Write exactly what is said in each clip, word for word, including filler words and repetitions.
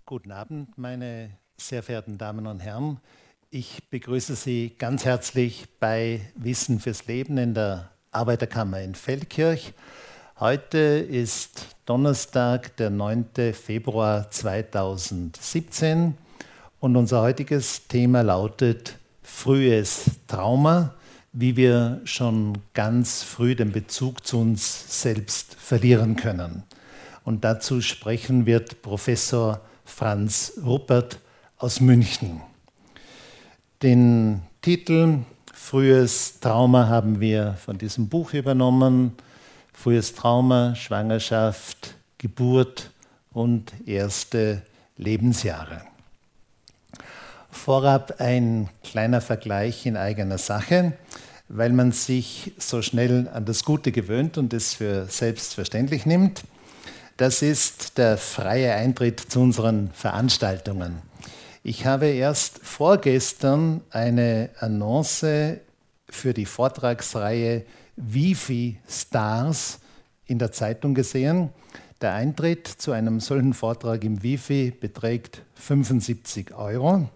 Guten Abend, meine sehr verehrten Damen und Herren. Ich begrüße Sie ganz herzlich bei Wissen fürs Leben in der Arbeiterkammer in Feldkirch. Heute ist Donnerstag, der neunte Februar zweitausendsiebzehn und unser heutiges Thema lautet frühes Trauma, wie wir schon ganz früh den Bezug zu uns selbst verlieren können. Und dazu sprechen wird Professor Franz Ruppert aus München. Den Titel Frühes Trauma haben wir von diesem Buch übernommen. Frühes Trauma, Schwangerschaft, Geburt und erste Lebensjahre. Vorab ein kleiner Vergleich in eigener Sache, weil man sich so schnell an das Gute gewöhnt und es für selbstverständlich nimmt. Das ist der freie Eintritt zu unseren Veranstaltungen. Ich habe erst vorgestern eine Annonce für die Vortragsreihe Wifi Stars in der Zeitung gesehen. Der Eintritt zu einem solchen Vortrag im Wifi beträgt fünfundsiebzig Euro.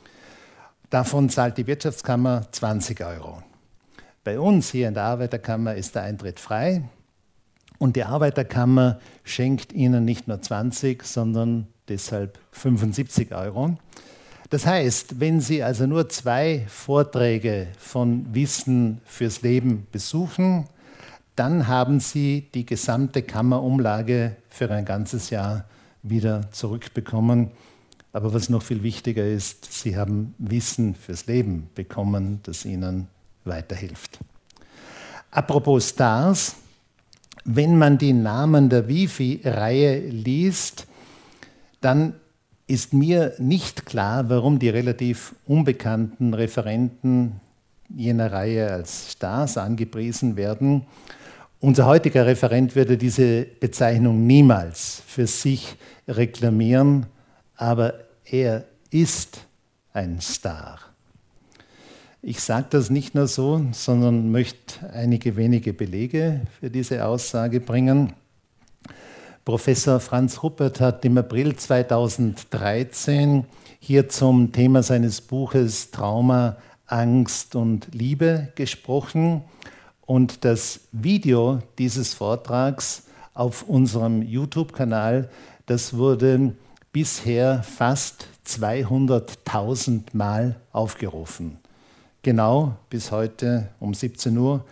Davon zahlt die Wirtschaftskammer zwanzig Euro. Bei uns hier in der Arbeiterkammer ist der Eintritt frei. Und die Arbeiterkammer schenkt Ihnen nicht nur zwanzig, sondern deshalb fünfundsiebzig Euro. Das heißt, wenn Sie also nur zwei Vorträge von Wissen fürs Leben besuchen, dann haben Sie die gesamte Kammerumlage für ein ganzes Jahr wieder zurückbekommen. Aber was noch viel wichtiger ist, Sie haben Wissen fürs Leben bekommen, das Ihnen weiterhilft. Apropos Stars. Wenn man die Namen der Wifi-Reihe liest, dann ist mir nicht klar, warum die relativ unbekannten Referenten jener Reihe als Stars angepriesen werden. Unser heutiger Referent würde diese Bezeichnung niemals für sich reklamieren, aber er ist ein Star. Ich sage das nicht nur so, sondern möchte einige wenige Belege für diese Aussage bringen. Professor Franz Ruppert hat im April zweitausenddreizehn hier zum Thema seines Buches Trauma, Angst und Liebe gesprochen. Und das Video dieses Vortrags auf unserem YouTube-Kanal, das wurde bisher fast zweihunderttausend Mal aufgerufen. Genau bis heute um siebzehn Uhr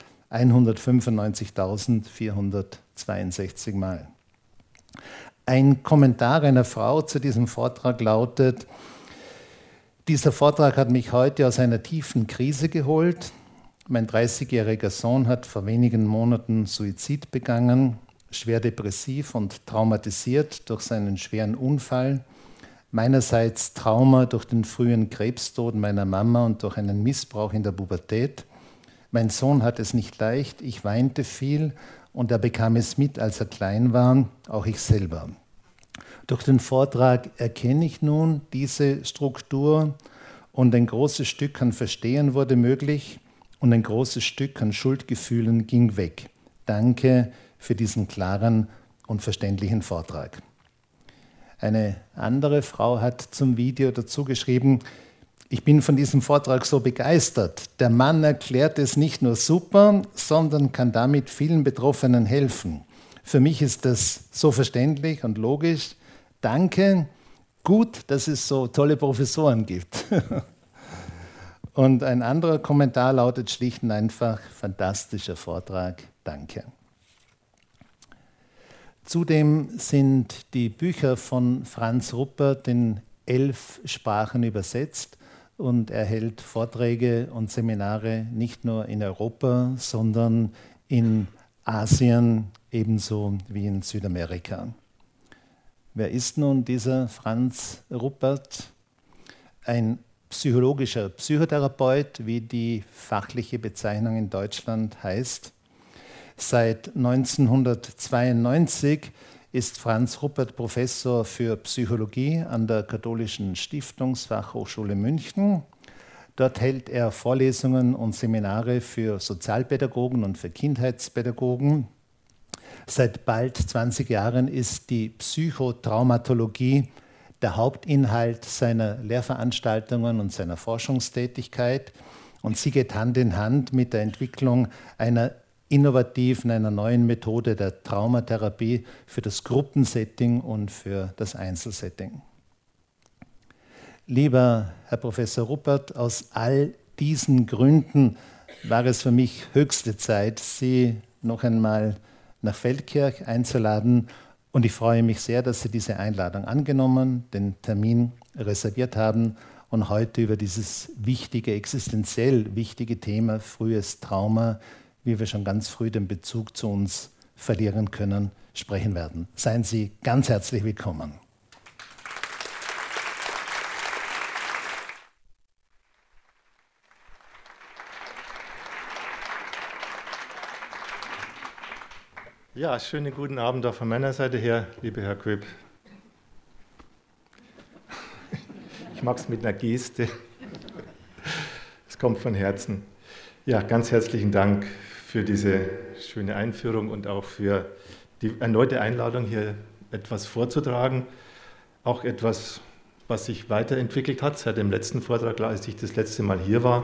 hundertfünfundneunzigtausendvierhundertzweiundsechzig Mal. Ein Kommentar einer Frau zu diesem Vortrag lautet: Dieser Vortrag hat mich heute aus einer tiefen Krise geholt. Mein dreißigjähriger Sohn hat vor wenigen Monaten Suizid begangen, schwer depressiv und traumatisiert durch seinen schweren Unfall. Meinerseits Trauma durch den frühen Krebstod meiner Mama und durch einen Missbrauch in der Pubertät. Mein Sohn hat es nicht leicht, ich weinte viel und er bekam es mit, als er klein war, auch ich selber. Durch den Vortrag erkenne ich nun diese Struktur und ein großes Stück an Verstehen wurde möglich und ein großes Stück an Schuldgefühlen ging weg. Danke für diesen klaren und verständlichen Vortrag. Eine andere Frau hat zum Video dazu geschrieben: Ich bin von diesem Vortrag so begeistert. Der Mann erklärt es nicht nur super, sondern kann damit vielen Betroffenen helfen. Für mich ist das so verständlich und logisch. Danke. Gut, dass es so tolle Professoren gibt. Und ein anderer Kommentar lautet schlicht und einfach: Fantastischer Vortrag. Danke. Zudem sind die Bücher von Franz Ruppert in elf Sprachen übersetzt und er hält Vorträge und Seminare nicht nur in Europa, sondern in Asien ebenso wie in Südamerika. Wer ist nun dieser Franz Ruppert? Ein psychologischer Psychotherapeut, wie die fachliche Bezeichnung in Deutschland heißt. Seit neunzehnhundertzweiundneunzig ist Franz Ruppert Professor für Psychologie an der Katholischen Stiftungsfachhochschule München. Dort hält er Vorlesungen und Seminare für Sozialpädagogen und für Kindheitspädagogen. Seit bald zwanzig Jahren ist die Psychotraumatologie der Hauptinhalt seiner Lehrveranstaltungen und seiner Forschungstätigkeit. Und sie geht Hand in Hand mit der Entwicklung einer innovativen, einer neuen Methode der Traumatherapie für das Gruppensetting und für das Einzelsetting. Lieber Herr Professor Ruppert, aus all diesen Gründen war es für mich höchste Zeit, Sie noch einmal nach Feldkirch einzuladen. Und ich freue mich sehr, dass Sie diese Einladung angenommen, den Termin reserviert haben und heute über dieses wichtige, existenziell wichtige Thema frühes Trauma, wie wir schon ganz früh den Bezug zu uns verlieren können, sprechen werden. Seien Sie ganz herzlich willkommen. Ja, schönen guten Abend auch von meiner Seite her, lieber Herr Köp. Ich mag es mit einer Geste. Es kommt von Herzen. Ja, ganz herzlichen Dank für diese schöne Einführung und auch für die erneute Einladung, hier etwas vorzutragen. Auch etwas, was sich weiterentwickelt hat seit dem letzten Vortrag, als ich das letzte Mal hier war.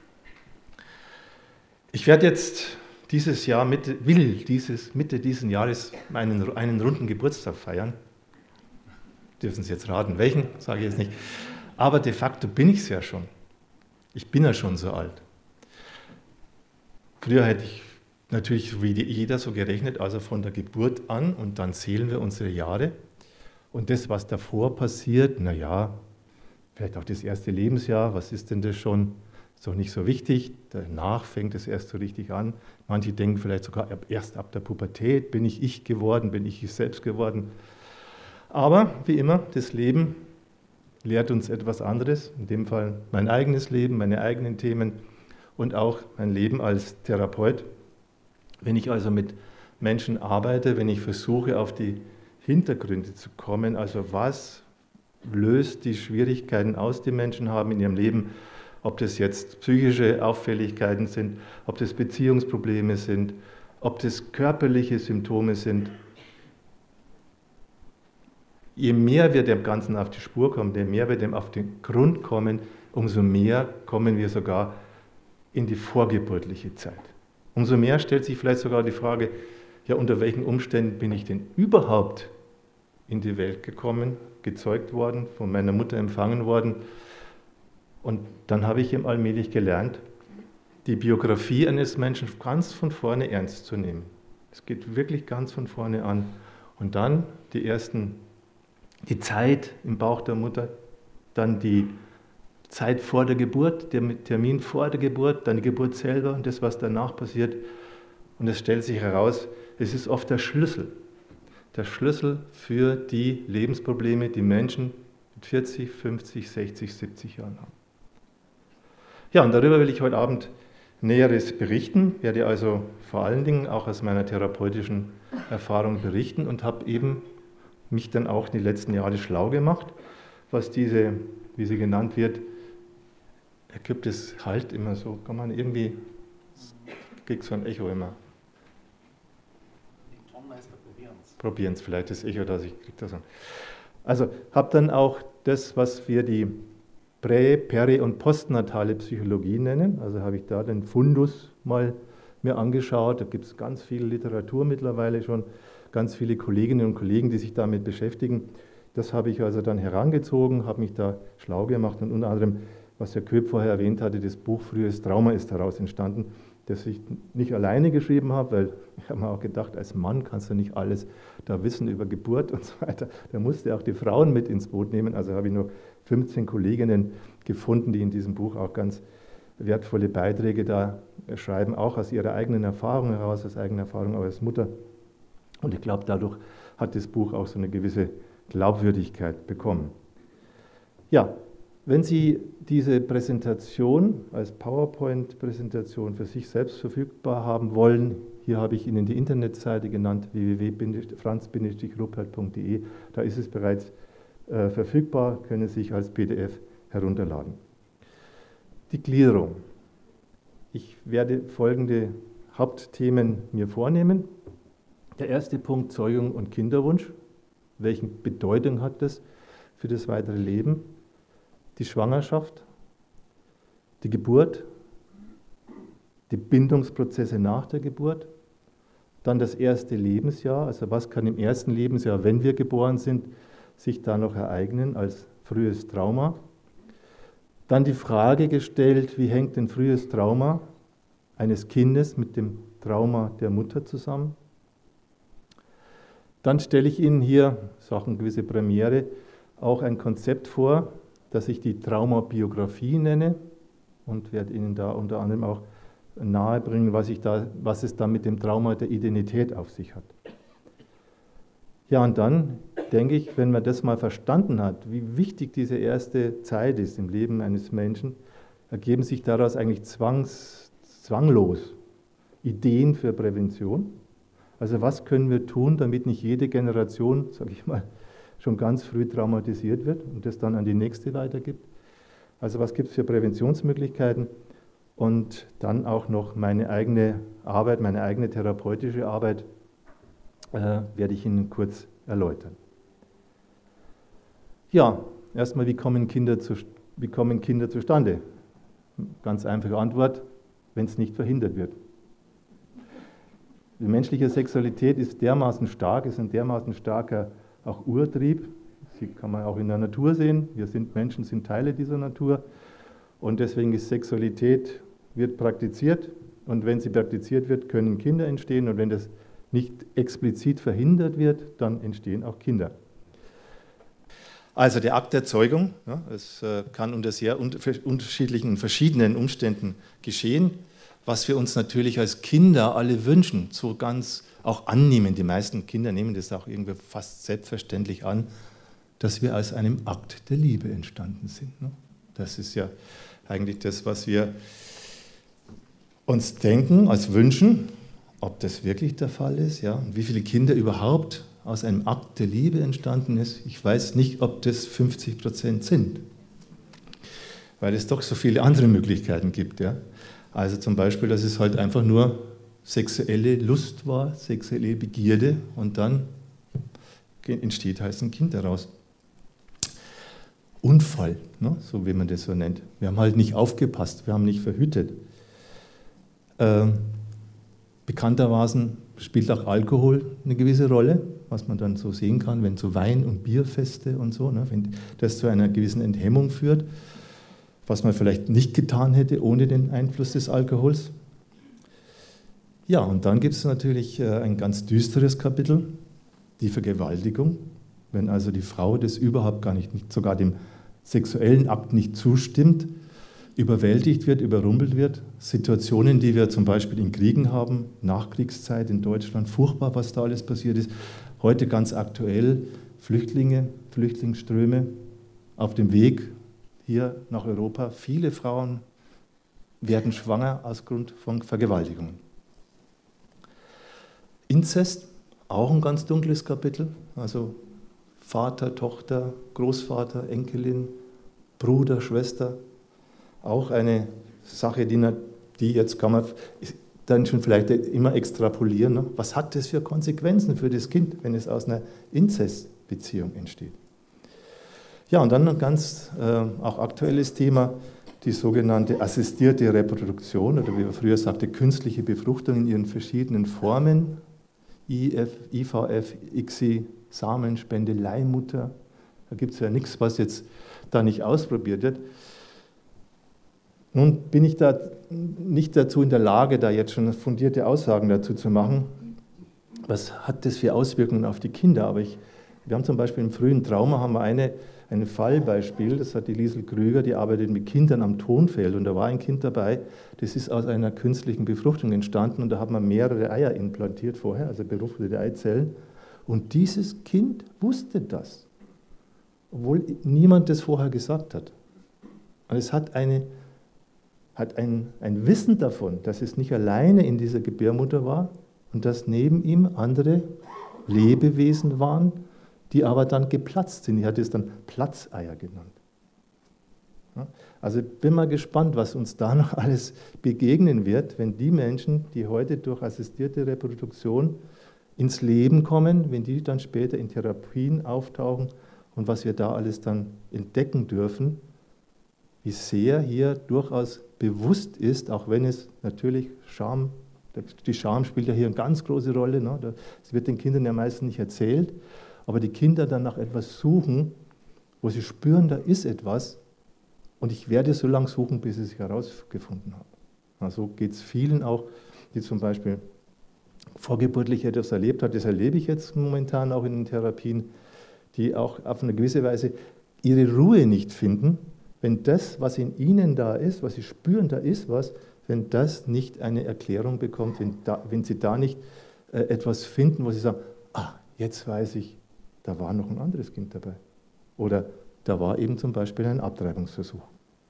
Ich werde jetzt dieses Jahr, Mitte, will dieses, Mitte dieses Jahres einen, einen runden Geburtstag feiern. Dürfen Sie jetzt raten, welchen, sage ich jetzt nicht. Aber de facto bin ich es ja schon. Ich bin ja schon so alt. Früher hätte ich natürlich wie jeder so gerechnet, also von der Geburt an, und dann zählen wir unsere Jahre. Und das, was davor passiert, naja, vielleicht auch das erste Lebensjahr, was ist denn das schon? Ist doch nicht so wichtig. Danach fängt es erst so richtig an. Manche denken vielleicht sogar erst ab der Pubertät bin ich ich geworden, bin ich ich selbst geworden. Aber wie immer, das Leben lehrt uns etwas anderes. In dem Fall mein eigenes Leben, meine eigenen Themen und auch mein Leben als Therapeut. Wenn ich also mit Menschen arbeite, wenn ich versuche, auf die Hintergründe zu kommen, also was löst die Schwierigkeiten aus, die Menschen haben in ihrem Leben, ob das jetzt psychische Auffälligkeiten sind, ob das Beziehungsprobleme sind, ob das körperliche Symptome sind. Je mehr wir dem Ganzen auf die Spur kommen, je mehr wir dem auf den Grund kommen, umso mehr kommen wir sogar in die vorgeburtliche Zeit. Umso mehr stellt sich vielleicht sogar die Frage, ja, unter welchen Umständen bin ich denn überhaupt in die Welt gekommen, gezeugt worden, von meiner Mutter empfangen worden? Und dann habe ich eben allmählich gelernt, die Biografie eines Menschen ganz von vorne ernst zu nehmen. Es geht wirklich ganz von vorne an. Und dann die ersten, die Zeit im Bauch der Mutter, dann die Zeit vor der Geburt, der Termin vor der Geburt, dann die Geburt selber und das, was danach passiert. Und es stellt sich heraus, es ist oft der Schlüssel. Der Schlüssel für die Lebensprobleme, die Menschen mit vierzig, fünfzig, sechzig, siebzig Jahren haben. Ja, und darüber will ich heute Abend Näheres berichten, werde also vor allen Dingen auch aus meiner therapeutischen Erfahrung berichten und habe eben mich dann auch die letzten Jahre schlau gemacht, was diese, wie sie genannt wird, er gibt es halt immer so, kann man irgendwie, kriegt so ein Echo immer. Die Tonmeister probieren es. Probieren es vielleicht, das Echo, das ich kriege das an. Also habe dann auch das, was wir die Prä-, Peri- und postnatale Psychologie nennen. Also habe ich da den Fundus mal mir angeschaut. Da gibt es ganz viel Literatur mittlerweile schon, ganz viele Kolleginnen und Kollegen, die sich damit beschäftigen. Das habe ich also dann herangezogen, habe mich da schlau gemacht und unter anderem, was Herr Köp vorher erwähnt hatte, das Buch Frühes Trauma ist daraus entstanden, das ich nicht alleine geschrieben habe, weil ich habe mir auch gedacht, als Mann kannst du nicht alles da wissen über Geburt und so weiter. Da musste auch die Frauen mit ins Boot nehmen. Also habe ich nur fünfzehn Kolleginnen gefunden, die in diesem Buch auch ganz wertvolle Beiträge da schreiben, auch aus ihrer eigenen Erfahrung heraus, aus eigener Erfahrung auch als Mutter. Und ich glaube, dadurch hat das Buch auch so eine gewisse Glaubwürdigkeit bekommen. Ja, wenn Sie diese Präsentation als PowerPoint-Präsentation für sich selbst verfügbar haben wollen, hier habe ich Ihnen die Internetseite genannt, w w w punkt franz Bindestrich ruppert punkt d e, da ist es bereits äh, verfügbar, können Sie sich als P D F herunterladen. Die Gliederung. Ich werde folgende Hauptthemen mir vornehmen. Der erste Punkt, Zeugung und Kinderwunsch. Welche Bedeutung hat das für das weitere Leben, die Schwangerschaft, die Geburt, die Bindungsprozesse nach der Geburt, dann das erste Lebensjahr, also was kann im ersten Lebensjahr, wenn wir geboren sind, sich da noch ereignen als frühes Trauma. Dann die Frage gestellt, wie hängt ein frühes Trauma eines Kindes mit dem Trauma der Mutter zusammen. Dann stelle ich Ihnen hier, das ist auch eine gewisse Premiere, auch ein Konzept vor, das ich die Traumabiografie nenne und werde Ihnen da unter anderem auch nahebringen, was, ich da, was es da mit dem Trauma der Identität auf sich hat. Ja, und dann denke ich, wenn man das mal verstanden hat, wie wichtig diese erste Zeit ist im Leben eines Menschen, ergeben sich daraus eigentlich zwangs, zwanglos Ideen für Prävention. Also was können wir tun, damit nicht jede Generation, sage ich mal, schon ganz früh traumatisiert wird und das dann an die nächste weitergibt. Also was gibt es für Präventionsmöglichkeiten? Und dann auch noch meine eigene Arbeit, meine eigene therapeutische Arbeit äh, werde ich Ihnen kurz erläutern. Ja, erstmal, wie kommen Kinder, zu, wie kommen Kinder zustande? Ganz einfache Antwort, wenn es nicht verhindert wird. Die menschliche Sexualität ist dermaßen stark, ist ein dermaßen starker auch Urtrieb. Das kann man auch in der Natur sehen. Wir sind Menschen, sind Teile dieser Natur. Und deswegen ist Sexualität, wird praktiziert. Und wenn sie praktiziert wird, können Kinder entstehen. Und wenn das nicht explizit verhindert wird, dann entstehen auch Kinder. Also der Akt der Zeugung, ja, es äh, kann unter sehr un unterschiedlichen, verschiedenen Umständen geschehen, was wir uns natürlich als Kinder alle wünschen, so ganz auch annehmen. Die meisten Kinder nehmen das auch irgendwie fast selbstverständlich an, dass wir als einem Akt der Liebe entstanden sind. Ne? Das ist ja eigentlich das, was wir uns denken, als wünschen, ob das wirklich der Fall ist, ja, und wie viele Kinder überhaupt aus einem Akt der Liebe entstanden ist. Ich weiß nicht, ob das fünfzig Prozent sind, weil es doch so viele andere Möglichkeiten gibt. Ja. Also zum Beispiel, dass es halt einfach nur sexuelle Lust war, sexuelle Begierde und dann entsteht halt ein Kind daraus. Unfall, ne, so wie man das so nennt. Wir haben halt nicht aufgepasst, wir haben nicht verhütet. Ähm, bekanntermaßen spielt auch Alkohol eine gewisse Rolle, was man dann so sehen kann, wenn so Wein- und Bierfeste und so, ne, wenn das zu einer gewissen Enthemmung führt, was man vielleicht nicht getan hätte ohne den Einfluss des Alkohols. Ja, und dann gibt es natürlich ein ganz düsteres Kapitel, die Vergewaltigung. Wenn also die Frau das überhaupt gar nicht, nicht sogar dem sexuellen Akt nicht zustimmt, überwältigt wird, überrumpelt wird. Situationen, die wir zum Beispiel in Kriegen haben, Nachkriegszeit in Deutschland, furchtbar, was da alles passiert ist. Heute ganz aktuell, Flüchtlinge, Flüchtlingsströme auf dem Weg hier nach Europa. Viele Frauen werden schwanger aus Grund von Vergewaltigungen. Inzest, auch ein ganz dunkles Kapitel, also Vater, Tochter, Großvater, Enkelin, Bruder, Schwester, auch eine Sache, die, die jetzt kann man dann schon vielleicht immer extrapolieren. Ne? Was hat das für Konsequenzen für das Kind, wenn es aus einer Inzestbeziehung entsteht? Ja, und dann ein ganz äh, auch aktuelles Thema, die sogenannte assistierte Reproduktion oder wie man früher sagte, künstliche Befruchtung in ihren verschiedenen Formen, I F, I V F, I C S I, Samenspende, Leihmutter, da gibt es ja nichts, was jetzt da nicht ausprobiert wird. Nun bin ich da nicht dazu in der Lage, da jetzt schon fundierte Aussagen dazu zu machen. Was hat das für Auswirkungen auf die Kinder? Aber ich, wir haben zum Beispiel im frühen Trauma haben wir eine, ein Fallbeispiel, das hat die Liesel Krüger, die arbeitet mit Kindern am Tonfeld und da war ein Kind dabei, das ist aus einer künstlichen Befruchtung entstanden und da hat man mehrere Eier implantiert vorher, also befruchtete Eizellen. Und dieses Kind wusste das, obwohl niemand das vorher gesagt hat. Und es hat, eine, hat ein, ein Wissen davon, dass es nicht alleine in dieser Gebärmutter war und dass neben ihm andere Lebewesen waren, die aber dann geplatzt sind. Ich hatte es dann Platzeier genannt. Also bin mal gespannt, was uns da noch alles begegnen wird, wenn die Menschen, die heute durch assistierte Reproduktion ins Leben kommen, wenn die dann später in Therapien auftauchen und was wir da alles dann entdecken dürfen, wie sehr hier durchaus bewusst ist, auch wenn es natürlich Scham, die Scham spielt ja hier eine ganz große Rolle, ne? Das wird den Kindern ja meistens nicht erzählt, aber die Kinder dann nach etwas suchen, wo sie spüren, da ist etwas und ich werde so lange suchen, bis ich es herausgefunden habe. Also geht es vielen auch, die zum Beispiel vorgeburtlich etwas erlebt haben, das erlebe ich jetzt momentan auch in den Therapien, die auch auf eine gewisse Weise ihre Ruhe nicht finden, wenn das, was in ihnen da ist, was sie spüren, da ist was, wenn das nicht eine Erklärung bekommt, wenn, da, wenn sie da nicht äh, etwas finden, wo sie sagen, ah, jetzt weiß ich, da war noch ein anderes Kind dabei. Oder da war eben zum Beispiel ein Abtreibungsversuch.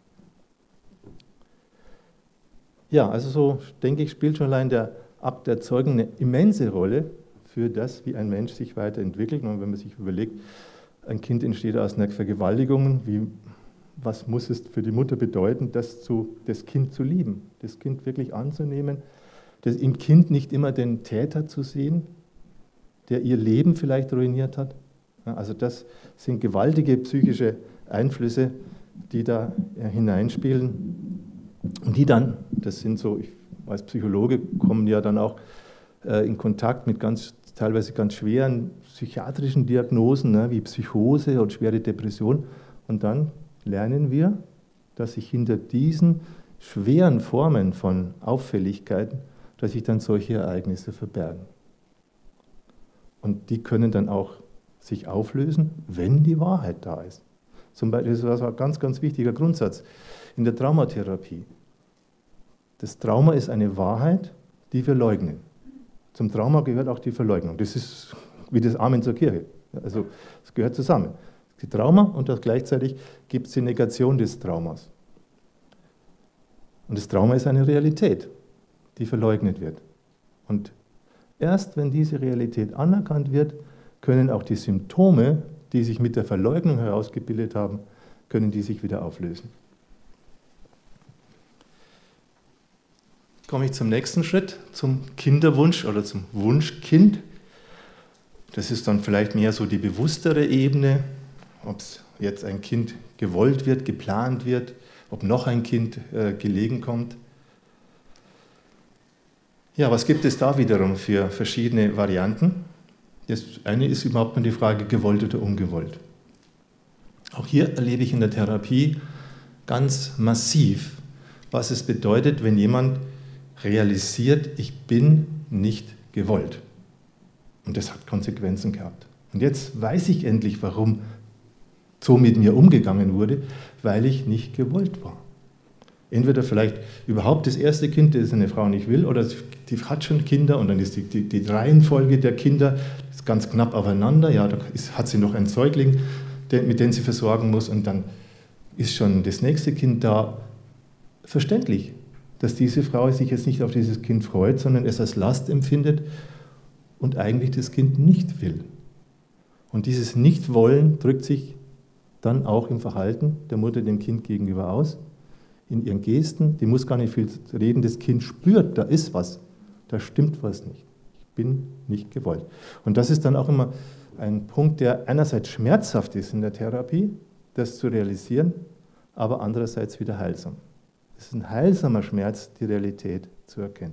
Ja, also so, denke ich, spielt schon allein der Akt der Zeugung eine immense Rolle für das, wie ein Mensch sich weiterentwickelt. Und wenn man sich überlegt, ein Kind entsteht aus einer Vergewaltigung, wie, was muss es für die Mutter bedeuten, das, zu, das Kind zu lieben, das Kind wirklich anzunehmen, das im Kind nicht immer den Täter zu sehen, der ihr Leben vielleicht ruiniert hat. Also das sind gewaltige psychische Einflüsse, die da hineinspielen und die dann, das sind so, ich als Psychologe kommen ja dann auch äh, in Kontakt mit ganz, teilweise ganz schweren psychiatrischen Diagnosen, ne, wie Psychose und schwere Depression. Und dann lernen wir, dass sich hinter diesen schweren Formen von Auffälligkeiten, dass sich dann solche Ereignisse verbergen. Und die können dann auch sich auflösen, wenn die Wahrheit da ist. Zum Beispiel, das ist ein ganz, ganz wichtiger Grundsatz in der Traumatherapie. Das Trauma ist eine Wahrheit, die wir leugnen. Zum Trauma gehört auch die Verleugnung. Das ist wie das Amen zur Kirche. Also es gehört zusammen. Das Trauma und das gleichzeitig gibt es die Negation des Traumas. Und das Trauma ist eine Realität, die verleugnet wird. Und erst wenn diese Realität anerkannt wird, können auch die Symptome, die sich mit der Verleugnung herausgebildet haben, können die sich wieder auflösen. Komme ich zum nächsten Schritt, zum Kinderwunsch oder zum Wunschkind. Das ist dann vielleicht mehr so die bewusstere Ebene, ob es jetzt ein Kind gewollt wird, geplant wird, ob noch ein Kind äh, gelegen kommt. Ja, was gibt es da wiederum für verschiedene Varianten? Das eine ist überhaupt nur die Frage, gewollt oder ungewollt. Auch hier erlebe ich in der Therapie ganz massiv, was es bedeutet, wenn jemand realisiert, ich bin nicht gewollt. Und das hat Konsequenzen gehabt. Und jetzt weiß ich endlich, warum so mit mir umgegangen wurde, weil ich nicht gewollt war. Entweder vielleicht überhaupt das erste Kind, das eine Frau nicht will, oder die hat schon Kinder und dann ist die, die, die Reihenfolge der Kinder ist ganz knapp aufeinander. Ja, da ist, hat sie noch einen Säugling, der, mit dem sie versorgen muss und dann ist schon das nächste Kind da. Verständlich, dass diese Frau sich jetzt nicht auf dieses Kind freut, sondern es als Last empfindet und eigentlich das Kind nicht will. Und dieses Nichtwollen drückt sich dann auch im Verhalten der Mutter dem Kind gegenüber aus, in ihren Gesten. Die muss gar nicht viel reden, das Kind spürt, da ist was, da stimmt was nicht. Ich bin nicht gewollt. Und das ist dann auch immer ein Punkt, der einerseits schmerzhaft ist in der Therapie, das zu realisieren, aber andererseits wieder heilsam. Es ist ein heilsamer Schmerz, die Realität zu erkennen.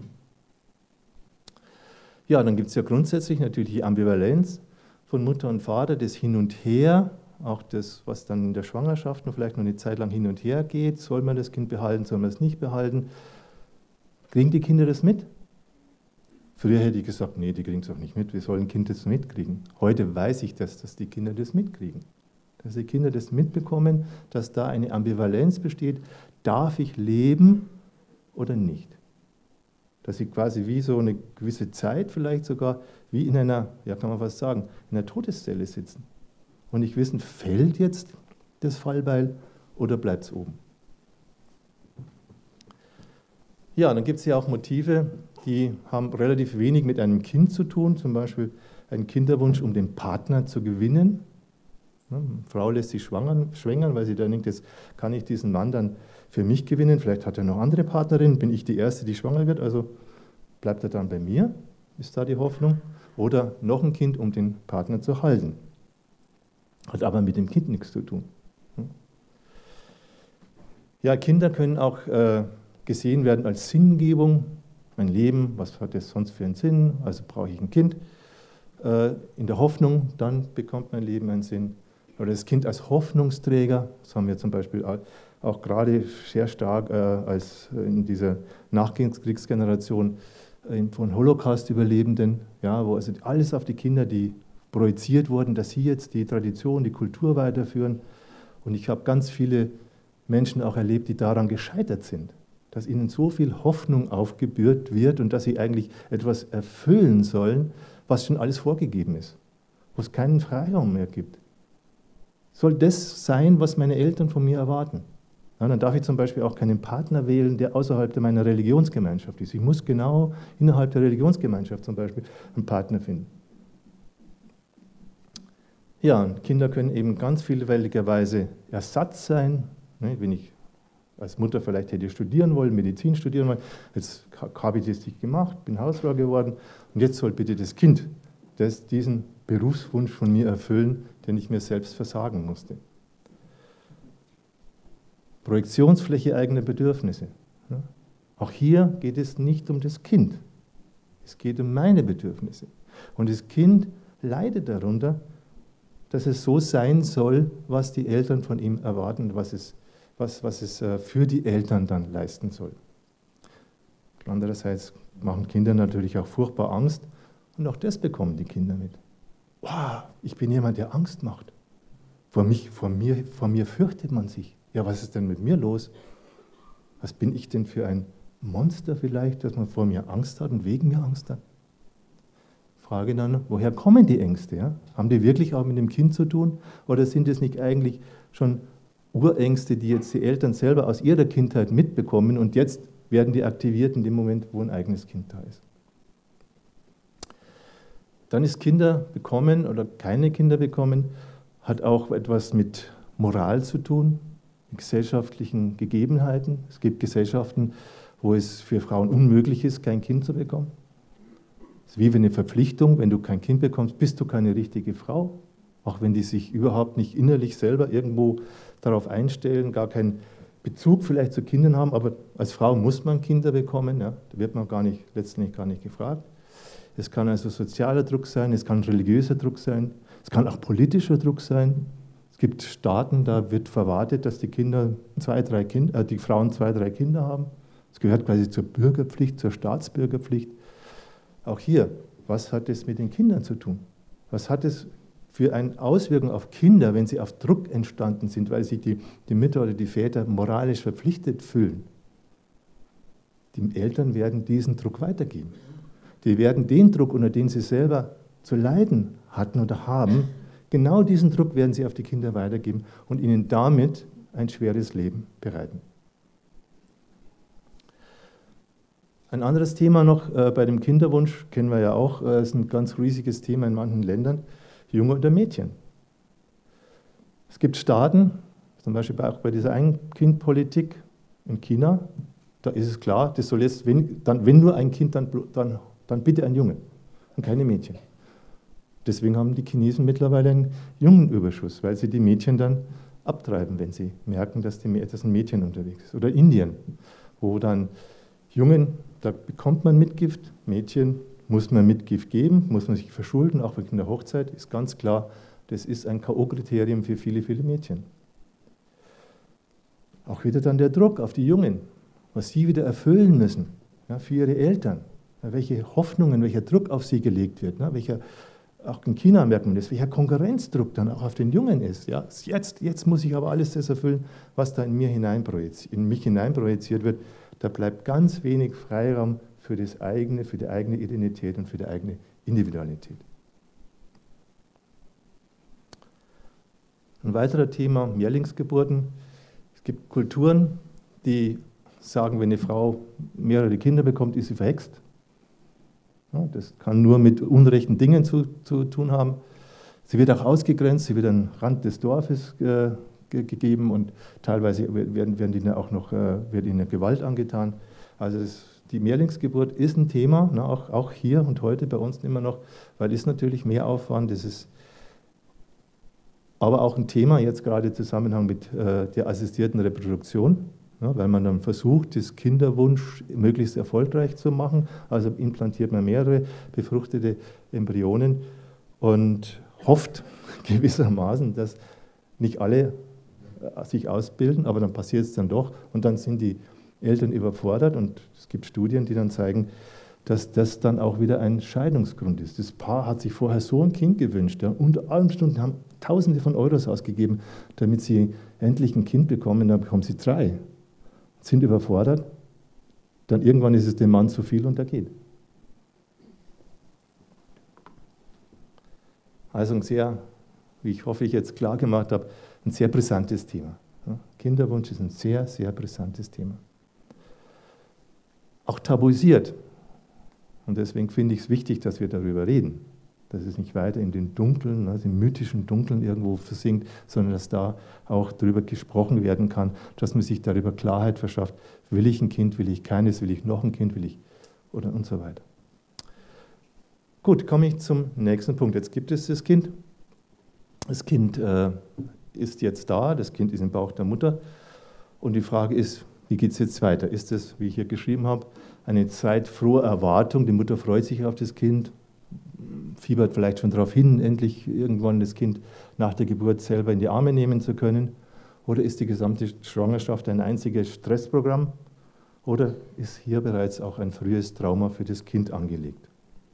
Ja, dann gibt es ja grundsätzlich natürlich die Ambivalenz von Mutter und Vater, das Hin und Her, auch das, was dann in der Schwangerschaft noch vielleicht noch eine Zeit lang hin und her geht. Soll man das Kind behalten, soll man es nicht behalten? Kriegen die Kinder das mit? Früher hätte ich gesagt, nee, die kriegen es auch nicht mit, wir sollen ein Kind das mitkriegen. Heute weiß ich das, dass die Kinder das mitkriegen. Dass die Kinder das mitbekommen, dass da eine Ambivalenz besteht, darf ich leben oder nicht? Dass sie quasi wie so eine gewisse Zeit vielleicht sogar wie in einer, ja kann man fast sagen, in einer Todeszelle sitzen. Und nicht wissen, fällt jetzt das Fallbeil oder bleibt es oben? Ja, dann gibt es ja auch Motive, die haben relativ wenig mit einem Kind zu tun, zum Beispiel ein Kinderwunsch, um den Partner zu gewinnen. Eine Frau lässt sich schwangern, schwängern, weil sie dann denkt, jetzt kann ich diesen Mann dann für mich gewinnen, vielleicht hat er noch andere Partnerinnen, bin ich die Erste, die schwanger wird, also bleibt er dann bei mir, ist da die Hoffnung, oder noch ein Kind, um den Partner zu halten. hat aber mit dem Kind nichts zu tun. Ja, Kinder können auch äh, gesehen werden als Sinngebung. Mein Leben, was hat es sonst für einen Sinn? Also brauche ich ein Kind. Äh, in der Hoffnung, dann bekommt mein Leben einen Sinn. Oder das Kind als Hoffnungsträger, das haben wir zum Beispiel auch, auch gerade sehr stark äh, als in dieser Nachkriegsgeneration äh, von Holocaust-Überlebenden, ja, wo also alles auf die Kinder, die projiziert wurden, dass sie jetzt die Tradition, die Kultur weiterführen. Und ich habe ganz viele Menschen auch erlebt, die daran gescheitert sind, dass ihnen so viel Hoffnung aufgebürdet wird und dass sie eigentlich etwas erfüllen sollen, was schon alles vorgegeben ist, wo es keinen Freiraum mehr gibt. Soll das sein, was meine Eltern von mir erwarten? Ja, dann darf ich zum Beispiel auch keinen Partner wählen, der außerhalb meiner Religionsgemeinschaft ist. Ich muss genau innerhalb der Religionsgemeinschaft zum Beispiel einen Partner finden. Ja, und Kinder können eben ganz vielfältigerweise Ersatz sein. Wenn ich als Mutter vielleicht hätte studieren wollen, Medizin studieren wollen, jetzt habe ich das nicht gemacht, bin Hausfrau geworden und jetzt soll bitte das Kind das, diesen Berufswunsch von mir erfüllen, den ich mir selbst versagen musste. Projektionsfläche eigener Bedürfnisse. Auch hier geht es nicht um das Kind, es geht um meine Bedürfnisse. Und das Kind leidet darunter, dass es so sein soll, was die Eltern von ihm erwarten, was es, was, was es für die Eltern dann leisten soll. Andererseits machen Kinder natürlich auch furchtbar Angst und auch das bekommen die Kinder mit. Wow, ich bin jemand, der Angst macht. Vor, mich, vor, mir, vor mir fürchtet man sich. Ja, was ist denn mit mir los? Was bin ich denn für ein Monster vielleicht, dass man vor mir Angst hat und wegen mir Angst hat? Frage dann, woher kommen die Ängste? Ja? Haben die wirklich auch mit dem Kind zu tun? Oder sind es nicht eigentlich schon Urängste, die jetzt die Eltern selber aus ihrer Kindheit mitbekommen und jetzt werden die aktiviert in dem Moment, wo ein eigenes Kind da ist? Dann ist Kinder bekommen oder keine Kinder bekommen, hat auch etwas mit Moral zu tun, mit gesellschaftlichen Gegebenheiten. Es gibt Gesellschaften, wo es für Frauen unmöglich ist, kein Kind zu bekommen. Es ist wie eine Verpflichtung, wenn du kein Kind bekommst, bist du keine richtige Frau. Auch wenn die sich überhaupt nicht innerlich selber irgendwo darauf einstellen, gar keinen Bezug vielleicht zu Kindern haben, aber als Frau muss man Kinder bekommen, ja, da wird man gar nicht, letztendlich gar nicht gefragt. Es kann also sozialer Druck sein, es kann religiöser Druck sein, es kann auch politischer Druck sein. Es gibt Staaten, da wird verwartet, dass die Kinder zwei, drei Kind, äh, die Frauen zwei, drei Kinder haben. Das gehört quasi zur Bürgerpflicht, zur Staatsbürgerpflicht. Auch hier, was hat es mit den Kindern zu tun? Was hat es für eine Auswirkung auf Kinder, wenn sie auf Druck entstanden sind, weil sich die, die Mütter oder die Väter moralisch verpflichtet fühlen? Die Eltern werden diesen Druck weitergeben. Die werden den Druck, unter den sie selber zu leiden hatten oder haben, genau diesen Druck werden sie auf die Kinder weitergeben und ihnen damit ein schweres Leben bereiten. Ein anderes Thema noch äh, bei dem Kinderwunsch, kennen wir ja auch, äh, ist ein ganz riesiges Thema in manchen Ländern, Junge oder Mädchen. Es gibt Staaten, zum Beispiel auch bei dieser Ein-Kind-Politik in China, da ist es klar, das soll jetzt, wenn, dann, wenn nur ein Kind, dann, dann, dann bitte ein Junge und keine Mädchen. Deswegen haben die Chinesen mittlerweile einen Jungenüberschuss, weil sie die Mädchen dann abtreiben, wenn sie merken, dass, die, dass ein Mädchen unterwegs ist. Oder Indien, wo dann Jungen, da bekommt man Mitgift, Mädchen muss man Mitgift geben, muss man sich verschulden, auch in der Hochzeit, ist ganz klar, das ist ein K O-Kriterium für viele, viele Mädchen. Auch wieder dann der Druck auf die Jungen, was sie wieder erfüllen müssen, ja, für ihre Eltern, ja, welche Hoffnungen, welcher Druck auf sie gelegt wird, ja, welcher, auch in China merkt man das, welcher Konkurrenzdruck dann auch auf den Jungen ist. Ja. Jetzt, jetzt muss ich aber alles das erfüllen, was da in, mir hineinprojiziert, in mich hineinprojiziert wird. Da bleibt ganz wenig Freiraum für das eigene, für die eigene Identität und für die eigene Individualität. Ein weiteres Thema, Mehrlingsgeburten. Es gibt Kulturen, die sagen, wenn eine Frau mehrere Kinder bekommt, ist sie verhext. Ja, das kann nur mit unrechten Dingen zu, zu tun haben. Sie wird auch ausgegrenzt, sie wird an den Rand des Dorfes äh, ge gegeben und teilweise werden, werden ihnen auch noch äh, wird ihnen Gewalt angetan. Also das, die Mehrlingsgeburt ist ein Thema, ne, auch, auch hier und heute bei uns immer noch, weil es natürlich mehr Aufwand, das ist aber auch ein Thema jetzt gerade im Zusammenhang mit äh, der assistierten Reproduktion, ja, weil man dann versucht, das Kinderwunsch möglichst erfolgreich zu machen. Also implantiert man mehrere befruchtete Embryonen und hofft gewissermaßen, dass nicht alle äh, sich ausbilden, aber dann passiert es dann doch und dann sind die Eltern überfordert und es gibt Studien, die dann zeigen, dass das dann auch wieder ein Scheidungsgrund ist. Das Paar hat sich vorher so ein Kind gewünscht, ja, unter allen Stunden haben Tausende von Euros ausgegeben, damit sie endlich ein Kind bekommen, dann bekommen sie drei. Sind überfordert, dann irgendwann ist es dem Mann zu viel und er geht. Also ein sehr, wie ich hoffe, ich jetzt klar gemacht habe, ein sehr brisantes Thema. Ja, Kinderwunsch ist ein sehr, sehr brisantes Thema. Auch tabuisiert. Und deswegen finde ich es wichtig, dass wir darüber reden. Dass es nicht weiter in den Dunkeln, also im mythischen Dunkeln irgendwo versinkt, sondern dass da auch darüber gesprochen werden kann, dass man sich darüber Klarheit verschafft. Will ich ein Kind, will ich keines, will ich noch ein Kind, will ich oder und so weiter. Gut, komme ich zum nächsten Punkt. Jetzt gibt es das Kind. Das Kind äh, ist jetzt da, das Kind ist im Bauch der Mutter. Und die Frage ist, wie geht es jetzt weiter? Ist es, wie ich hier geschrieben habe, eine Zeit froher Erwartung? Die Mutter freut sich auf das Kind, fiebert vielleicht schon darauf hin, endlich irgendwann das Kind nach der Geburt selber in die Arme nehmen zu können? Oder ist die gesamte Schwangerschaft ein einziges Stressprogramm? Oder ist hier bereits auch ein frühes Trauma für das Kind angelegt?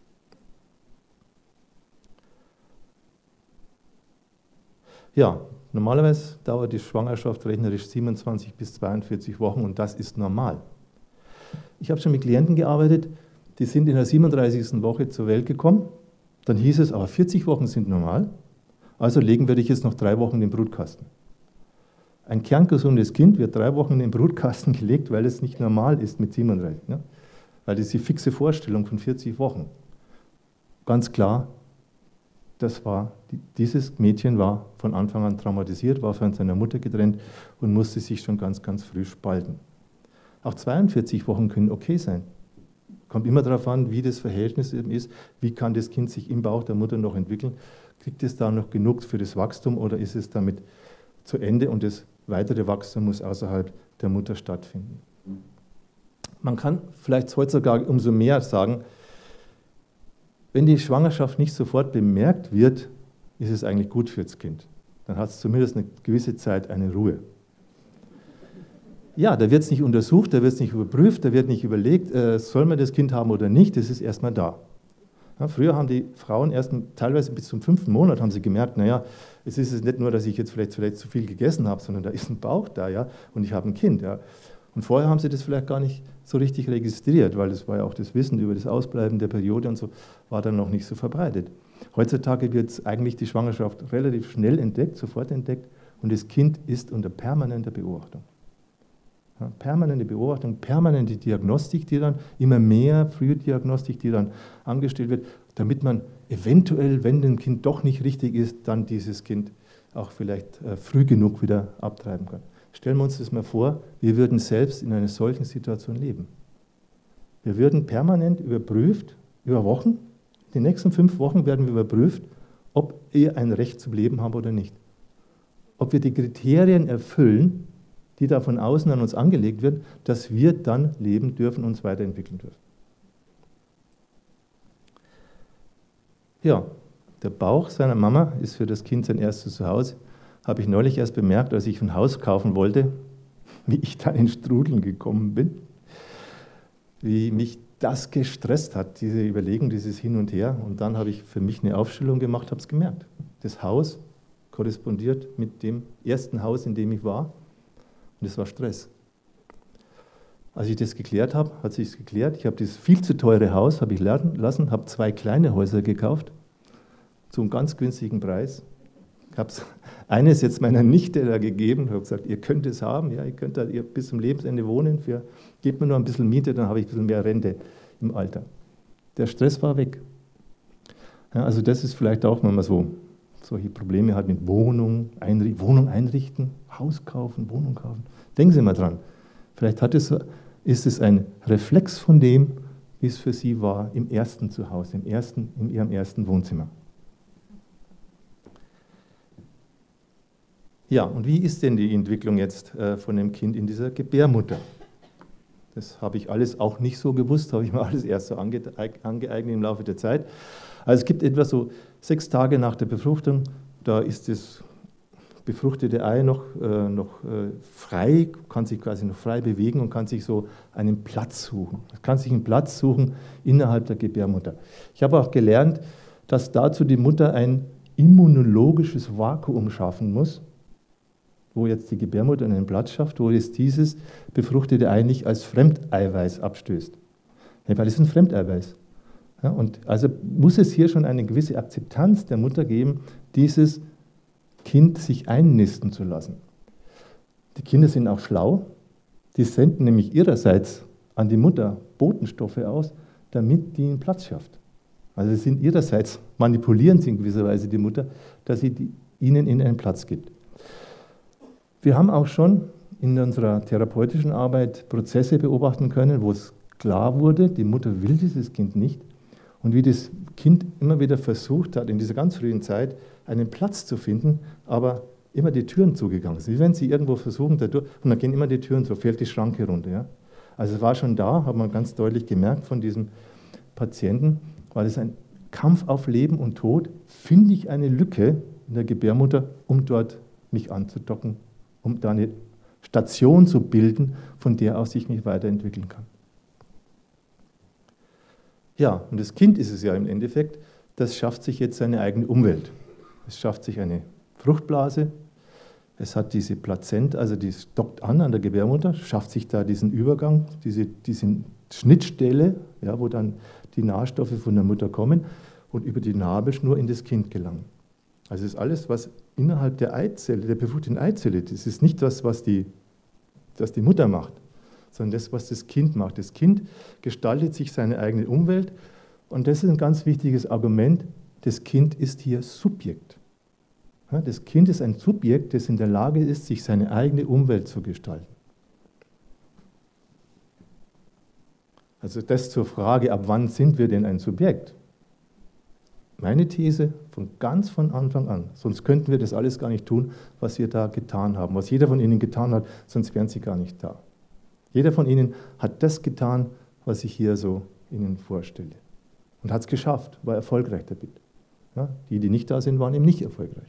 Ja, normalerweise dauert die Schwangerschaft rechnerisch siebenundzwanzig bis zweiundvierzig Wochen und das ist normal. Ich habe schon mit Klienten gearbeitet, die sind in der siebenunddreißigsten Woche zur Welt gekommen. Dann hieß es, aber vierzig Wochen sind normal, also legen wir dich jetzt noch drei Wochen in den Brutkasten. Ein kerngesundes Kind wird drei Wochen in den Brutkasten gelegt, weil es nicht normal ist mit siebenunddreißig. Ne? Weil das ist die fixe Vorstellung von vierzig Wochen. Ganz klar, das war, dieses Mädchen war von Anfang an traumatisiert, war von seiner Mutter getrennt und musste sich schon ganz, ganz früh spalten. Auch zweiundvierzig Wochen können okay sein. Kommt immer darauf an, wie das Verhältnis eben ist, wie kann das Kind sich im Bauch der Mutter noch entwickeln. Kriegt es da noch genug für das Wachstum oder ist es damit zu Ende und das weitere Wachstum muss außerhalb der Mutter stattfinden? Man kann vielleicht heutzutage umso mehr sagen, wenn die Schwangerschaft nicht sofort bemerkt wird, ist es eigentlich gut für das Kind. Dann hat es zumindest eine gewisse Zeit eine Ruhe. Ja, da wird es nicht untersucht, da wird es nicht überprüft, da wird nicht überlegt, äh, soll man das Kind haben oder nicht, das ist erstmal da. Ja, früher haben die Frauen erst teilweise bis zum fünften Monat haben sie gemerkt, naja, es ist es nicht nur, dass ich jetzt vielleicht, vielleicht zu viel gegessen habe, sondern da ist ein Bauch da, ja, und ich habe ein Kind. Ja. Und vorher haben sie das vielleicht gar nicht so richtig registriert, weil das war ja auch das Wissen über das Ausbleiben der Periode und so, war dann noch nicht so verbreitet. Heutzutage wird eigentlich die Schwangerschaft relativ schnell entdeckt, sofort entdeckt und das Kind ist unter permanenter Beobachtung. Ja, permanente Beobachtung, permanente Diagnostik, die dann immer mehr, frühe Diagnostik, die dann angestellt wird, damit man eventuell, wenn ein Kind doch nicht richtig ist, dann dieses Kind auch vielleicht äh, früh genug wieder abtreiben kann. Stellen wir uns das mal vor, wir würden selbst in einer solchen Situation leben. Wir würden permanent überprüft, über Wochen, die nächsten fünf Wochen werden wir überprüft, ob wir ein Recht zum Leben haben oder nicht. Ob wir die Kriterien erfüllen, die da von außen an uns angelegt wird, dass wir dann leben dürfen und uns weiterentwickeln dürfen. Ja, der Bauch seiner Mama ist für das Kind sein erstes Zuhause. Habe ich neulich erst bemerkt, als ich ein Haus kaufen wollte, wie ich da in Strudeln gekommen bin, wie mich das gestresst hat, diese Überlegung, dieses Hin und Her. Und dann habe ich für mich eine Aufstellung gemacht, habe es gemerkt. Das Haus korrespondiert mit dem ersten Haus, in dem ich war. Und das war Stress. Als ich das geklärt habe, hat sich es geklärt. Ich habe dieses viel zu teure Haus, habe ich lernen lassen, habe zwei kleine Häuser gekauft, zu einem ganz günstigen Preis. Ich habe eines jetzt meiner Nichte da gegeben, habe gesagt, ihr könnt es haben, ja, ihr könnt da ihr bis zum Lebensende wohnen, für, gebt mir nur ein bisschen Miete, dann habe ich ein bisschen mehr Rente im Alter. Der Stress war weg. Ja, also das ist vielleicht auch, wenn man so solche Probleme hat mit Wohnung, einrichten, Wohnung einrichten, Haus kaufen, Wohnung kaufen. Denken Sie mal dran. Vielleicht hat es, ist es ein Reflex von dem, wie es für Sie war im ersten Zuhause, im ersten, in Ihrem ersten Wohnzimmer. Ja, und wie ist denn die Entwicklung jetzt äh, von dem Kind in dieser Gebärmutter? Das habe ich alles auch nicht so gewusst, habe ich mir alles erst so ange angeeignet im Laufe der Zeit. Also es gibt etwa so sechs Tage nach der Befruchtung, da ist das befruchtete Ei noch, äh, noch äh, frei, kann sich quasi noch frei bewegen und kann sich so einen Platz suchen. Es kann sich einen Platz suchen innerhalb der Gebärmutter. Ich habe auch gelernt, dass dazu die Mutter ein immunologisches Vakuum schaffen muss, wo jetzt die Gebärmutter einen Platz schafft, wo es dieses befruchtete Ei nicht als Fremdeiweiß abstößt. Ja, weil es ist ein Fremdeiweiß. Ja, und also muss es hier schon eine gewisse Akzeptanz der Mutter geben, dieses Kind sich einnisten zu lassen. Die Kinder sind auch schlau, die senden nämlich ihrerseits an die Mutter Botenstoffe aus, damit die einen Platz schafft. Also sie sind ihrerseits, manipulieren sie in gewisser Weise die Mutter, dass sie die, ihnen in einen Platz gibt. Wir haben auch schon in unserer therapeutischen Arbeit Prozesse beobachten können, wo es klar wurde, die Mutter will dieses Kind nicht und wie das Kind immer wieder versucht hat, in dieser ganz frühen Zeit einen Platz zu finden, aber immer die Türen zugegangen sind. Wie wenn sie irgendwo versuchen, dadurch, und dann gehen immer die Türen zu, fällt die Schranke runter. Ja? Also es war schon da, hat man ganz deutlich gemerkt von diesem Patienten, war das ein Kampf auf Leben und Tod, finde ich eine Lücke in der Gebärmutter, um dort mich anzudocken, um da eine Station zu bilden, von der aus ich mich weiterentwickeln kann. Ja, und das Kind ist es ja im Endeffekt, das schafft sich jetzt seine eigene Umwelt. Es schafft sich eine Fruchtblase, es hat diese Plazenta, also die dockt an an der Gebärmutter, schafft sich da diesen Übergang, diese, diese Schnittstelle, ja, wo dann die Nährstoffe von der Mutter kommen und über die Nabelschnur in das Kind gelangen. Also das ist alles, was innerhalb der Eizelle, der befruchteten Eizelle, das ist nicht das, was die, was die Mutter macht, sondern das, was das Kind macht. Das Kind gestaltet sich seine eigene Umwelt und das ist ein ganz wichtiges Argument, das Kind ist hier Subjekt. Das Kind ist ein Subjekt, das in der Lage ist, sich seine eigene Umwelt zu gestalten. Also das zur Frage, ab wann sind wir denn ein Subjekt? Meine These, von ganz von Anfang an. Sonst könnten wir das alles gar nicht tun, was wir da getan haben. Was jeder von Ihnen getan hat, sonst wären Sie gar nicht da. Jeder von Ihnen hat das getan, was ich hier so Ihnen vorstelle. Und hat es geschafft, war erfolgreich damit. Ja, die, die nicht da sind, waren eben nicht erfolgreich.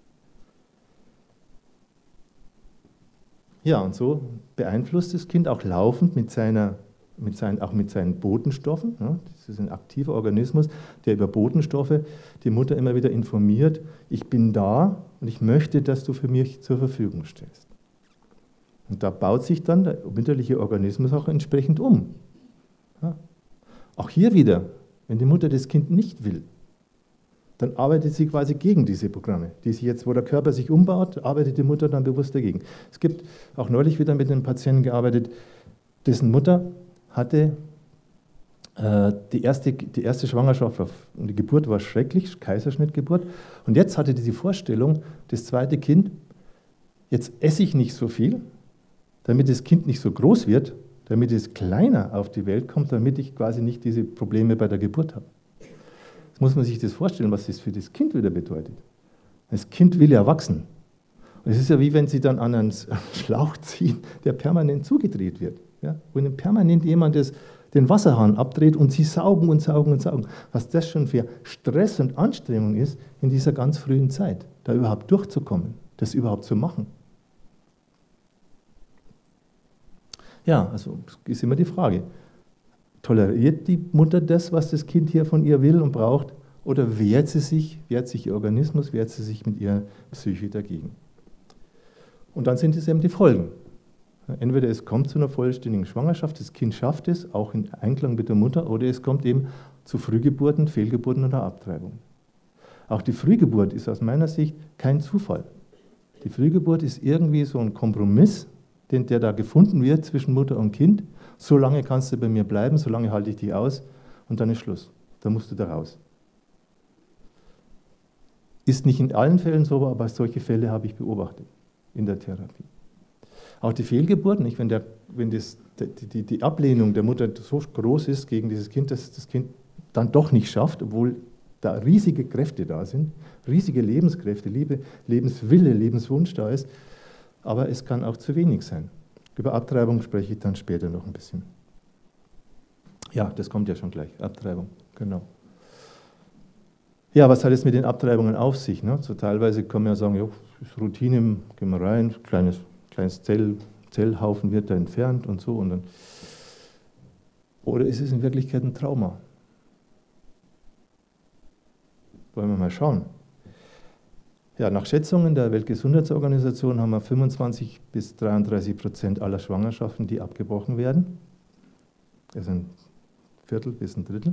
Ja, und so beeinflusst das Kind auch laufend mit seiner, mit seinen, auch mit seinen Botenstoffen. Ja, das ist ein aktiver Organismus, der über Botenstoffe die Mutter immer wieder informiert, ich bin da und ich möchte, dass du für mich zur Verfügung stellst. Und da baut sich dann der mütterliche Organismus auch entsprechend um. Ja. Auch hier wieder, wenn die Mutter das Kind nicht will, dann arbeitet sie quasi gegen diese Programme, die sie jetzt, wo der Körper sich umbaut, arbeitet die Mutter dann bewusst dagegen. Es gibt auch neulich wieder mit einem Patienten gearbeitet, dessen Mutter hatte äh, die, erste, die erste Schwangerschaft, und die Geburt war schrecklich, Kaiserschnittgeburt, und jetzt hatte die Vorstellung, das zweite Kind, jetzt esse ich nicht so viel, damit das Kind nicht so groß wird, damit es kleiner auf die Welt kommt, damit ich quasi nicht diese Probleme bei der Geburt habe. Jetzt muss man sich das vorstellen, was das für das Kind wieder bedeutet. Das Kind will ja wachsen. Und es ist ja wie wenn Sie dann an einen Schlauch ziehen, der permanent zugedreht wird. Ja? Wo Ihnen permanent jemand das, den Wasserhahn abdreht und Sie saugen und saugen und saugen. Was das schon für Stress und Anstrengung ist in dieser ganz frühen Zeit, da überhaupt durchzukommen, das überhaupt zu machen. Ja, also ist immer die Frage. Toleriert die Mutter das, was das Kind hier von ihr will und braucht, oder wehrt sie sich, wehrt sich ihr Organismus, wehrt sie sich mit ihrer Psyche dagegen? Und dann sind es eben die Folgen. Entweder es kommt zu einer vollständigen Schwangerschaft, das Kind schafft es, auch in Einklang mit der Mutter, oder es kommt eben zu Frühgeburten, Fehlgeburten oder Abtreibungen. Auch die Frühgeburt ist aus meiner Sicht kein Zufall. Die Frühgeburt ist irgendwie so ein Kompromiss, den, der da gefunden wird zwischen Mutter und Kind. So lange kannst du bei mir bleiben, so lange halte ich dich aus und dann ist Schluss. Dann musst du da raus. Ist nicht in allen Fällen so, aber solche Fälle habe ich beobachtet in der Therapie. Auch die Fehlgeburt, nicht? Wenn, der, wenn das, die, die Ablehnung der Mutter so groß ist gegen dieses Kind, dass das Kind dann doch nicht schafft, obwohl da riesige Kräfte da sind, riesige Lebenskräfte, Liebe, Lebenswille, Lebenswunsch da ist, aber es kann auch zu wenig sein. Über Abtreibung spreche ich dann später noch ein bisschen. Ja, das kommt ja schon gleich, Abtreibung, genau. Ja, was hat es mit den Abtreibungen auf sich? Ne? So teilweise kann man ja sagen, ja, das ist Routine, gehen wir rein, kleines, kleines Zell, Zellhaufen wird da entfernt und so. Und dann. Oder ist es in Wirklichkeit ein Trauma? Wollen wir mal schauen. Ja, nach Schätzungen der Weltgesundheitsorganisation haben wir fünfundzwanzig bis dreiunddreißig Prozent aller Schwangerschaften, die abgebrochen werden. Also ein Viertel bis ein Drittel.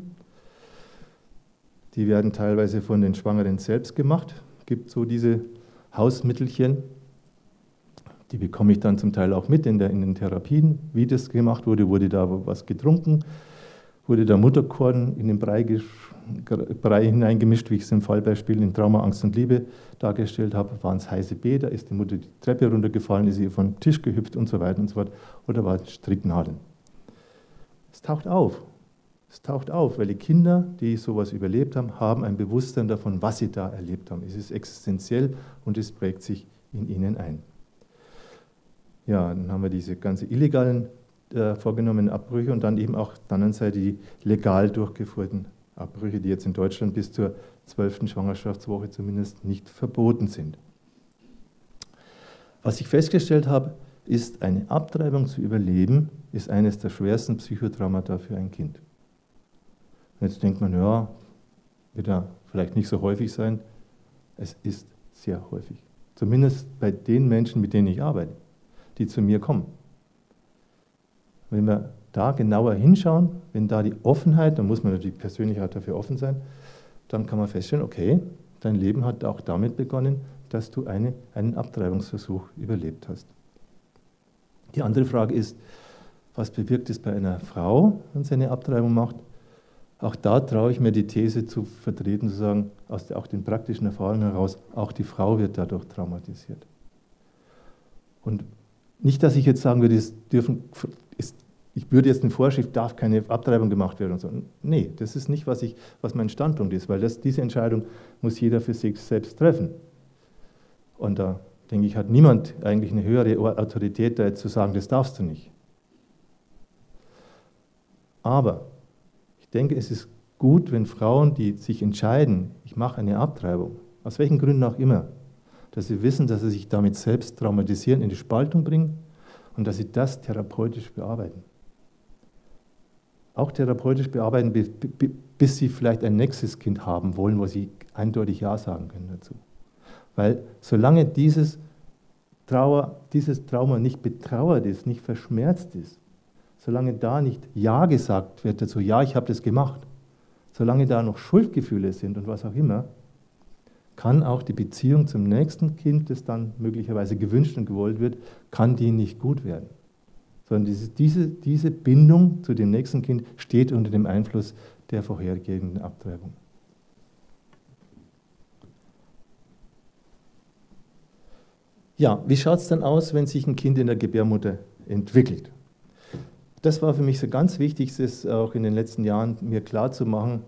Die werden teilweise von den Schwangeren selbst gemacht. Es gibt so diese Hausmittelchen, die bekomme ich dann zum Teil auch mit in, der, in den Therapien. Wie das gemacht wurde, wurde da was getrunken, wurde da Mutterkorn in den Brei, Brei hineingemischt, wie ich es im Fallbeispiel in Trauma, Angst und Liebe dargestellt habe. Waren es heiße Bäder, ist die Mutter die Treppe runtergefallen, ist ihr vom Tisch gehüpft und so weiter und so fort. Oder war es Stricknadeln. Es taucht auf. Es taucht auf, weil die Kinder, die sowas überlebt haben, haben ein Bewusstsein davon, was sie da erlebt haben. Es ist existenziell und es prägt sich in ihnen ein. Ja, dann haben wir diese ganze illegalen äh, vorgenommenen Abbrüche und dann eben auch auf der anderen Seite die legal durchgeführten Abbrüche, die jetzt in Deutschland bis zur zwölften Schwangerschaftswoche zumindest nicht verboten sind. Was ich festgestellt habe, ist, eine Abtreibung zu überleben, ist eines der schwersten Psychotraumata für ein Kind. Und jetzt denkt man, ja, wird ja vielleicht nicht so häufig sein. Es ist sehr häufig. Zumindest bei den Menschen, mit denen ich arbeite, die zu mir kommen. Wenn wir da genauer hinschauen, wenn da die Offenheit, dann muss man natürlich persönlich auch dafür offen sein, dann kann man feststellen, okay, dein Leben hat auch damit begonnen, dass du eine, einen Abtreibungsversuch überlebt hast. Die andere Frage ist, was bewirkt es bei einer Frau, wenn sie eine Abtreibung macht? Auch da traue ich mir die These zu vertreten, zu sagen, aus der, auch den praktischen Erfahrungen heraus, auch die Frau wird dadurch traumatisiert. Und nicht, dass ich jetzt sagen würde, es dürfen, es, ich würde jetzt eine Vorschrift, darf keine Abtreibung gemacht werden und so. Nee, das ist nicht, was, ich, was mein Standpunkt ist, weil das, diese Entscheidung muss jeder für sich selbst treffen. Und da denke ich, hat niemand eigentlich eine höhere Autorität, da jetzt zu sagen, das darfst du nicht. Aber ich denke, es ist gut, wenn Frauen, die sich entscheiden, ich mache eine Abtreibung, aus welchen Gründen auch immer, dass sie wissen, dass sie sich damit selbst traumatisieren, in die Spaltung bringen und dass sie das therapeutisch bearbeiten. Auch therapeutisch bearbeiten, bis sie vielleicht ein nächstes Kind haben wollen, wo sie eindeutig Ja sagen können dazu. Weil solange dieses, Trauer, dieses Trauma nicht betrauert ist, nicht verschmerzt ist, solange da nicht Ja gesagt wird dazu, ja, ich habe das gemacht, solange da noch Schuldgefühle sind und was auch immer, kann auch die Beziehung zum nächsten Kind, das dann möglicherweise gewünscht und gewollt wird, kann die nicht gut werden. Sondern diese, diese, diese Bindung zu dem nächsten Kind steht unter dem Einfluss der vorhergehenden Abtreibung. Ja, wie schaut es dann aus, wenn sich ein Kind in der Gebärmutter entwickelt? Das war für mich so ganz wichtig, das auch in den letzten Jahren mir klar zu machen.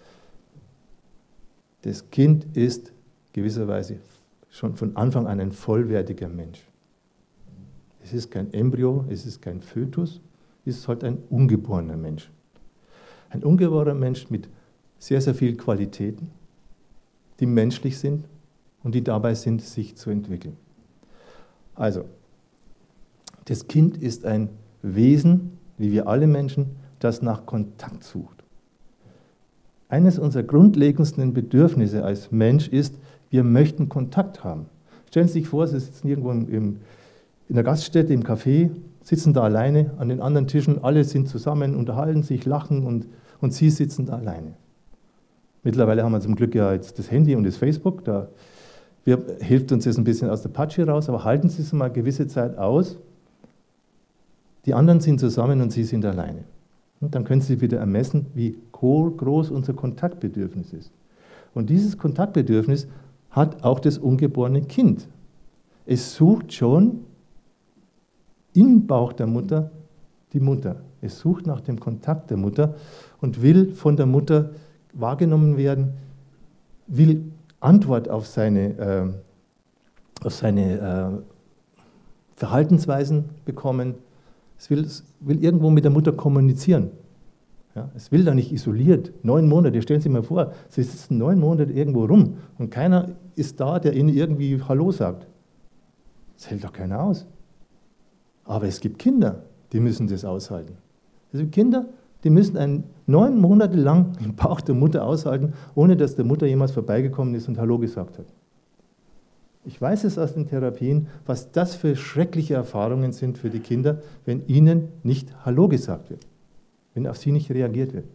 Das Kind ist gewisserweise schon von Anfang an ein vollwertiger Mensch. Es ist kein Embryo, es ist kein Fötus, es ist halt ein ungeborener Mensch. Ein ungeborener Mensch mit sehr, sehr vielen Qualitäten, die menschlich sind und die dabei sind, sich zu entwickeln. Also, das Kind ist ein Wesen, wie wir alle Menschen, das nach Kontakt sucht. Eines unserer grundlegendsten Bedürfnisse als Mensch ist, wir möchten Kontakt haben. Stellen Sie sich vor, Sie sitzen irgendwo im, in der Gaststätte, im Café, sitzen da alleine, an den anderen Tischen, alle sind zusammen, unterhalten sich, lachen und, und Sie sitzen da alleine. Mittlerweile haben wir zum Glück ja jetzt das Handy und das Facebook, da wir, hilft uns jetzt ein bisschen aus der Patsche raus, aber halten Sie es mal eine gewisse Zeit aus. Die anderen sind zusammen und Sie sind alleine. Und dann können Sie wieder ermessen, wie groß unser Kontaktbedürfnis ist. Und dieses Kontaktbedürfnis hat auch das ungeborene Kind. Es sucht schon im Bauch der Mutter die Mutter. Es sucht nach dem Kontakt der Mutter und will von der Mutter wahrgenommen werden, will Antwort auf seine, äh, auf seine äh, Verhaltensweisen bekommen. Es will, es will irgendwo mit der Mutter kommunizieren. Ja, es will da nicht isoliert. Neun Monate, stellen Sie sich mal vor, Sie sitzen neun Monate irgendwo rum und keiner ist da, der Ihnen irgendwie Hallo sagt. Das hält doch keiner aus. Aber es gibt Kinder, die müssen das aushalten. Es gibt Kinder, die müssen einen neun Monate lang im Bauch der Mutter aushalten, ohne dass der Mutter jemals vorbeigekommen ist und Hallo gesagt hat. Ich weiß es aus den Therapien, was das für schreckliche Erfahrungen sind für die Kinder, wenn ihnen nicht Hallo gesagt wird, wenn auf sie nicht reagiert wird.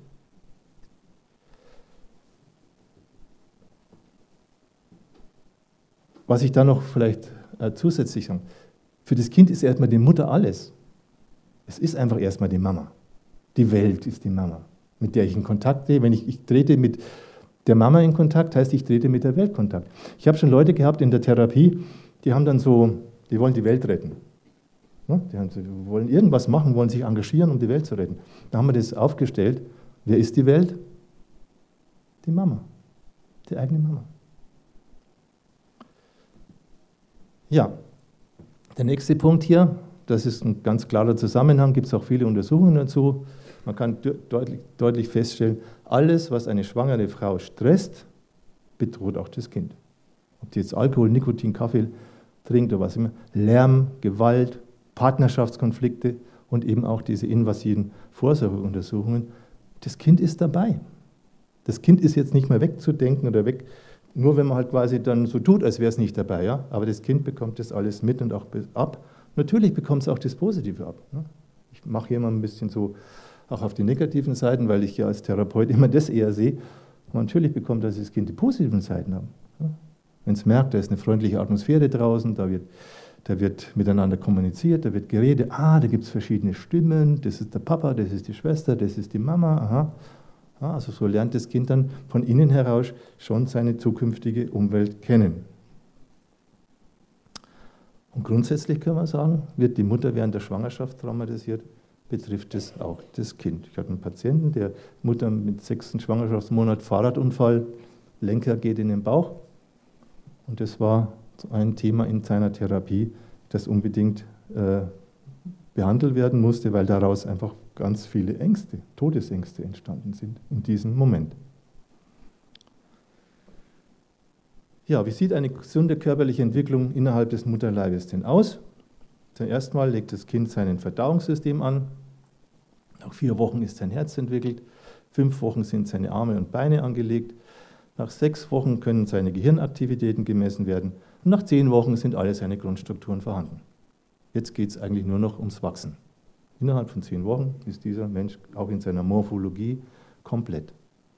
Was ich da noch vielleicht äh, zusätzlich sage, für das Kind ist erstmal die Mutter alles. Es ist einfach erstmal die Mama. Die Welt ist die Mama, mit der ich in Kontakt stehe. Wenn ich, ich trete mit der Mama in Kontakt, heißt, ich trete mit der Welt Kontakt. Ich habe schon Leute gehabt in der Therapie, die haben dann so, die wollen die Welt retten. Ja, die, haben, die wollen irgendwas machen, wollen sich engagieren, um die Welt zu retten. Da haben wir das aufgestellt. Wer ist die Welt? Die Mama, die eigene Mama. Ja, der nächste Punkt hier, das ist ein ganz klarer Zusammenhang, gibt es auch viele Untersuchungen dazu. Man kann deutlich, deutlich feststellen, alles, was eine schwangere Frau stresst, bedroht auch das Kind. Ob die jetzt Alkohol, Nikotin, Kaffee trinkt oder was immer, Lärm, Gewalt, Partnerschaftskonflikte und eben auch diese invasiven Vorsorgeuntersuchungen. Das Kind ist dabei. Das Kind ist jetzt nicht mehr wegzudenken oder weg, nur wenn man halt quasi dann so tut, als wäre es nicht dabei. Ja? Aber das Kind bekommt das alles mit und auch ab. Natürlich bekommt es auch das Positive ab. Ne? Ich mache hier mal ein bisschen so auch auf die negativen Seiten, weil ich ja als Therapeut immer das eher sehe. Und natürlich bekommt das Kind die positiven Seiten ab. Ja? Wenn es merkt, da ist eine freundliche Atmosphäre draußen, da wird, da wird miteinander kommuniziert, da wird geredet, ah, da gibt es verschiedene Stimmen, das ist der Papa, das ist die Schwester, das ist die Mama, aha. Ja, also so lernt das Kind dann von innen heraus schon seine zukünftige Umwelt kennen. Und grundsätzlich können wir sagen, wird die Mutter während der Schwangerschaft traumatisiert, betrifft es auch das Kind. Ich hatte einen Patienten, der Mutter mit sechsten Schwangerschaftsmonat Fahrradunfall, Lenker geht in den Bauch. Und das war ein Thema in seiner Therapie, das unbedingt äh, behandelt werden musste, weil daraus einfach ganz viele Ängste, Todesängste entstanden sind in diesem Moment. Ja, wie sieht eine gesunde körperliche Entwicklung innerhalb des Mutterleibes denn aus? Zum ersten Mal legt das Kind sein Verdauungssystem an. Nach vier Wochen ist sein Herz entwickelt. Fünf Wochen sind seine Arme und Beine angelegt. Nach sechs Wochen können seine Gehirnaktivitäten gemessen werden. Und nach zehn Wochen sind alle seine Grundstrukturen vorhanden. Jetzt geht es eigentlich nur noch ums Wachsen. Innerhalb von zehn Wochen ist dieser Mensch auch in seiner Morphologie komplett.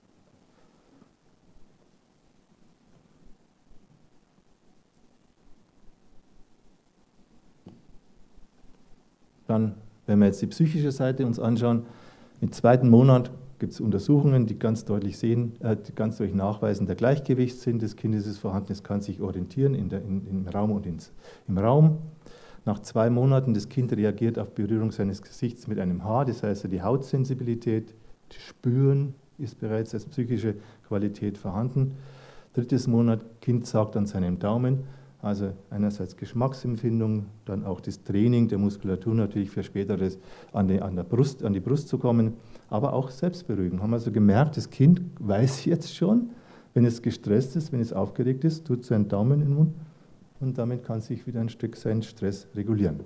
Dann, wenn wir jetzt die psychische Seite uns anschauen, im zweiten Monat gibt es Untersuchungen, die ganz deutlich sehen, äh, die ganz deutlich nachweisen, der Gleichgewichtssinn des Kindes ist vorhanden, es kann sich orientieren in der, in, im Raum und ins, im Raum. Nach zwei Monaten, das Kind reagiert auf Berührung seines Gesichts mit einem Haar, das heißt, die Hautsensibilität, das Spüren ist bereits als psychische Qualität vorhanden. Drittes Monat, Kind saugt an seinem Daumen, also einerseits Geschmacksempfindung, dann auch das Training der Muskulatur natürlich für Späteres an die, an der Brust, an die Brust zu kommen, aber auch Selbstberuhigung. Haben wir also gemerkt, das Kind weiß jetzt schon, wenn es gestresst ist, wenn es aufgeregt ist, tut seinen Daumen in den Mund und damit kann sich wieder ein Stück sein Stress regulieren.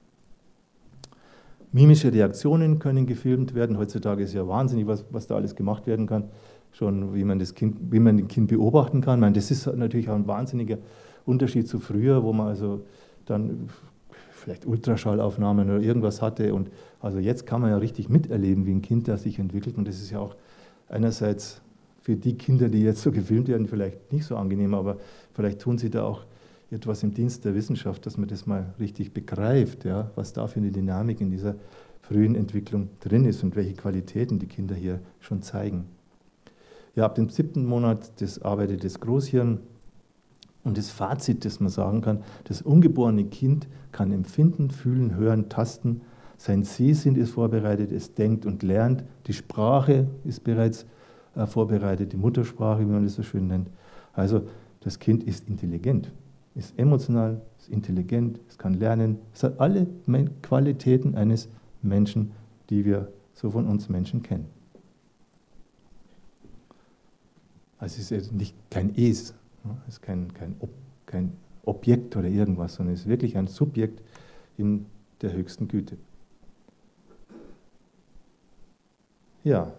Mimische Reaktionen können gefilmt werden. Heutzutage ist ja wahnsinnig, was, was da alles gemacht werden kann. Schon wie man das Kind, wie man das Kind beobachten kann. Ich meine, das ist natürlich auch ein wahnsinniger Unterschied zu früher, wo man also dann vielleicht Ultraschallaufnahmen oder irgendwas hatte. Und also jetzt kann man ja richtig miterleben, wie ein Kind da sich entwickelt. Und das ist ja auch einerseits für die Kinder, die jetzt so gefilmt werden, vielleicht nicht so angenehm, aber vielleicht tun sie da auch etwas im Dienst der Wissenschaft, dass man das mal richtig begreift, ja, was da für eine Dynamik in dieser frühen Entwicklung drin ist und welche Qualitäten die Kinder hier schon zeigen. Ja, ab dem siebten Monat das arbeitet das Großhirn und das Fazit, das man sagen kann, das ungeborene Kind kann empfinden, fühlen, hören, tasten, sein Sehsinn ist vorbereitet, es denkt und lernt, die Sprache ist bereits äh, vorbereitet, die Muttersprache, wie man das so schön nennt. Also das Kind ist intelligent, ist emotional, ist intelligent, es kann lernen, es hat alle Qualitäten eines Menschen, die wir so von uns Menschen kennen. Also es ist nicht kein Es, es ist kein, kein, Ob, kein Objekt oder irgendwas, sondern es ist wirklich ein Subjekt in der höchsten Güte. Ja,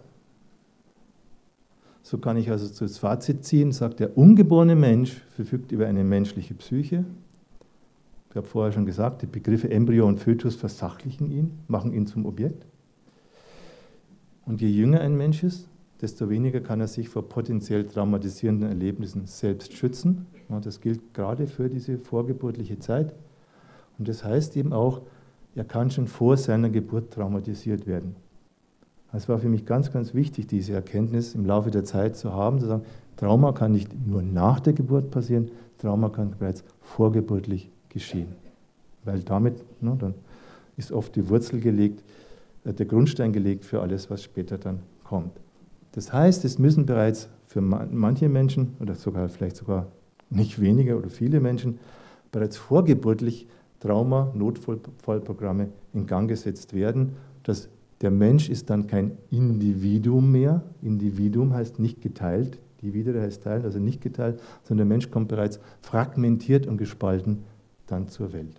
so kann ich also das Fazit ziehen, sagt der ungeborene Mensch verfügt über eine menschliche Psyche. Ich habe vorher schon gesagt, die Begriffe Embryo und Fötus versachlichen ihn, machen ihn zum Objekt. Und je jünger ein Mensch ist, desto weniger kann er sich vor potenziell traumatisierenden Erlebnissen selbst schützen. Und das gilt gerade für diese vorgeburtliche Zeit. Und das heißt eben auch, er kann schon vor seiner Geburt traumatisiert werden. Es war für mich ganz, ganz wichtig, diese Erkenntnis im Laufe der Zeit zu haben, zu sagen, Trauma kann nicht nur nach der Geburt passieren, Trauma kann bereits vorgeburtlich geschehen. Weil damit, ne, dann ist oft die Wurzel gelegt, äh, der Grundstein gelegt für alles, was später dann kommt. Das heißt, es müssen bereits für manche Menschen, oder sogar vielleicht sogar nicht weniger oder viele Menschen, bereits vorgeburtlich Trauma-Notfallprogramme in Gang gesetzt werden. Das, der Mensch ist dann kein Individuum mehr. Individuum heißt nicht geteilt, Dividere heißt teilen, also nicht geteilt, sondern der Mensch kommt bereits fragmentiert und gespalten dann zur Welt.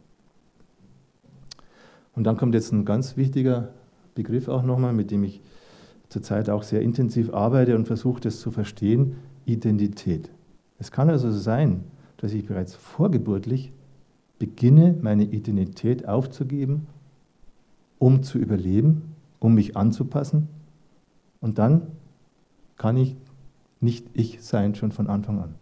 Und dann kommt jetzt ein ganz wichtiger Begriff auch nochmal, mit dem ich zurzeit auch sehr intensiv arbeite und versuche, das zu verstehen, Identität. Es kann also sein, dass ich bereits vorgeburtlich beginne, meine Identität aufzugeben, um zu überleben, um mich anzupassen. Und dann kann ich nicht ich sein, schon von Anfang an.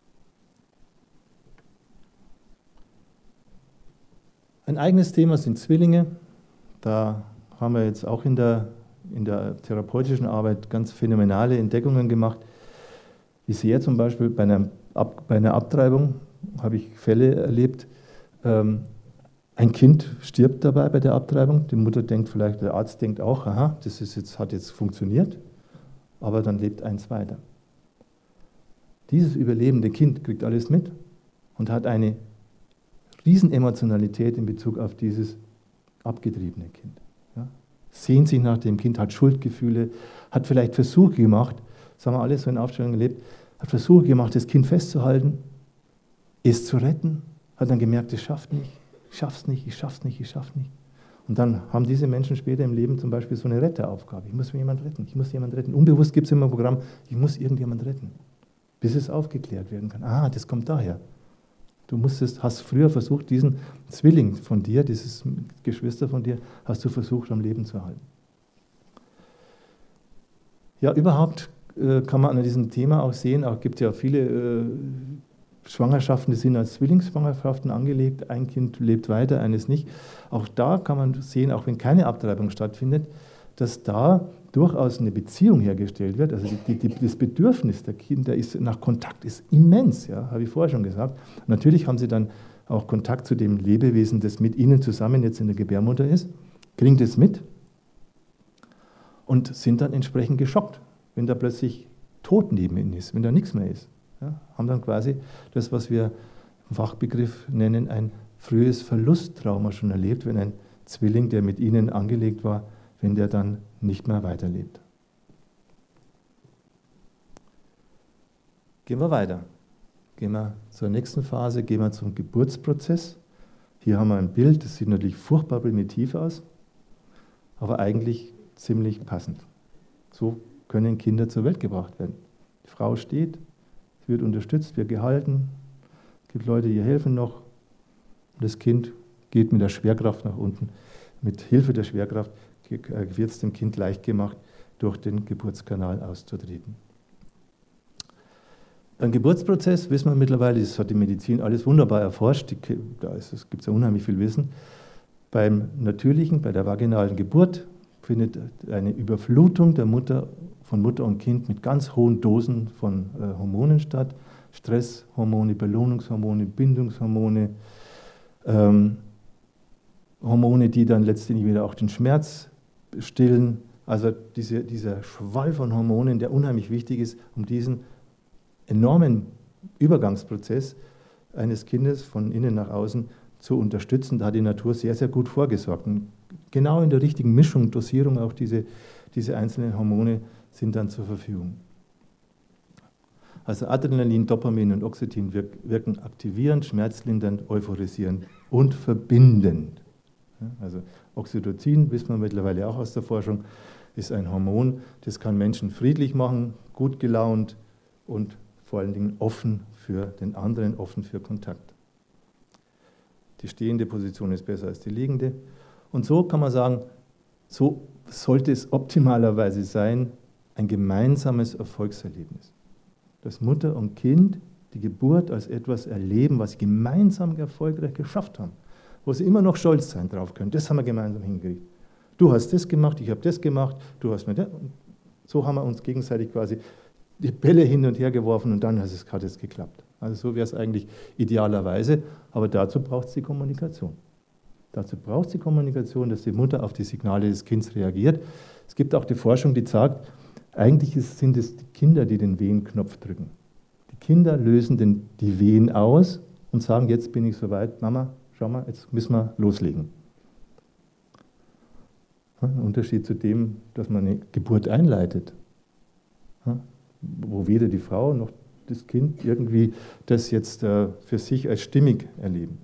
Ein eigenes Thema sind Zwillinge. Da haben wir jetzt auch in der, in der therapeutischen Arbeit ganz phänomenale Entdeckungen gemacht. Ich sehe zum Beispiel bei einer, Ab, bei einer Abtreibung, habe ich Fälle erlebt, ähm, ein Kind stirbt dabei bei der Abtreibung. Die Mutter denkt vielleicht, der Arzt denkt auch, aha, das ist jetzt, hat jetzt funktioniert, aber dann lebt eins weiter. Dieses überlebende Kind kriegt alles mit und hat eine Riesenemotionalität in Bezug auf dieses abgetriebene Kind. Ja? Sehnt sich nach dem Kind, hat Schuldgefühle, hat vielleicht Versuche gemacht, das haben wir alles so in Aufstellungen erlebt, hat Versuche gemacht, das Kind festzuhalten, es zu retten, hat dann gemerkt, es schafft nicht, ich schaff's nicht, ich schaff's nicht, ich schaff's nicht. Und dann haben diese Menschen später im Leben zum Beispiel so eine Retteraufgabe. Ich muss mir jemanden retten, ich muss jemanden retten. Unbewusst gibt es immer ein Programm, ich muss irgendjemanden retten, bis es aufgeklärt werden kann. Ah, das kommt daher. Du musstest, hast früher versucht, diesen Zwilling von dir, dieses Geschwister von dir, hast du versucht, am Leben zu halten. Ja, überhaupt äh, kann man an diesem Thema auch sehen, auch gibt es ja viele äh, Schwangerschaften, die sind als Zwillingsschwangerschaften angelegt, ein Kind lebt weiter, eines nicht. Auch da kann man sehen, auch wenn keine Abtreibung stattfindet, dass da durchaus eine Beziehung hergestellt wird. Also die, die, das Bedürfnis der Kinder ist, nach Kontakt ist immens, ja, habe ich vorher schon gesagt. Natürlich haben sie dann auch Kontakt zu dem Lebewesen, das mit ihnen zusammen jetzt in der Gebärmutter ist, kriegen das mit und sind dann entsprechend geschockt, wenn da plötzlich Tod neben ihnen ist, wenn da nichts mehr ist. Ja, haben dann quasi das, was wir im Fachbegriff nennen, ein frühes Verlusttrauma schon erlebt, wenn ein Zwilling, der mit ihnen angelegt war, wenn der dann nicht mehr weiterlebt. Gehen wir weiter. Gehen wir zur nächsten Phase, gehen wir zum Geburtsprozess. Hier haben wir ein Bild, das sieht natürlich furchtbar primitiv aus, aber eigentlich ziemlich passend. So können Kinder zur Welt gebracht werden. Die Frau steht, sie wird unterstützt, wird gehalten, es gibt Leute, die helfen noch. Und das Kind geht mit der Schwerkraft nach unten. Mit Hilfe der Schwerkraft wird es dem Kind leicht gemacht, durch den Geburtskanal auszutreten. Beim Geburtsprozess wissen wir mittlerweile, das hat die Medizin alles wunderbar erforscht, die, da gibt es ja unheimlich viel Wissen. Beim natürlichen, bei der vaginalen Geburt findet eine Überflutung der Mutter, von Mutter und Kind mit ganz hohen Dosen von äh, Hormonen statt. Stresshormone, Belohnungshormone, Bindungshormone, ähm, Hormone, die dann letztendlich wieder auch den Schmerz stillen. Also diese, dieser Schwall von Hormonen, der unheimlich wichtig ist, um diesen enormen Übergangsprozess eines Kindes von innen nach außen zu unterstützen. Da hat die Natur sehr, sehr gut vorgesorgt. Und genau in der richtigen Mischung, Dosierung auch diese, diese einzelnen Hormone sind dann zur Verfügung. Also Adrenalin, Dopamin und Oxytocin wirken aktivierend, schmerzlindernd, euphorisierend und verbindend. Also Oxytocin, wissen wir mittlerweile auch aus der Forschung, ist ein Hormon, das kann Menschen friedlich machen, gut gelaunt und vor allen Dingen offen für den anderen, offen für Kontakt. Die stehende Position ist besser als die liegende. Und so kann man sagen, so sollte es optimalerweise sein, ein gemeinsames Erfolgserlebnis. Dass Mutter und Kind die Geburt als etwas erleben, was sie gemeinsam erfolgreich geschafft haben, wo sie immer noch stolz sein drauf können. Das haben wir gemeinsam hingekriegt. Du hast das gemacht, ich habe das gemacht, du hast mir das. So haben wir uns gegenseitig quasi die Bälle hin und her geworfen und dann hat es, hat es geklappt. Also so wäre es eigentlich idealerweise, aber dazu braucht es die Kommunikation. Dazu braucht es die Kommunikation, dass die Mutter auf die Signale des Kindes reagiert. Es gibt auch die Forschung, die sagt, eigentlich sind es die Kinder, die den Wehenknopf drücken. Die Kinder lösen den, die Wehen aus und sagen, jetzt bin ich soweit, Mama, schau mal, jetzt müssen wir loslegen. Ein Unterschied zu dem, dass man eine Geburt einleitet, wo weder die Frau noch das Kind irgendwie das jetzt für sich als stimmig erleben.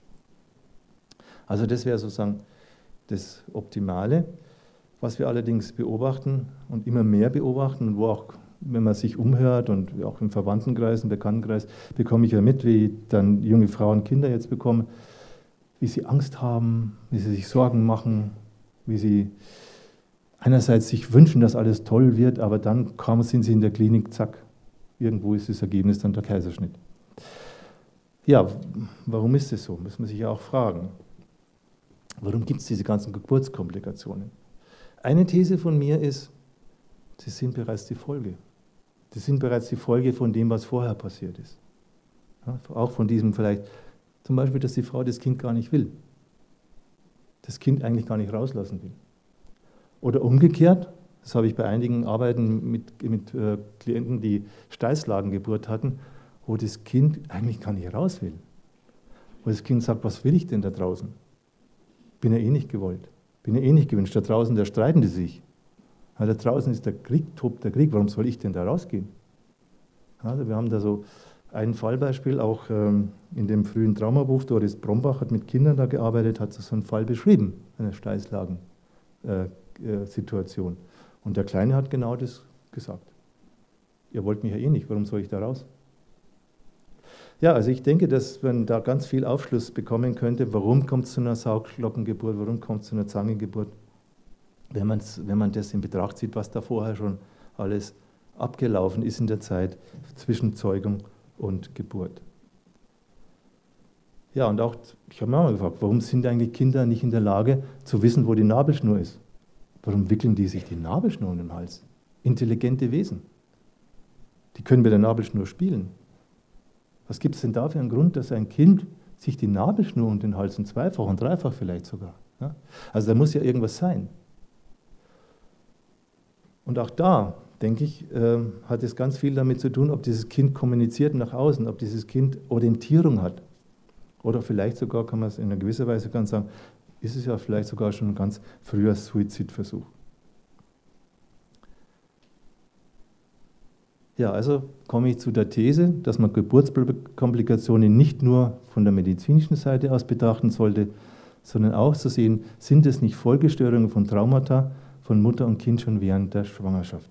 Also das wäre sozusagen das Optimale. Was wir allerdings beobachten und immer mehr beobachten und wo auch, wenn man sich umhört und auch im Verwandtenkreis, im Bekanntenkreis, bekomme ich ja mit, wie dann junge Frauen Kinder jetzt bekommen, wie sie Angst haben, wie sie sich Sorgen machen, wie sie einerseits sich wünschen, dass alles toll wird, aber dann kaum sind sie in der Klinik, zack, irgendwo ist das Ergebnis dann der Kaiserschnitt. Ja, warum ist das so? Muss man sich ja auch fragen. Warum gibt es diese ganzen Geburtskomplikationen? Eine These von mir ist, sie sind bereits die Folge. Sie sind bereits die Folge von dem, was vorher passiert ist. Ja, auch von diesem vielleicht, zum Beispiel, dass die Frau das Kind gar nicht will. Das Kind eigentlich gar nicht rauslassen will. Oder umgekehrt, das habe ich bei einigen Arbeiten mit, mit äh, Klienten, die Steißlagengeburt hatten, wo das Kind eigentlich gar nicht raus will. Wo das Kind sagt, was will ich denn da draußen? Bin ja eh nicht gewollt. Bin ja eh nicht gewünscht. Da draußen, da streiten die sich. Ja, da draußen ist der Krieg, tobt der Krieg. Warum soll ich denn da rausgehen? Also wir haben da so ein Fallbeispiel, auch ähm, in dem frühen Traumabuch. Doris Brombach hat mit Kindern da gearbeitet, hat so einen Fall beschrieben, eine Steißlagen-Situation. Äh, Und der Kleine hat genau das gesagt. Ihr wollt mich ja eh nicht, warum soll ich da raus? Ja, also ich denke, dass man da ganz viel Aufschluss bekommen könnte, warum kommt es zu einer Sauglockengeburt, warum kommt es zu einer Zangengeburt, wenn, wenn man das in Betracht zieht, was da vorher schon alles abgelaufen ist in der Zeit zwischen Zeugung und Geburt. Ja, und auch, ich habe mir auch mal gefragt, warum sind eigentlich Kinder nicht in der Lage zu wissen, wo die Nabelschnur ist? Warum wickeln die sich die Nabelschnur um den Hals? Intelligente Wesen. Die können mit der Nabelschnur spielen. Was gibt es denn da für einen Grund, dass ein Kind sich die Nabelschnur um den Hals, und zweifach und dreifach vielleicht sogar? Ja? Also da muss ja irgendwas sein. Und auch da, denke ich, äh, hat es ganz viel damit zu tun, ob dieses Kind kommuniziert nach außen, ob dieses Kind Orientierung hat. Oder vielleicht sogar, kann man es in einer gewisser Weise ganz sagen, ist es ja vielleicht sogar schon ein ganz früher Suizidversuch. Ja, also komme ich zu der These, dass man Geburtskomplikationen nicht nur von der medizinischen Seite aus betrachten sollte, sondern auch zu sehen, sind es nicht Folgestörungen von Traumata von Mutter und Kind schon während der Schwangerschaft.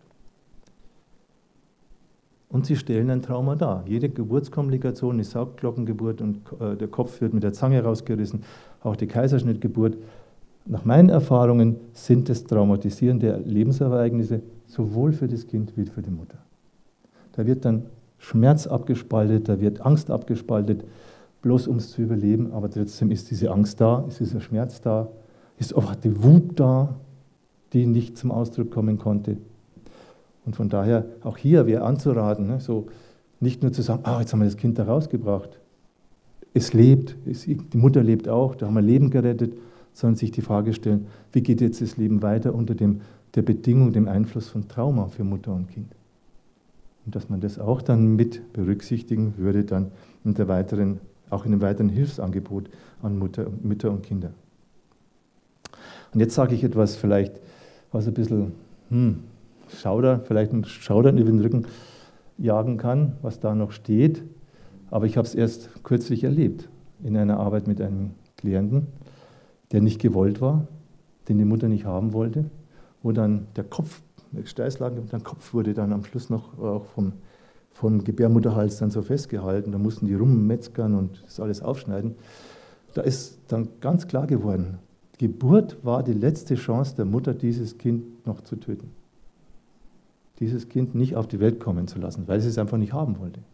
Und sie stellen ein Trauma dar. Jede Geburtskomplikation, die Saugglockengeburt und äh, der Kopf wird mit der Zange rausgerissen, auch die Kaiserschnittgeburt. Nach meinen Erfahrungen sind es traumatisierende Lebensereignisse, sowohl für das Kind wie für die Mutter. Da wird dann Schmerz abgespaltet, da wird Angst abgespaltet, bloß um es zu überleben, aber trotzdem ist diese Angst da, ist dieser Schmerz da, ist auch die Wut da, die nicht zum Ausdruck kommen konnte. Und von daher, auch hier wäre anzuraten, ne, so nicht nur zu sagen, ah, jetzt haben wir das Kind da rausgebracht, es lebt, es, die Mutter lebt auch, da haben wir Leben gerettet, sondern sich die Frage stellen, wie geht jetzt das Leben weiter unter dem, der Bedingung, dem Einfluss von Trauma für Mutter und Kind. Und dass man das auch dann mit berücksichtigen würde, dann in der weiteren, auch in einem weiteren Hilfsangebot an Mutter, Mütter und Kinder. Und jetzt sage ich etwas vielleicht, was ein bisschen hm, Schauder, vielleicht ein Schaudern über den Rücken jagen kann, was da noch steht. Aber ich habe es erst kürzlich erlebt, in einer Arbeit mit einem Klienten, der nicht gewollt war, den die Mutter nicht haben wollte, wo dann der Kopf, der Steißlagen, der Kopf wurde dann am Schluss noch auch vom, vom Gebärmutterhals dann so festgehalten. Da mussten die rummetzgern und das alles aufschneiden. Da ist dann ganz klar geworden, Geburt war die letzte Chance der Mutter, dieses Kind noch zu töten. Dieses Kind nicht auf die Welt kommen zu lassen, weil sie es einfach nicht haben wollte.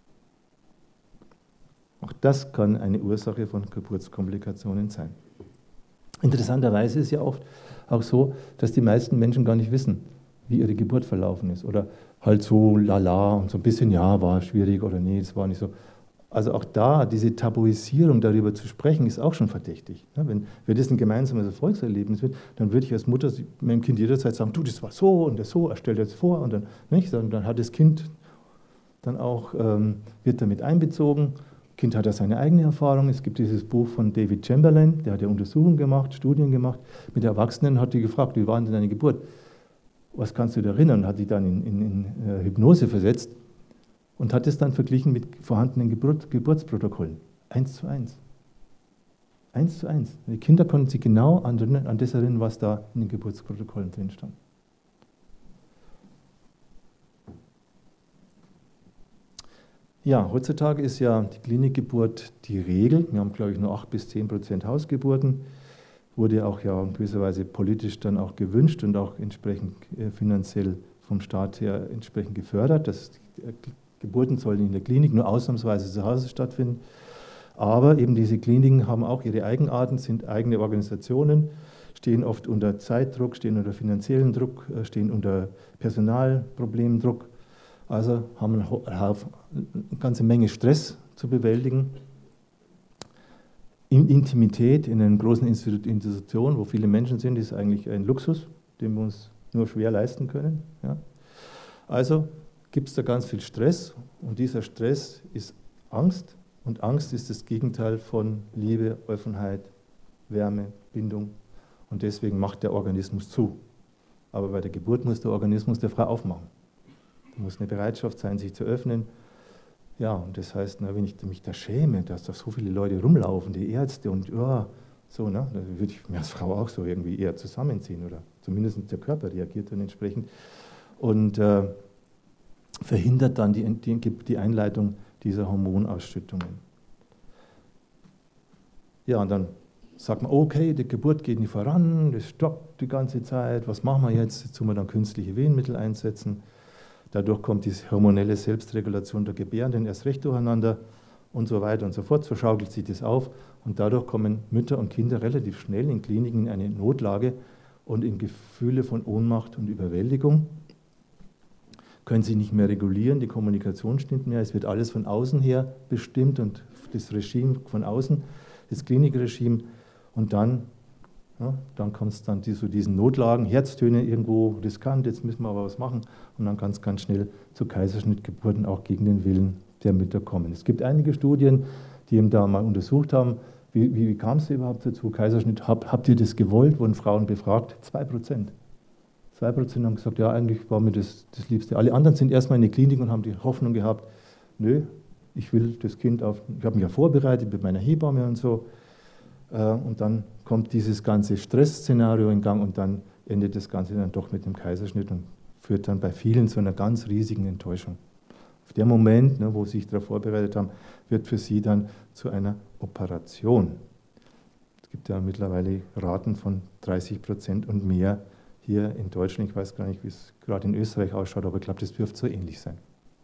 Auch das kann eine Ursache von Geburtskomplikationen sein. Interessanterweise ist ja oft auch so, dass die meisten Menschen gar nicht wissen, wie ihre Geburt verlaufen ist. Oder halt so lala und so ein bisschen, ja, war schwierig oder nee, es war nicht so. Also auch da, diese Tabuisierung darüber zu sprechen, ist auch schon verdächtig. Wenn, wenn das ein gemeinsames Erfolgserlebnis wird, dann würde ich als Mutter meinem Kind jederzeit sagen, du, das war so und das so, er stellt jetzt vor und dann, nicht? Und dann hat das Kind dann auch, ähm, wird damit einbezogen. Das Kind hat ja seine eigene Erfahrung. Es gibt dieses Buch von David Chamberlain, der hat ja Untersuchungen gemacht, Studien gemacht. Mit der Erwachsenen hat die gefragt, wie war denn deine Geburt? Was kannst du dir erinnern? Hat die dann in, in, in äh, Hypnose versetzt. Und hat es dann verglichen mit vorhandenen Geburt, Geburtsprotokollen. Eins zu eins. Eins zu eins. Die Kinder konnten sich genau an, an das erinnern, was da in den Geburtsprotokollen drin stand. Ja, heutzutage ist ja die Klinikgeburt die Regel. Wir haben, glaube ich, nur acht bis zehn Prozent Hausgeburten. Wurde auch ja in gewisser Weise politisch dann auch gewünscht und auch entsprechend äh, finanziell vom Staat her entsprechend gefördert. Das äh, Geburten sollen in der Klinik nur ausnahmsweise zu Hause stattfinden. Aber eben diese Kliniken haben auch ihre Eigenarten, sind eigene Organisationen, stehen oft unter Zeitdruck, stehen unter finanziellen Druck, stehen unter Personalproblemen Druck. Also haben eine ganze Menge Stress zu bewältigen. In Intimität in einer großen Institution, wo viele Menschen sind, ist eigentlich ein Luxus, den wir uns nur schwer leisten können. Ja. Also gibt es da ganz viel Stress und dieser Stress ist Angst und Angst ist das Gegenteil von Liebe, Offenheit, Wärme, Bindung und deswegen macht der Organismus zu. Aber bei der Geburt muss der Organismus der Frau aufmachen. Da muss eine Bereitschaft sein, sich zu öffnen. Ja, und das heißt, na, wenn ich mich da schäme, dass da so viele Leute rumlaufen, die Ärzte und ja, so, ne, da würde ich mir als Frau auch so irgendwie eher zusammenziehen oder zumindest der Körper reagiert dann entsprechend. Und äh, verhindert dann die, die, die Einleitung dieser Hormonausschüttungen. Ja, und dann sagt man, okay, die Geburt geht nicht voran, das stoppt die ganze Zeit, was machen wir jetzt? Jetzt tun wir dann künstliche Wehenmittel einsetzen. Dadurch kommt diese hormonelle Selbstregulation der Gebärenden erst recht durcheinander und so weiter und so fort. So schaukelt sich das auf und dadurch kommen Mütter und Kinder relativ schnell in Kliniken in eine Notlage und in Gefühle von Ohnmacht und Überwältigung. Können sie nicht mehr regulieren, die Kommunikation stimmt mehr, es wird alles von außen her bestimmt und das Regime von außen, das Klinikregime und dann, ja, dann kommt es dann zu diesen Notlagen, Herztöne irgendwo riskant, jetzt müssen wir aber was machen und dann kann es ganz schnell zu Kaiserschnittgeburten auch gegen den Willen der Mütter kommen. Es gibt einige Studien, die eben da mal untersucht haben, wie, wie, wie kam es überhaupt dazu, Kaiserschnitt, hab, habt ihr das gewollt, wurden Frauen befragt, zwei Prozent. Zwei Prozent haben gesagt, ja, eigentlich war mir das, das Liebste. Alle anderen sind erstmal in die Klinik und haben die Hoffnung gehabt, nö, ich will das Kind auf, ich habe mich ja vorbereitet mit meiner Hebamme und so. Und dann kommt dieses ganze Stressszenario in Gang und dann endet das Ganze dann doch mit einem Kaiserschnitt und führt dann bei vielen zu einer ganz riesigen Enttäuschung. Auf der Moment, ne, wo sie sich darauf vorbereitet haben, wird für sie dann zu einer Operation. Es gibt ja mittlerweile Raten von dreißig Prozent und mehr hier in Deutschland. Ich weiß gar nicht, wie es gerade in Österreich ausschaut, aber ich glaube, das dürfte so ähnlich sein.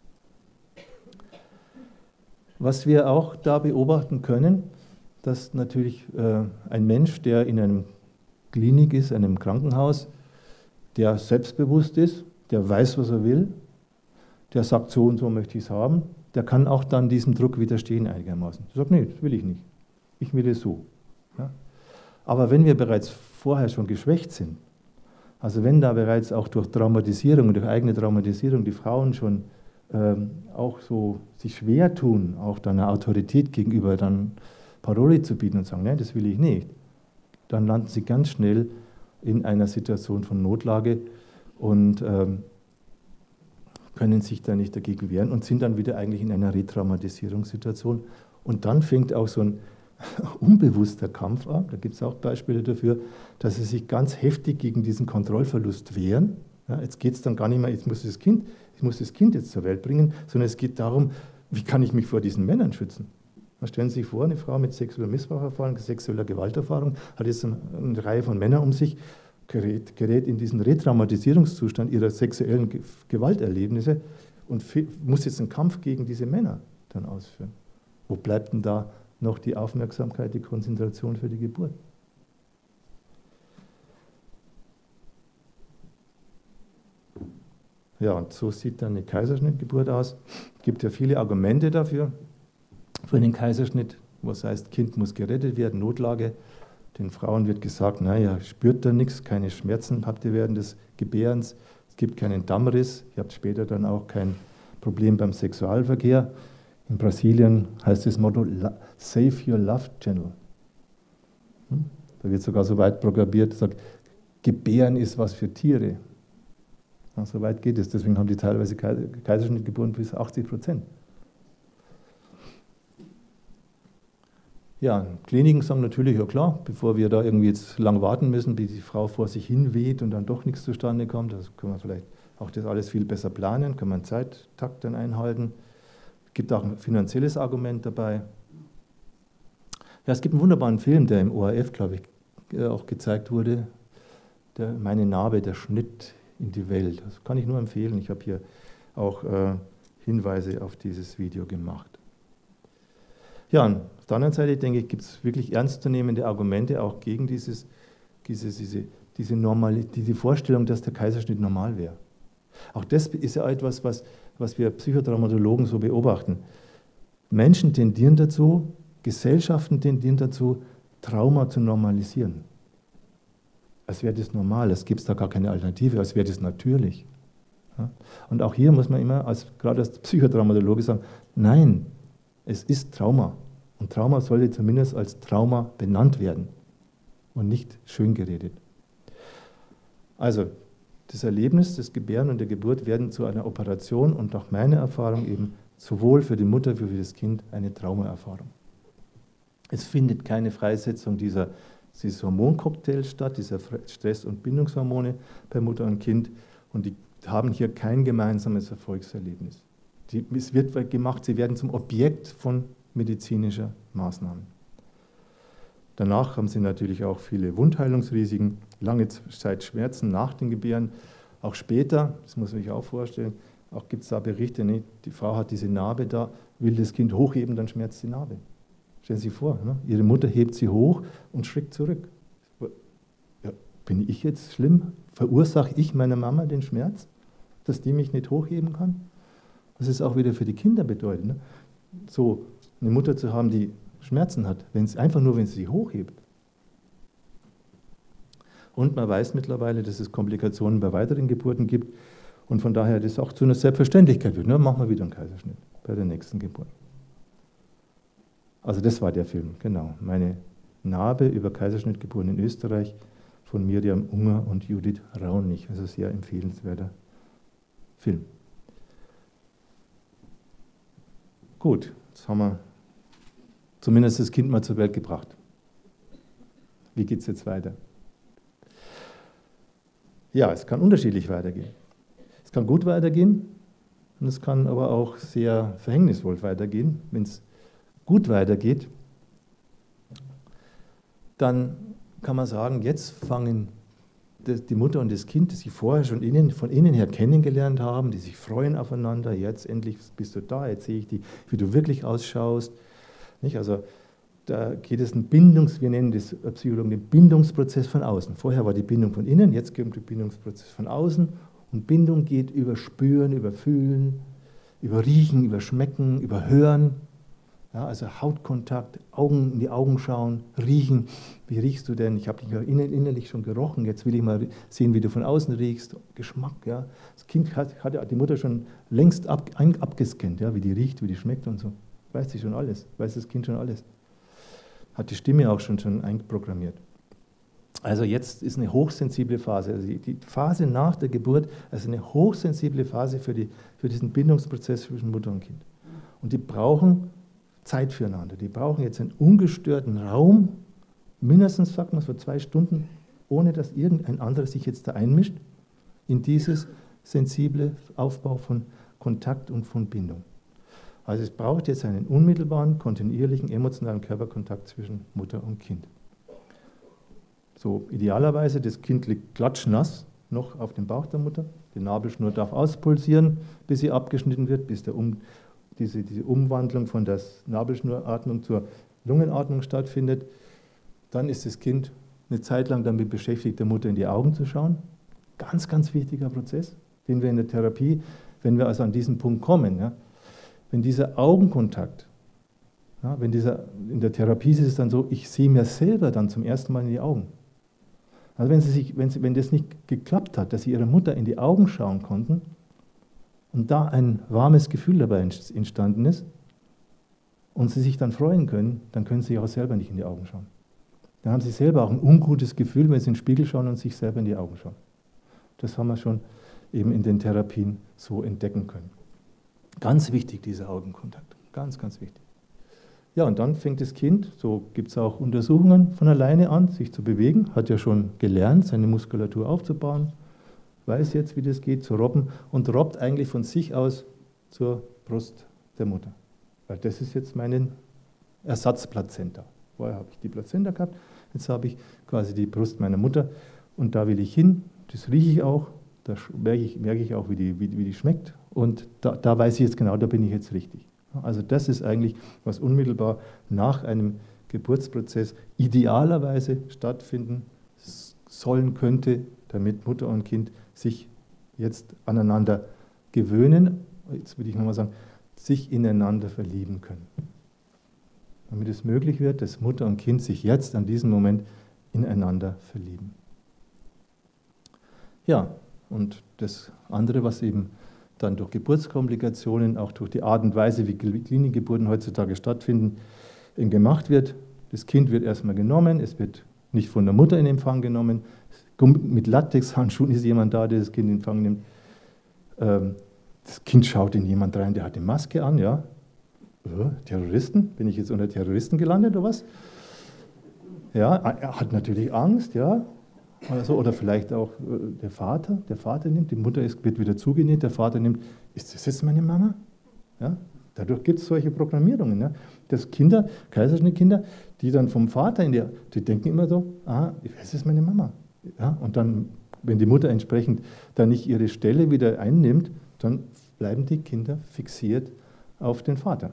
Was wir auch da beobachten können, dass natürlich äh, ein Mensch, der in einem Klinik ist, einem Krankenhaus, der selbstbewusst ist, der weiß, was er will, der sagt, so und so möchte ich es haben, der kann auch dann diesem Druck widerstehen einigermaßen. Der sagt, nee, das will ich nicht. Ich will es so. Ja? Aber wenn wir bereits vorher schon geschwächt sind, also wenn da bereits auch durch Traumatisierung, durch eigene Traumatisierung die Frauen schon ähm, auch so sich schwer tun, auch deiner Autorität gegenüber dann Parole zu bieten und sagen, nein, das will ich nicht, dann landen sie ganz schnell in einer Situation von Notlage und ähm, können sich da nicht dagegen wehren und sind dann wieder eigentlich in einer Retraumatisierungssituation. Und dann fängt auch so ein unbewusster Kampf an. Da gibt es auch Beispiele dafür, dass sie sich ganz heftig gegen diesen Kontrollverlust wehren. Ja, jetzt geht es dann gar nicht mehr, jetzt muss das Kind, ich muss das Kind jetzt zur Welt bringen, sondern es geht darum, wie kann ich mich vor diesen Männern schützen? Man stellen Sie sich vor, eine Frau mit sexueller Missbraucherfahrung, sexueller Gewalterfahrung, hat jetzt eine, eine Reihe von Männern um sich, gerät, gerät in diesen Retraumatisierungszustand ihrer sexuellen Ge Gewalterlebnisse und muss jetzt einen Kampf gegen diese Männer dann ausführen. Wo bleibt denn da noch die Aufmerksamkeit, die Konzentration für die Geburt? Ja, und so sieht dann eine Kaiserschnittgeburt aus. Es gibt ja viele Argumente dafür, für einen Kaiserschnitt, was heißt, Kind muss gerettet werden, Notlage. Den Frauen wird gesagt, naja, spürt da nichts, keine Schmerzen habt ihr während des Gebärens, es gibt keinen Dammriss, ihr habt später dann auch kein Problem beim Sexualverkehr. In Brasilien heißt das Motto, Save your love channel. Da wird sogar so weit propagiert, sagt, Gebären ist was für Tiere. Ja, so weit geht es, deswegen haben die teilweise Kaiserschnittgeburten bis achtzig Prozent. Ja, Kliniken sagen natürlich, ja klar, bevor wir da irgendwie jetzt lang warten müssen, bis die Frau vor sich hin weht und dann doch nichts zustande kommt, das können wir vielleicht auch das alles viel besser planen, kann man einen Zeittakt dann einhalten. Es gibt auch ein finanzielles Argument dabei. Ja, es gibt einen wunderbaren Film, der im O R F, glaube ich, auch gezeigt wurde, der, Meine Narbe, der Schnitt in die Welt. Das kann ich nur empfehlen. Ich habe hier auch äh, Hinweise auf dieses Video gemacht. Ja, und auf der anderen Seite, denke ich, gibt es wirklich ernstzunehmende Argumente auch gegen dieses, dieses, diese, diese, Normali diese Vorstellung, dass der Kaiserschnitt normal wäre. Auch das ist ja etwas, was, was wir Psychotraumatologen so beobachten. Menschen tendieren dazu, Gesellschaften tendieren dazu, Trauma zu normalisieren. Als wäre das normal, als gibt es da gar keine Alternative, als wäre das natürlich. Ja? Und auch hier muss man immer, als, gerade als Psychotraumatologe sagen, nein, es ist Trauma. Und Trauma sollte zumindest als Trauma benannt werden und nicht schön geredet. Also, das Erlebnis des Gebären und der Geburt werden zu einer Operation und nach meiner Erfahrung eben sowohl für die Mutter wie für das Kind eine Traumaerfahrung. Es findet keine Freisetzung dieser, dieses Hormoncocktails statt, dieser Stress- und Bindungshormone bei Mutter und Kind, und die haben hier kein gemeinsames Erfolgserlebnis. Die, es wird gemacht, sie werden zum Objekt von medizinischer Maßnahmen. Danach haben sie natürlich auch viele Wundheilungsrisiken, lange Zeit Schmerzen nach den Gebären, auch später, das muss man sich auch vorstellen, auch gibt es da Berichte, ne, die Frau hat diese Narbe da, will das Kind hochheben, dann schmerzt die Narbe. Stellen Sie sich vor, ne? Ihre Mutter hebt sie hoch und schreckt zurück. Ja, bin ich jetzt schlimm? Verursache ich meiner Mama den Schmerz, dass die mich nicht hochheben kann? Was es auch wieder für die Kinder bedeutet. Ne? So eine Mutter zu haben, die Schmerzen hat, wenn's, einfach nur, wenn sie sie hochhebt. Und man weiß mittlerweile, dass es Komplikationen bei weiteren Geburten gibt und von daher das auch zu einer Selbstverständlichkeit wird. Ne? Machen wir wieder einen Kaiserschnitt bei der nächsten Geburt. Also das war der Film, genau. Meine Narbe über Kaiserschnittgeburten in Österreich von Miriam Unger und Judith Raunich. Also sehr empfehlenswerter Film. Gut, jetzt haben wir zumindest das Kind mal zur Welt gebracht. Wie geht es jetzt weiter? Ja, es kann unterschiedlich weitergehen. Es kann gut weitergehen und es kann aber auch sehr verhängnisvoll weitergehen. Wenn es gut weitergeht, dann kann man sagen, jetzt fangen die Mutter und das Kind, das sie vorher schon innen, von innen her kennengelernt haben, die sich freuen aufeinander, jetzt endlich bist du da, jetzt sehe ich die, wie du wirklich ausschaust. Nicht? Also da geht es ein Bindungs, wir nennen das Psychologen den Bindungsprozess von außen. Vorher war die Bindung von innen, jetzt kommt der Bindungsprozess von außen. Und Bindung geht über Spüren, über Fühlen, über Riechen, über Schmecken, über Hören. Ja, also Hautkontakt, Augen in die Augen schauen, riechen. Wie riechst du denn? Ich habe dich ja innerlich schon gerochen. Jetzt will ich mal sehen, wie du von außen riechst. Geschmack, ja. Das Kind hat, hat die Mutter schon längst ab, ein, abgescannt, ja, wie die riecht, wie die schmeckt und so. Weiß sie schon alles. Weiß das Kind schon alles. Hat die Stimme auch schon, schon einprogrammiert. Also jetzt ist eine hochsensible Phase. Also die Phase nach der Geburt ist eine hochsensible Phase für, die, für diesen Bindungsprozess zwischen Mutter und Kind. Und die brauchen Zeit füreinander. Die brauchen jetzt einen ungestörten Raum, mindestens, sagt man, so zwei Stunden, ohne dass irgendein anderer sich jetzt da einmischt, in dieses sensible Aufbau von Kontakt und von Bindung. Also es braucht jetzt einen unmittelbaren, kontinuierlichen, emotionalen Körperkontakt zwischen Mutter und Kind. So, idealerweise, das Kind liegt klatschnass noch auf dem Bauch der Mutter, die Nabelschnur darf auspulsieren, bis sie abgeschnitten wird, bis der um Diese, diese Umwandlung von der Nabelschnuratmung zur Lungenatmung stattfindet. Dann ist das Kind eine Zeit lang damit beschäftigt, der Mutter in die Augen zu schauen. Ganz, ganz wichtiger Prozess, den wir in der Therapie, wenn wir also an diesen Punkt kommen, ja, wenn dieser Augenkontakt, ja, wenn dieser, in der Therapie ist es dann so, ich sehe mir selber dann zum ersten Mal in die Augen. Also wenn, sie sich, wenn, sie, wenn das nicht geklappt hat, dass sie ihrer Mutter in die Augen schauen konnten, und da ein warmes Gefühl dabei entstanden ist und sie sich dann freuen können, dann können sie auch selber nicht in die Augen schauen. Dann haben sie selber auch ein ungutes Gefühl, wenn sie in den Spiegel schauen und sich selber in die Augen schauen. Das haben wir schon eben in den Therapien so entdecken können. Ganz wichtig, dieser Augenkontakt. Ganz, ganz wichtig. Ja, und dann fängt das Kind, so gibt es auch Untersuchungen, von alleine an, sich zu bewegen, hat ja schon gelernt, seine Muskulatur aufzubauen, weiß jetzt, wie das geht, zu robben und robbt eigentlich von sich aus zur Brust der Mutter. Weil das ist jetzt meine Ersatzplazenta. Vorher habe ich die Plazenta gehabt, jetzt habe ich quasi die Brust meiner Mutter und da will ich hin, das rieche ich auch, da merke ich, merke ich auch, wie die, wie, wie die schmeckt und da, da weiß ich jetzt genau, da bin ich jetzt richtig. Also das ist eigentlich, was unmittelbar nach einem Geburtsprozess idealerweise stattfinden sollen könnte, damit Mutter und Kind sich jetzt aneinander gewöhnen, jetzt würde ich nochmal sagen, sich ineinander verlieben können. Damit es möglich wird, dass Mutter und Kind sich jetzt an diesem Moment ineinander verlieben. Ja, und das andere, was eben dann durch Geburtskomplikationen, auch durch die Art und Weise, wie Klinikgeburten heutzutage stattfinden, gemacht wird. Das Kind wird erstmal genommen, es wird nicht von der Mutter in Empfang genommen. Mit Latexhandschuhen ist jemand da, der das Kind in Empfang nimmt. Das Kind schaut in jemand rein, der hat eine Maske an, ja. Terroristen? Bin ich jetzt unter Terroristen gelandet oder was? Ja, er hat natürlich Angst, ja. Oder, so. Oder vielleicht auch der Vater, der Vater nimmt, die Mutter ist, wird wieder zugenäht, der Vater nimmt, ist das jetzt meine Mama? Ja? Dadurch gibt es solche Programmierungen. Ja? Dass Kinder, Kaiserschnittkinder, die dann vom Vater in die, die denken immer so, ah, das ist meine Mama. Ja? Und dann, wenn die Mutter entsprechend dann nicht ihre Stelle wieder einnimmt, dann bleiben die Kinder fixiert auf den Vater.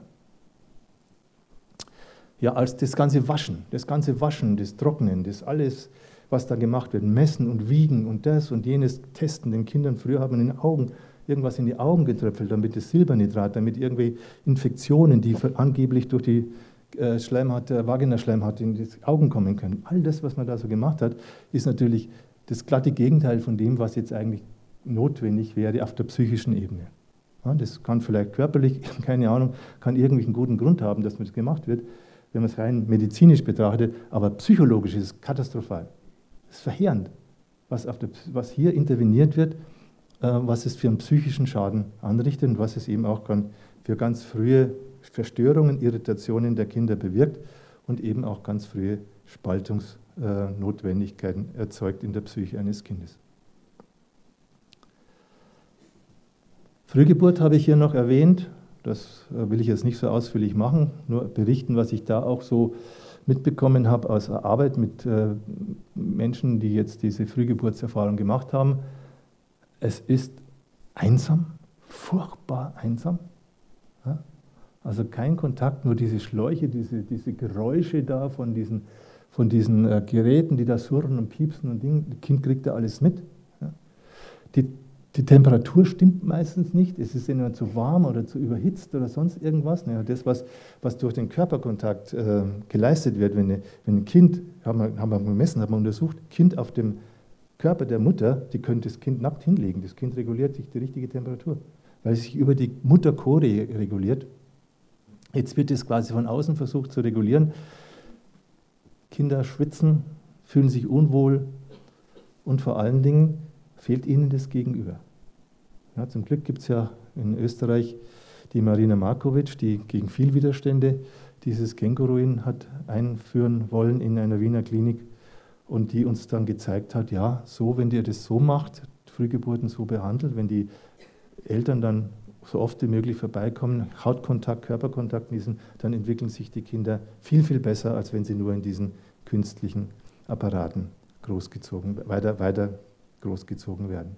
Ja, als das ganze Waschen, das ganze Waschen, das Trocknen, das alles, was da gemacht wird, messen und wiegen und das und jenes testen, den Kindern früher haben in den Augen irgendwas in die Augen getröpfelt, damit das Silbernitrat, damit irgendwie Infektionen, die angeblich durch die äh, Schleimhaut, äh, Vaginaschleimhaut in die Augen kommen können. All das, was man da so gemacht hat, ist natürlich das glatte Gegenteil von dem, was jetzt eigentlich notwendig wäre auf der psychischen Ebene. Ja, das kann vielleicht körperlich, keine Ahnung, kann irgendwie einen guten Grund haben, dass das gemacht wird, wenn man es rein medizinisch betrachtet, aber psychologisch ist es katastrophal. Es ist verheerend, was, auf der, was hier interveniert wird, äh, was es für einen psychischen Schaden anrichtet und was es eben auch kann für ganz frühe Verstörungen, Irritationen der Kinder bewirkt und eben auch ganz frühe Spaltungsnotwendigkeiten äh, erzeugt in der Psyche eines Kindes. Frühgeburt habe ich hier noch erwähnt, das äh, will ich jetzt nicht so ausführlich machen, nur berichten, was ich da auch so mitbekommen habe aus der Arbeit mit äh, Menschen, die jetzt diese Frühgeburtserfahrung gemacht haben. Es ist einsam, furchtbar einsam. Ja? Also kein Kontakt, nur diese Schläuche, diese, diese Geräusche da von diesen, von diesen äh, Geräten, die da surren und piepsen und Dingen. Das Kind kriegt da alles mit. Ja? Die, Die Temperatur stimmt meistens nicht, es ist entweder zu warm oder zu überhitzt oder sonst irgendwas. Ja, das, was, was durch den Körperkontakt äh, geleistet wird, wenn, eine, wenn ein Kind, haben wir, haben wir gemessen, haben wir untersucht, Kind auf dem Körper der Mutter, die können das Kind nackt hinlegen, das Kind reguliert sich die richtige Temperatur, weil es sich über die Mutterchore reguliert. Jetzt wird es quasi von außen versucht zu regulieren. Kinder schwitzen, fühlen sich unwohl und vor allen Dingen fehlt ihnen das Gegenüber. Ja, zum Glück gibt es ja in Österreich die Marina Markovic, die gegen viel Widerstände dieses Kenguruin hat einführen wollen in einer Wiener Klinik und die uns dann gezeigt hat, ja, so, wenn ihr das so macht, Frühgeburten so behandelt, wenn die Eltern dann so oft wie möglich vorbeikommen, Hautkontakt, Körperkontakt diesen, dann entwickeln sich die Kinder viel, viel besser, als wenn sie nur in diesen künstlichen Apparaten großgezogen, weiter, weiter großgezogen werden.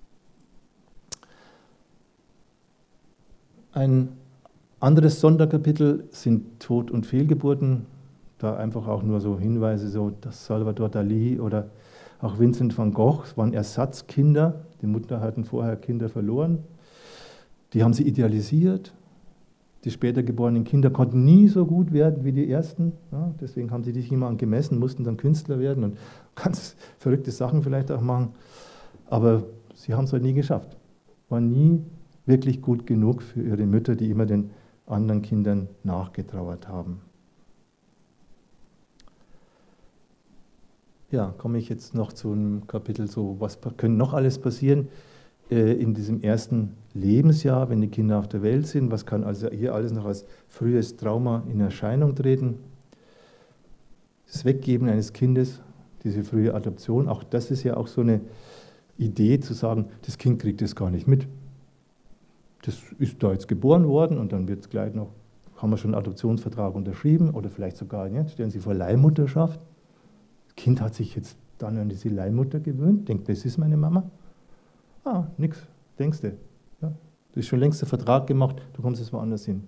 Ein anderes Sonderkapitel sind Tod- und Fehlgeburten. Da einfach auch nur so Hinweise, so dass Salvador Dalí oder auch Vincent van Gogh waren Ersatzkinder. Die Mutter hatten vorher Kinder verloren. Die haben sie idealisiert. Die später geborenen Kinder konnten nie so gut werden wie die ersten. Ja, deswegen haben sie sich immer gemessen, mussten dann Künstler werden und ganz verrückte Sachen vielleicht auch machen. Aber sie haben es halt nie geschafft. Waren nie wirklich gut genug für ihre Mütter, die immer den anderen Kindern nachgetrauert haben. Ja, komme ich jetzt noch zu einem Kapitel, so was könnte noch alles passieren äh, in diesem ersten Lebensjahr, wenn die Kinder auf der Welt sind. Was kann also hier alles noch als frühes Trauma in Erscheinung treten? Das Weggeben eines Kindes, diese frühe Adoption, auch das ist ja auch so eine Idee zu sagen, das Kind kriegt das gar nicht mit. Das ist da jetzt geboren worden und dann wird es gleich noch, haben wir schon einen Adoptionsvertrag unterschrieben oder vielleicht sogar, ja, stellen Sie vor, Leihmutterschaft. Das Kind hat sich jetzt dann an diese Leihmutter gewöhnt, denkt, das ist meine Mama. Ah, nix, denkst du. Ja, du hast schon längst einen Vertrag gemacht, du kommst jetzt woanders hin.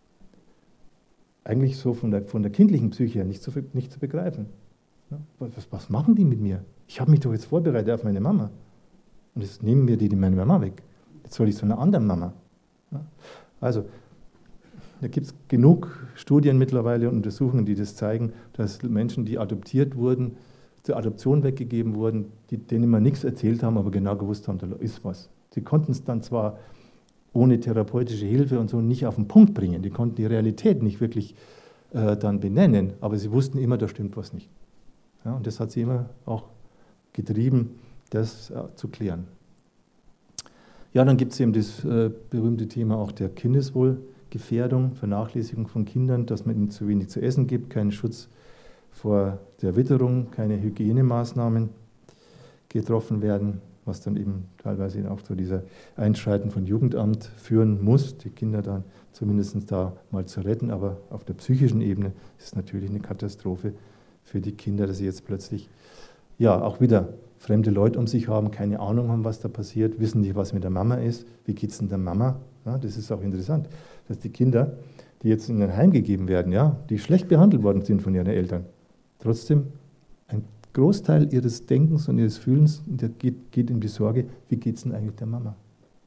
Eigentlich so von der, von der kindlichen Psyche her nicht zu, nicht zu begreifen. Ja, was, was machen die mit mir? Ich habe mich doch jetzt vorbereitet auf meine Mama. Und jetzt nehmen mir die, die meine Mama weg. Jetzt soll ich zu einer anderen Mama. Ja, also, da gibt es genug Studien mittlerweile und Untersuchungen, die das zeigen, dass Menschen, die adoptiert wurden, zur Adoption weggegeben wurden, die, denen wir nichts erzählt haben, aber genau gewusst haben, da ist was. Sie konnten es dann zwar ohne therapeutische Hilfe und so nicht auf den Punkt bringen, die konnten die Realität nicht wirklich äh, dann benennen, aber sie wussten immer, da stimmt was nicht. Ja, und das hat sie immer auch getrieben, das äh, zu klären. Ja, dann gibt es eben das äh, berühmte Thema auch der Kindeswohlgefährdung, Vernachlässigung von Kindern, dass man ihnen zu wenig zu essen gibt, keinen Schutz vor der Witterung, keine Hygienemaßnahmen getroffen werden, was dann eben teilweise auch zu dieser Einschreiten von Jugendamt führen muss, die Kinder dann zumindest da mal zu retten, aber auf der psychischen Ebene ist es natürlich eine Katastrophe für die Kinder, dass sie jetzt plötzlich ja auch wieder fremde Leute um sich haben, keine Ahnung haben, was da passiert, wissen nicht, was mit der Mama ist, wie geht es denn der Mama? Ja, das ist auch interessant, dass die Kinder, die jetzt in ein Heim gegeben werden, ja, die schlecht behandelt worden sind von ihren Eltern, trotzdem ein Großteil ihres Denkens und ihres Fühlens der geht, geht in die Sorge, wie geht es denn eigentlich der Mama?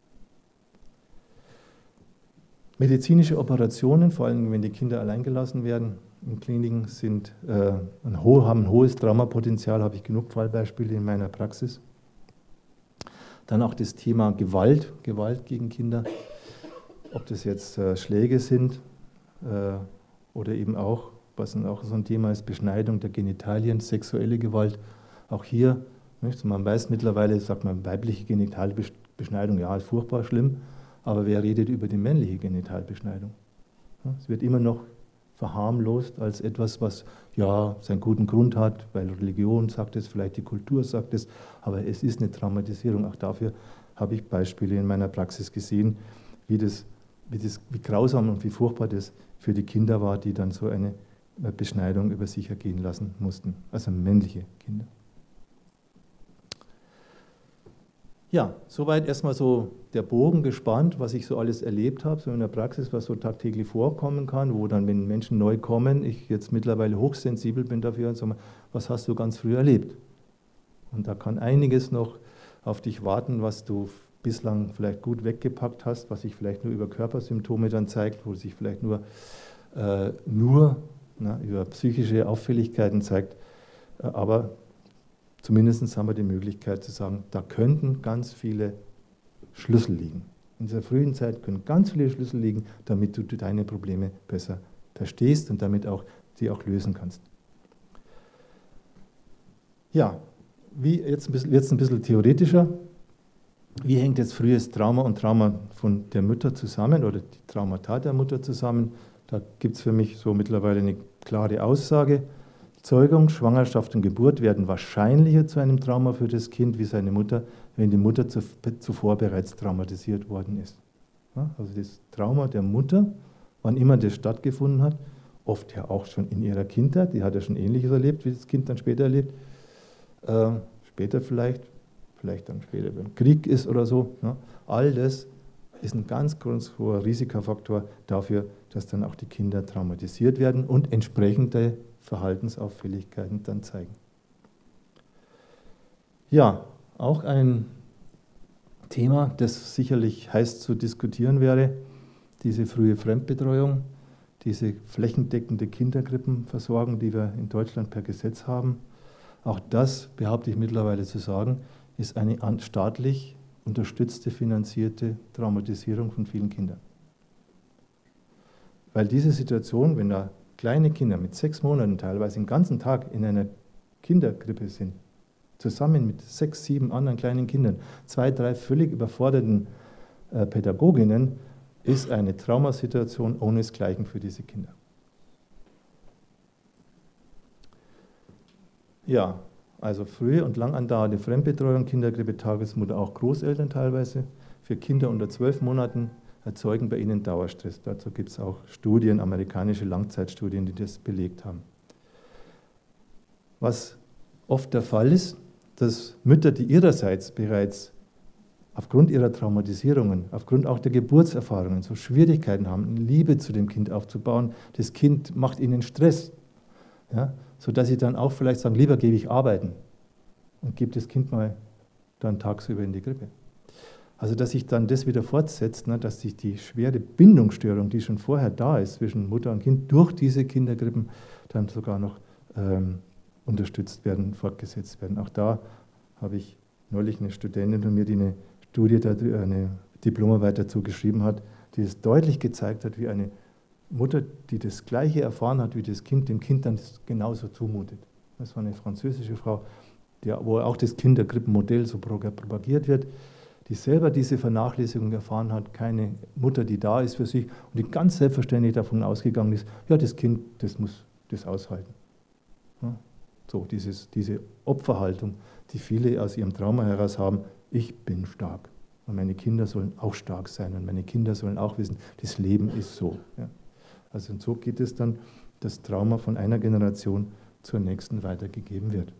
Medizinische Operationen, vor allem wenn die Kinder allein gelassen werden in Kliniken, sind, äh, ein ho haben ein hohes Traumapotenzial, habe ich genug Fallbeispiele in meiner Praxis. Dann auch das Thema Gewalt, Gewalt gegen Kinder, ob das jetzt äh, Schläge sind äh, oder eben auch, was auch so ein Thema ist, Beschneidung der Genitalien, sexuelle Gewalt. Auch hier, nicht, man weiß mittlerweile, sagt man, weibliche Genitalbeschneidung, ja, ist furchtbar schlimm, aber wer redet über die männliche Genitalbeschneidung? Ja, es wird immer noch verharmlost als etwas, was ja seinen guten Grund hat, weil Religion sagt es, vielleicht die Kultur sagt es, aber es ist eine Traumatisierung. Auch dafür habe ich Beispiele in meiner Praxis gesehen, wie, das, wie, das, wie grausam und wie furchtbar das für die Kinder war, die dann so eine Beschneidung über sich ergehen lassen mussten, also männliche Kinder. Ja, soweit erstmal so der Bogen gespannt, was ich so alles erlebt habe, so in der Praxis, was so tagtäglich vorkommen kann, wo dann, wenn Menschen neu kommen, ich jetzt mittlerweile hochsensibel bin dafür und sage, was hast du ganz früh erlebt? Und da kann einiges noch auf dich warten, was du bislang vielleicht gut weggepackt hast, was sich vielleicht nur über Körpersymptome dann zeigt, wo sich vielleicht nur, äh, nur na, über psychische Auffälligkeiten zeigt. Äh, aber zumindest haben wir die Möglichkeit zu sagen, da könnten ganz viele Schlüssel liegen. In dieser frühen Zeit können ganz viele Schlüssel liegen, damit du deine Probleme besser verstehst und damit auch die auch lösen kannst. Ja, wie jetzt ein bisschen, jetzt ein bisschen theoretischer. Wie hängt jetzt frühes Trauma und Trauma von der Mutter zusammen oder die Traumata der Mutter zusammen? Da gibt es für mich so mittlerweile eine klare Aussage. Zeugung, Schwangerschaft und Geburt werden wahrscheinlicher zu einem Trauma für das Kind wie seine Mutter, wenn die Mutter zuvor bereits traumatisiert worden ist. Ja, also das Trauma der Mutter, wann immer das stattgefunden hat, oft ja auch schon in ihrer Kindheit, die hat ja schon Ähnliches erlebt, wie das Kind dann später erlebt, äh, später vielleicht, vielleicht dann später beim Krieg ist oder so. Ja. All das ist ein ganz, ganz hoher Risikofaktor dafür, dass dann auch die Kinder traumatisiert werden und entsprechende Verhaltensauffälligkeiten dann zeigen. Ja, auch ein Thema, das sicherlich heiß zu diskutieren wäre, diese frühe Fremdbetreuung, diese flächendeckende Kinderkrippenversorgung, die wir in Deutschland per Gesetz haben. Auch das, behaupte ich mittlerweile zu sagen, ist eine staatlich unterstützte, finanzierte Traumatisierung von vielen Kindern. Weil diese Situation, wenn da kleine Kinder mit sechs Monaten teilweise den ganzen Tag in einer Kinderkrippe sind, zusammen mit sechs, sieben anderen kleinen Kindern, zwei, drei völlig überforderten äh, Pädagoginnen, ist eine Traumasituation ohnesgleichen für diese Kinder. Ja, also frühe und lang andauernde Fremdbetreuung, Kinderkrippe, Tagesmutter, auch Großeltern teilweise, für Kinder unter zwölf Monaten erzeugen bei ihnen Dauerstress. Dazu gibt es auch Studien, amerikanische Langzeitstudien, die das belegt haben. Was oft der Fall ist, dass Mütter, die ihrerseits bereits aufgrund ihrer Traumatisierungen, aufgrund auch der Geburtserfahrungen so Schwierigkeiten haben, Liebe zu dem Kind aufzubauen, das Kind macht ihnen Stress, ja, sodass sie dann auch vielleicht sagen, lieber gebe ich arbeiten und gebe das Kind mal dann tagsüber in die Krippe. Also dass sich dann das wieder fortsetzt, ne, dass sich die schwere Bindungsstörung, die schon vorher da ist zwischen Mutter und Kind, durch diese Kinderkrippen dann sogar noch ähm, unterstützt werden, fortgesetzt werden. Auch da habe ich neulich eine Studentin von mir, die eine Studie, eine Diplomarbeit dazu geschrieben hat, die es deutlich gezeigt hat, wie eine Mutter, die das Gleiche erfahren hat wie das Kind, dem Kind dann das genauso zumutet. Das war eine französische Frau, die, wo auch das Kinderkrippenmodell so propagiert wird, die selber diese Vernachlässigung erfahren hat, keine Mutter, die da ist für sich und die ganz selbstverständlich davon ausgegangen ist, ja, das Kind, das muss das aushalten. Ja, so, dieses, diese Opferhaltung, die viele aus ihrem Trauma heraus haben, ich bin stark und meine Kinder sollen auch stark sein und meine Kinder sollen auch wissen, das Leben ist so. Ja. Also und so geht es dann, dass Trauma von einer Generation zur nächsten weitergegeben wird.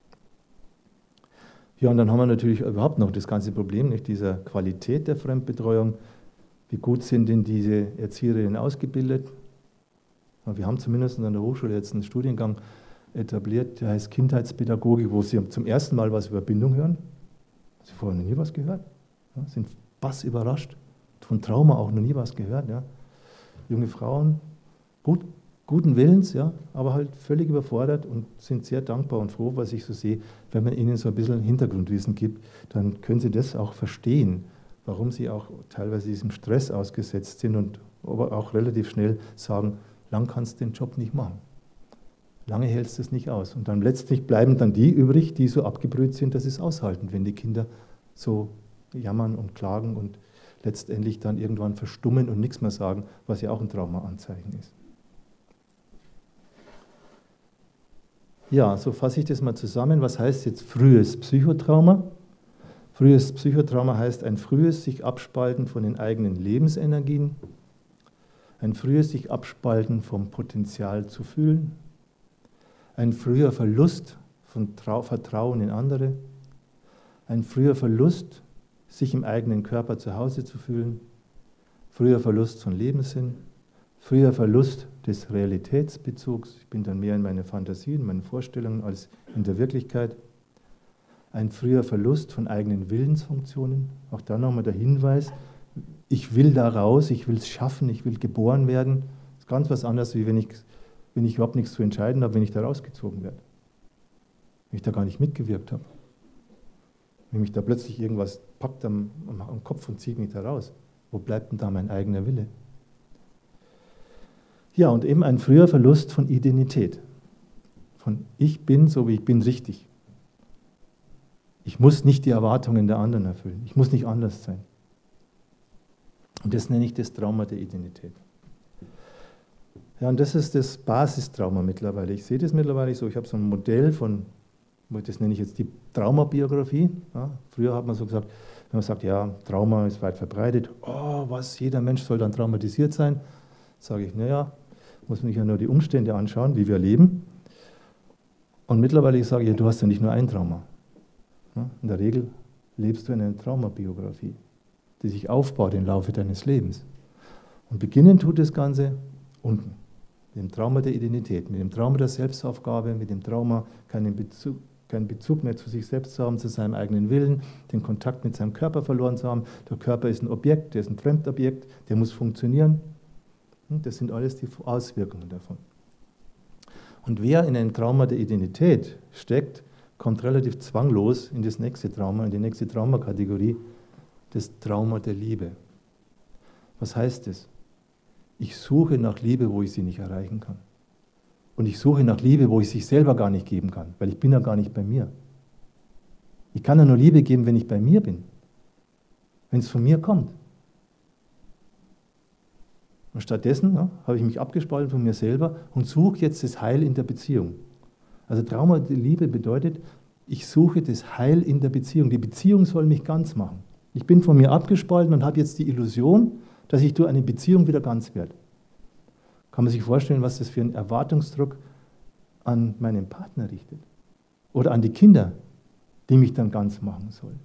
Ja, und dann haben wir natürlich überhaupt noch das ganze Problem, nicht, dieser Qualität der Fremdbetreuung. Wie gut sind denn diese Erzieherinnen ausgebildet? Wir haben zumindest an der Hochschule jetzt einen Studiengang etabliert, der heißt Kindheitspädagogik, wo Sie zum ersten Mal was über Bindung hören. Sie haben vorher noch nie was gehört. Ja, sind bass überrascht. Von Trauma auch noch nie was gehört. Ja. Junge Frauen, gut, guten Willens, ja, aber halt völlig überfordert und sind sehr dankbar und froh, was ich so sehe. Wenn man ihnen so ein bisschen Hintergrundwissen gibt, dann können sie das auch verstehen, warum sie auch teilweise diesem Stress ausgesetzt sind und aber auch relativ schnell sagen, lang kannst du den Job nicht machen. Lange hältst du es nicht aus. Und dann letztlich bleiben dann die übrig, die so abgebrüht sind, dass sie es aushalten, wenn die Kinder so jammern und klagen und letztendlich dann irgendwann verstummen und nichts mehr sagen, was ja auch ein Traumaanzeichen ist. Ja, so fasse ich das mal zusammen. Was heißt jetzt frühes Psychotrauma? Frühes Psychotrauma heißt ein frühes sich Abspalten von den eigenen Lebensenergien, ein frühes sich Abspalten vom Potenzial zu fühlen, ein früher Verlust von Trau- Vertrauen in andere, ein früher Verlust, sich im eigenen Körper zu Hause zu fühlen, früher Verlust von Lebenssinn, früher Verlust des Realitätsbezugs, ich bin dann mehr in meine Fantasien, in meinen Vorstellungen als in der Wirklichkeit, ein früher Verlust von eigenen Willensfunktionen. Auch da nochmal der Hinweis, ich will da raus, ich will es schaffen, ich will geboren werden. Das ist ganz was anderes, wie wenn ich, wenn ich überhaupt nichts zu entscheiden habe, wenn ich da rausgezogen werde. Wenn ich da gar nicht mitgewirkt habe. Wenn mich da plötzlich irgendwas packt am, am, am Kopf und zieht mich da raus. Wo bleibt denn da mein eigener Wille? Ja, und eben ein früher Verlust von Identität. Von ich bin, so wie ich bin, richtig. Ich muss nicht die Erwartungen der anderen erfüllen. Ich muss nicht anders sein. Und das nenne ich das Trauma der Identität. Ja, und das ist das Basistrauma mittlerweile. Ich sehe das mittlerweile so, ich habe so ein Modell von, das nenne ich jetzt die Traumabiografie. Ja, früher hat man so gesagt, wenn man sagt, ja, Trauma ist weit verbreitet, oh, was, jeder Mensch soll dann traumatisiert sein, sage ich, naja, muss man sich ja nur die Umstände anschauen, wie wir leben. Und mittlerweile sage ich, ja, du hast ja nicht nur ein Trauma. Ja, in der Regel lebst du in einer Traumabiografie, die sich aufbaut im Laufe deines Lebens. Und beginnen tut das Ganze unten, mit dem Trauma der Identität, mit dem Trauma der Selbstaufgabe, mit dem Trauma, keinen Bezug, keinen Bezug mehr zu sich selbst zu haben, zu seinem eigenen Willen, den Kontakt mit seinem Körper verloren zu haben. Der Körper ist ein Objekt, der ist ein Fremdobjekt, der muss funktionieren. Das sind alles die Auswirkungen davon. Und wer in einem Trauma der Identität steckt, kommt relativ zwanglos in das nächste Trauma, in die nächste Traumakategorie, das Trauma der Liebe. Was heißt das? Ich suche nach Liebe, wo ich sie nicht erreichen kann. Und ich suche nach Liebe, wo ich sie selber gar nicht geben kann, weil ich bin ja gar nicht bei mir. Ich kann ja nur Liebe geben, wenn ich bei mir bin, wenn es von mir kommt. Und stattdessen ja, habe ich mich abgespalten von mir selber und suche jetzt das Heil in der Beziehung. Also Trauma der Liebe bedeutet, ich suche das Heil in der Beziehung. Die Beziehung soll mich ganz machen. Ich bin von mir abgespalten und habe jetzt die Illusion, dass ich durch eine Beziehung wieder ganz werde. Kann man sich vorstellen, was das für einen Erwartungsdruck an meinen Partner richtet? Oder an die Kinder, die mich dann ganz machen sollen.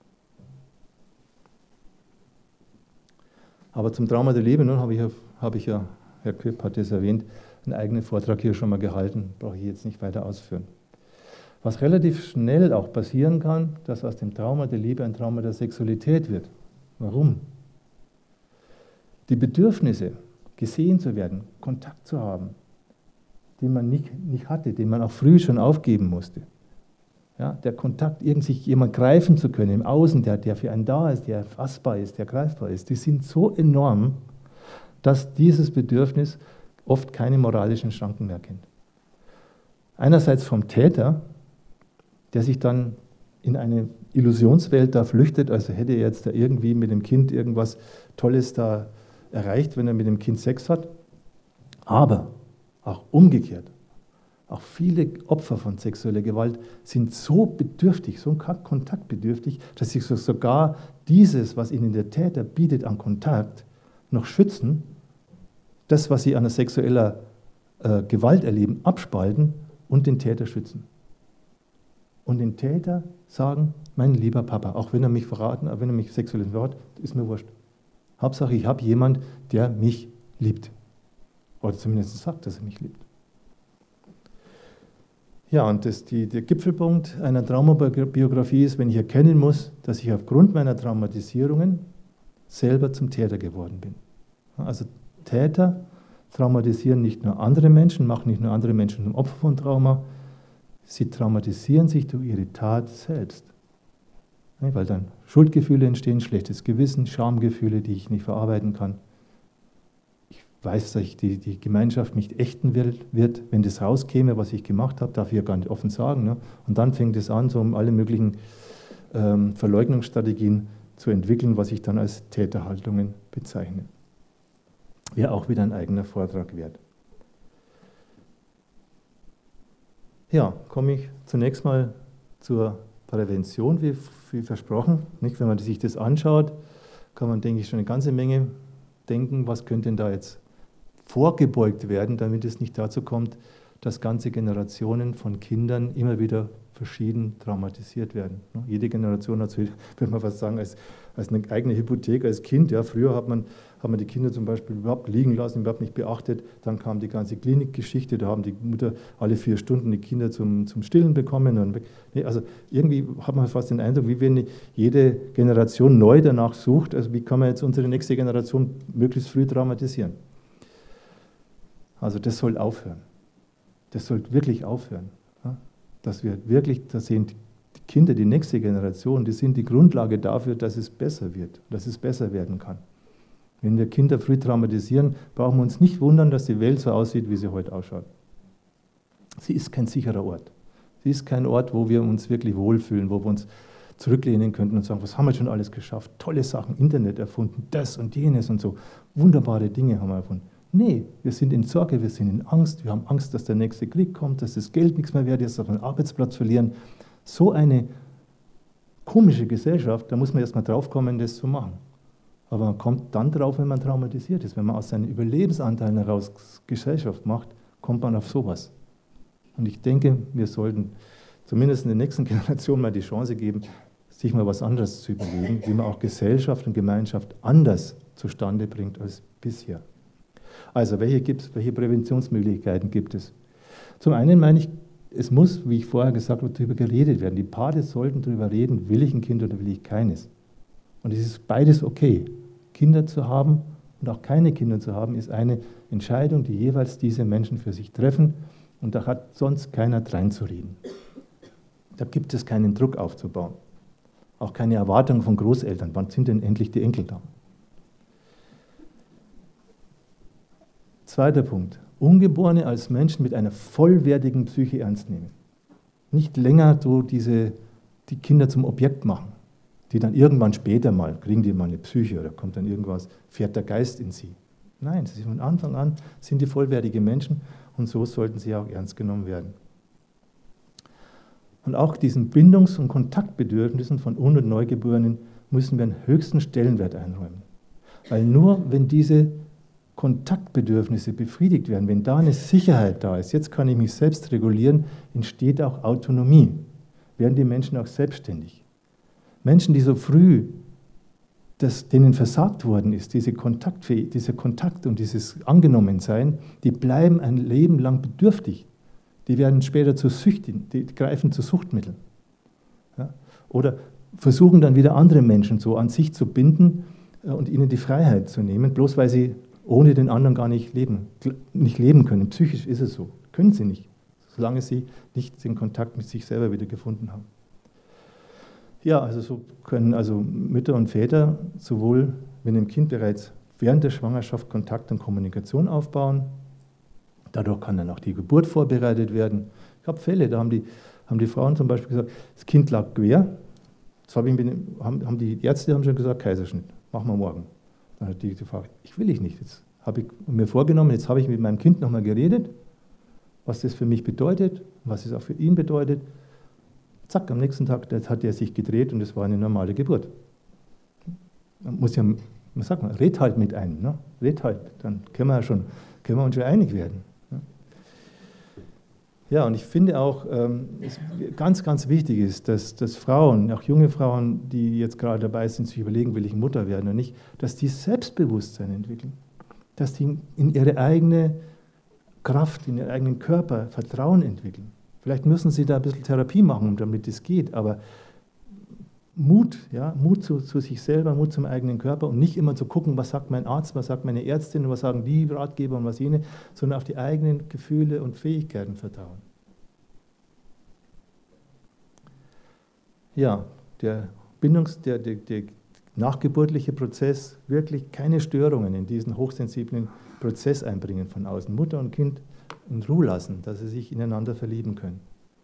Aber zum Trauma der Liebe, nun habe ich, ja, habe ich ja, Herr Küpp hat es erwähnt, einen eigenen Vortrag hier schon mal gehalten, brauche ich jetzt nicht weiter ausführen. Was relativ schnell auch passieren kann, dass aus dem Trauma der Liebe ein Trauma der Sexualität wird. Warum? Die Bedürfnisse, gesehen zu werden, Kontakt zu haben, den man nicht, nicht hatte, den man auch früh schon aufgeben musste. Ja, der Kontakt, irgendwie jemand greifen zu können im Außen, der, der für einen da ist, der fassbar ist, der greifbar ist, die sind so enorm, dass dieses Bedürfnis oft keine moralischen Schranken mehr kennt. Einerseits vom Täter, der sich dann in eine Illusionswelt da flüchtet, also hätte er jetzt da irgendwie mit dem Kind irgendwas Tolles da erreicht, wenn er mit dem Kind Sex hat. Aber auch umgekehrt, auch viele Opfer von sexueller Gewalt sind so bedürftig, so kontaktbedürftig, dass sie sogar dieses, was ihnen der Täter bietet an Kontakt, noch schützen, das, was sie an sexueller äh, Gewalt erleben, abspalten und den Täter schützen. Und den Täter sagen, mein lieber Papa, auch wenn er mich verraten, auch wenn er mich sexuell verraten, ist mir wurscht. Hauptsache, ich habe jemanden, der mich liebt. Oder zumindest sagt, dass er mich liebt. Ja, und das, die, der Gipfelpunkt einer Traumabiografie ist, wenn ich erkennen muss, dass ich aufgrund meiner Traumatisierungen selber zum Täter geworden bin. Also Täter traumatisieren nicht nur andere Menschen, machen nicht nur andere Menschen zum Opfer von Trauma, sie traumatisieren sich durch ihre Tat selbst. Weil dann Schuldgefühle entstehen, schlechtes Gewissen, Schamgefühle, die ich nicht verarbeiten kann. Ich weiß, dass ich die, die Gemeinschaft mich ächten wird, wird, wenn das rauskäme, was ich gemacht habe, darf ich ja gar nicht offen sagen. Ne? Und dann fängt es an, so um alle möglichen ähm, Verleugnungsstrategien zu entwickeln, was ich dann als Täterhaltungen bezeichne. Wäre auch wieder ein eigener Vortrag wert. Ja, komme ich zunächst mal zur Prävention, wie, wie versprochen. Nicht, wenn man sich das anschaut, kann man, denke ich, schon eine ganze Menge denken, was könnte denn da jetzt vorgebeugt werden, damit es nicht dazu kommt, dass ganze Generationen von Kindern immer wieder verschieden traumatisiert werden. Jede Generation hat, so, würde man fast sagen, als, als eine eigene Hypothek als Kind. Ja, früher hat man haben wir die Kinder zum Beispiel überhaupt liegen lassen, überhaupt nicht beachtet. Dann kam die ganze Klinikgeschichte, da haben die Mutter alle vier Stunden die Kinder zum, zum Stillen bekommen. Und nee, also irgendwie hat man fast den Eindruck, wie wenn jede Generation neu danach sucht, also wie kann man jetzt unsere nächste Generation möglichst früh traumatisieren. Also das soll aufhören. Das soll wirklich aufhören. Ja? Dass wir wirklich, da sehen die Kinder, die nächste Generation, die sind die Grundlage dafür, dass es besser wird, dass es besser werden kann. Wenn wir Kinder früh traumatisieren, brauchen wir uns nicht wundern, dass die Welt so aussieht, wie sie heute ausschaut. Sie ist kein sicherer Ort. Sie ist kein Ort, wo wir uns wirklich wohlfühlen, wo wir uns zurücklehnen könnten und sagen, was haben wir schon alles geschafft? Tolle Sachen, Internet erfunden, das und jenes und so. Wunderbare Dinge haben wir erfunden. Nee, wir sind in Sorge, wir sind in Angst, wir haben Angst, dass der nächste Krieg kommt, dass das Geld nichts mehr wert ist, dass wir einen Arbeitsplatz verlieren. So eine komische Gesellschaft, da muss man erstmal drauf kommen, das zu machen. Aber man kommt dann drauf, wenn man traumatisiert ist. Wenn man aus seinen Überlebensanteilen heraus Gesellschaft macht, kommt man auf sowas. Und ich denke, wir sollten zumindest in der nächsten Generation mal die Chance geben, sich mal was anderes zu überlegen, wie man auch Gesellschaft und Gemeinschaft anders zustande bringt als bisher. Also, welche, gibt's, welche Präventionsmöglichkeiten gibt es? Zum einen meine ich, es muss, wie ich vorher gesagt habe, darüber geredet werden. Die Paare sollten darüber reden, will ich ein Kind oder will ich keines. Und es ist beides okay. Kinder zu haben und auch keine Kinder zu haben, ist eine Entscheidung, die jeweils diese Menschen für sich treffen. Und da hat sonst keiner dreinzureden. Da gibt es keinen Druck aufzubauen. Auch keine Erwartung von Großeltern. Wann sind denn endlich die Enkel da? Zweiter Punkt. Ungeborene als Menschen mit einer vollwertigen Psyche ernst nehmen. Nicht länger so diese, die Kinder zum Objekt machen, die dann irgendwann später mal, kriegen die mal eine Psyche oder kommt dann irgendwas, fährt der Geist in sie. Nein, sie sind von Anfang an sind die vollwertige Menschen und so sollten sie auch ernst genommen werden. Und auch diesen Bindungs- und Kontaktbedürfnissen von Un- und Neugeborenen müssen wir einen höchsten Stellenwert einräumen. Weil nur wenn diese Kontaktbedürfnisse befriedigt werden, wenn da eine Sicherheit da ist, jetzt kann ich mich selbst regulieren, entsteht auch Autonomie, werden die Menschen auch selbstständig. Menschen, die so früh, dass denen versagt worden ist, diese Kontaktfähig, dieser Kontakt und dieses Angenommensein, die bleiben ein Leben lang bedürftig. Die werden später zu Süchtigen, die greifen zu Suchtmitteln. Ja? Oder versuchen dann wieder andere Menschen so an sich zu binden und ihnen die Freiheit zu nehmen, bloß weil sie ohne den anderen gar nicht leben, nicht leben können. Psychisch ist es so. Können sie nicht, solange sie nicht den Kontakt mit sich selber wieder gefunden haben. Ja, also so können also Mütter und Väter sowohl, wenn ein Kind bereits während der Schwangerschaft Kontakt und Kommunikation aufbauen, dadurch kann dann auch die Geburt vorbereitet werden. Ich habe Fälle, da haben die, haben die Frauen zum Beispiel gesagt, das Kind lag quer, das hab ich mit, haben, haben die Ärzte haben schon gesagt, Kaiserschnitt, machen wir morgen. Dann hat die gefragt, ich will ich nicht. Jetzt habe ich mir vorgenommen, jetzt habe ich mit meinem Kind nochmal geredet, was das für mich bedeutet, was es auch für ihn bedeutet. Zack, am nächsten Tag hat er sich gedreht und es war eine normale Geburt. Man muss ja, man sagt mal, red halt mit einem, ne? Red halt, dann können wir, schon, können wir uns schon einig werden. Ne? Ja, und ich finde auch, ähm, es ganz, ganz wichtig ist, dass, dass Frauen, auch junge Frauen, die jetzt gerade dabei sind, sich überlegen, will ich Mutter werden oder nicht, dass die Selbstbewusstsein entwickeln, dass die in ihre eigene Kraft, in ihren eigenen Körper Vertrauen entwickeln. Vielleicht müssen sie da ein bisschen Therapie machen, damit es geht, aber Mut, ja, Mut zu, zu sich selber, Mut zum eigenen Körper und nicht immer zu gucken, was sagt mein Arzt, was sagt meine Ärztin, was sagen die Ratgeber und was jene, sondern auf die eigenen Gefühle und Fähigkeiten vertrauen. Ja, der Bindungs-, der, der, der nachgeburtliche Prozess, wirklich keine Störungen in diesen hochsensiblen Prozess einbringen von außen. Mutter und Kind in Ruhe lassen, dass sie sich ineinander verlieben können.